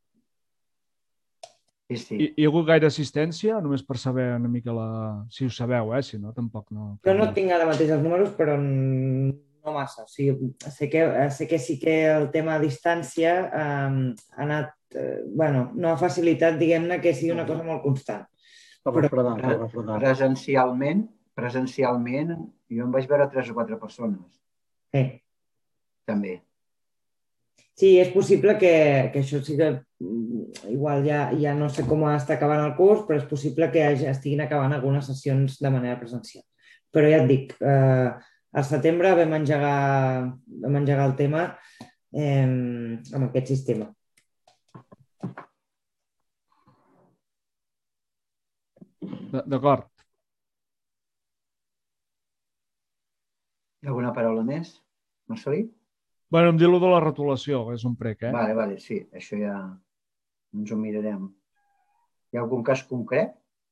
Sí, sí. I, hi ha hagut gaire assistència? Només per saber una mica la... Si ho sabeu, eh? Si no, tampoc no... Jo no tinc ara mateix els números, però no massa. O sigui, sé, que, sé que sí que el tema a distància eh, ha anat... Eh, bueno, no ha facilitat, diguem-ne, que sigui una cosa molt constant. Però, però presencialment, presencialment, jo em vaig veure tres o quatre persones. Sí. També. Sí, és possible que, que això sí que igual ja, ja no sé com està acabant el curs, però és possible que ja estiguin acabant algunes sessions de manera presencial. Però ja et dic, eh, al setembre vam engegar, vam engegar el tema eh, amb aquest sistema. D'acord. Alguna paraula més? Marcelí? Bueno, em diu de la retolació, és un prec, eh? Vale, vale, sí, això ja ens ho mirarem. Hi ha algun cas concret?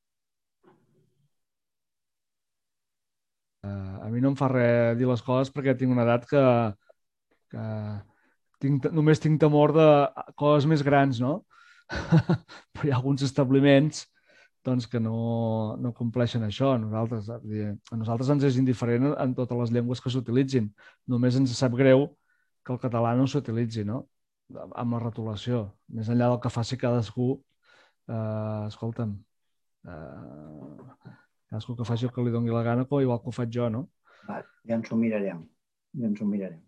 Uh, a mi no em fa res dir les coses perquè tinc una edat que, que tinc, només tinc temor de coses més grans, no? Però hi ha alguns establiments doncs, que no, no compleixen això. A nosaltres, a nosaltres ens és indiferent en totes les llengües que s'utilitzin. Només ens sap greu que el català no s'utilitzi, no? Amb la retolació. Més enllà del que faci cadascú, eh, escolta'm, eh, cadascú que faci el que li doni la gana, com igual que ho faig jo, no? Vale, ja ens ho mirarem. Ja ens ho mirarem.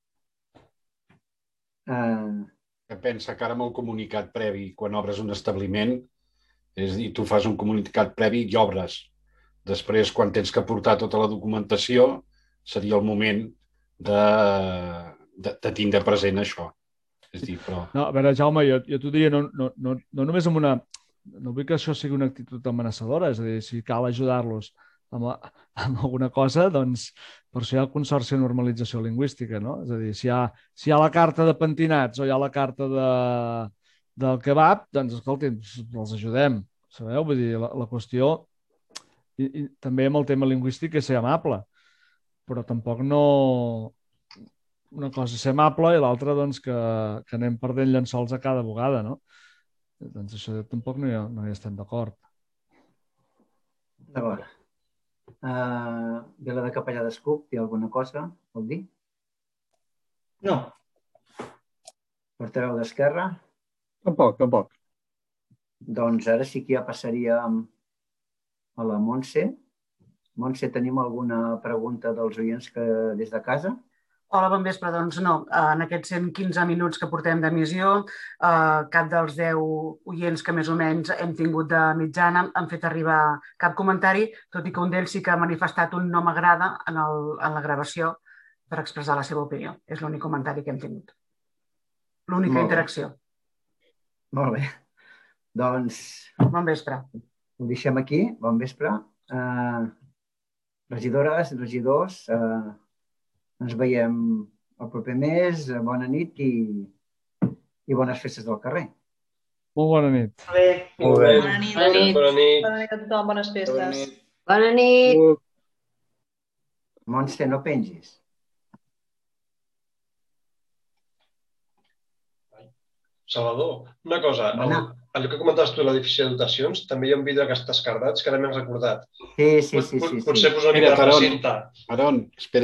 Uh... Que pensa que ara amb el comunicat previ, quan obres un establiment, és a dir, tu fas un comunicat previ i obres. Després, quan tens que portar tota la documentació, seria el moment de, de, de tindre present això. És dir, però... No, a veure, Jaume, jo, jo t'ho diria, no, no, no, no només amb una... No vull que això sigui una actitud amenaçadora, és a dir, si cal ajudar-los amb, la, amb alguna cosa, doncs per això hi ha el Consorci de Normalització Lingüística, no? És a dir, si hi ha, si hi ha la carta de pentinats o hi ha la carta de, del kebab, doncs, escolti, els ajudem, sabeu? Vull dir, la, la qüestió, i, i també amb el tema lingüístic, és ser amable, però tampoc no... Una cosa és ser amable i l'altra, doncs, que, que anem perdent llençols a cada vegada, no? Doncs això tampoc no hi, no hi estem d'acord. D'acord. Uh, Vila de Capellà d'Escup, hi ha alguna cosa? Vol dir? No. Portaveu d'Esquerra? Tampoc, tampoc. Doncs ara sí que ja passaríem a la Montse. Montse, tenim alguna pregunta dels oients que des de casa? Hola, bon vespre. Doncs no, en aquests cent quinze minuts que portem d'emissió, eh, cap dels deu oients que més o menys hem tingut de mitjana han fet arribar cap comentari, tot i que un d'ells sí que ha manifestat un no m'agrada en, el, en la gravació per expressar la seva opinió. És l'únic comentari que hem tingut. L'única interacció. Molt bé. Doncs... Bon vespre. Ho deixem aquí. Bon vespre. Uh, regidores, regidors... Uh... Ens veiem el proper mes. Bona nit i, i bones festes del carrer. Molt bona nit. Molt bé. Molt bé. Bona nit. Bona nit. Bona nit. Bona nit a tothom, bones festes. Bona nit. Montse, no pengis. Salvador, una cosa, el, allò que comentaves tu de l'edifici de dotacions, també hi ha un vídeo que està escardat, que ara m'he recordat. Sí, sí, sí. sí, sí. Potser posar una mica de precinta. Aron, espera.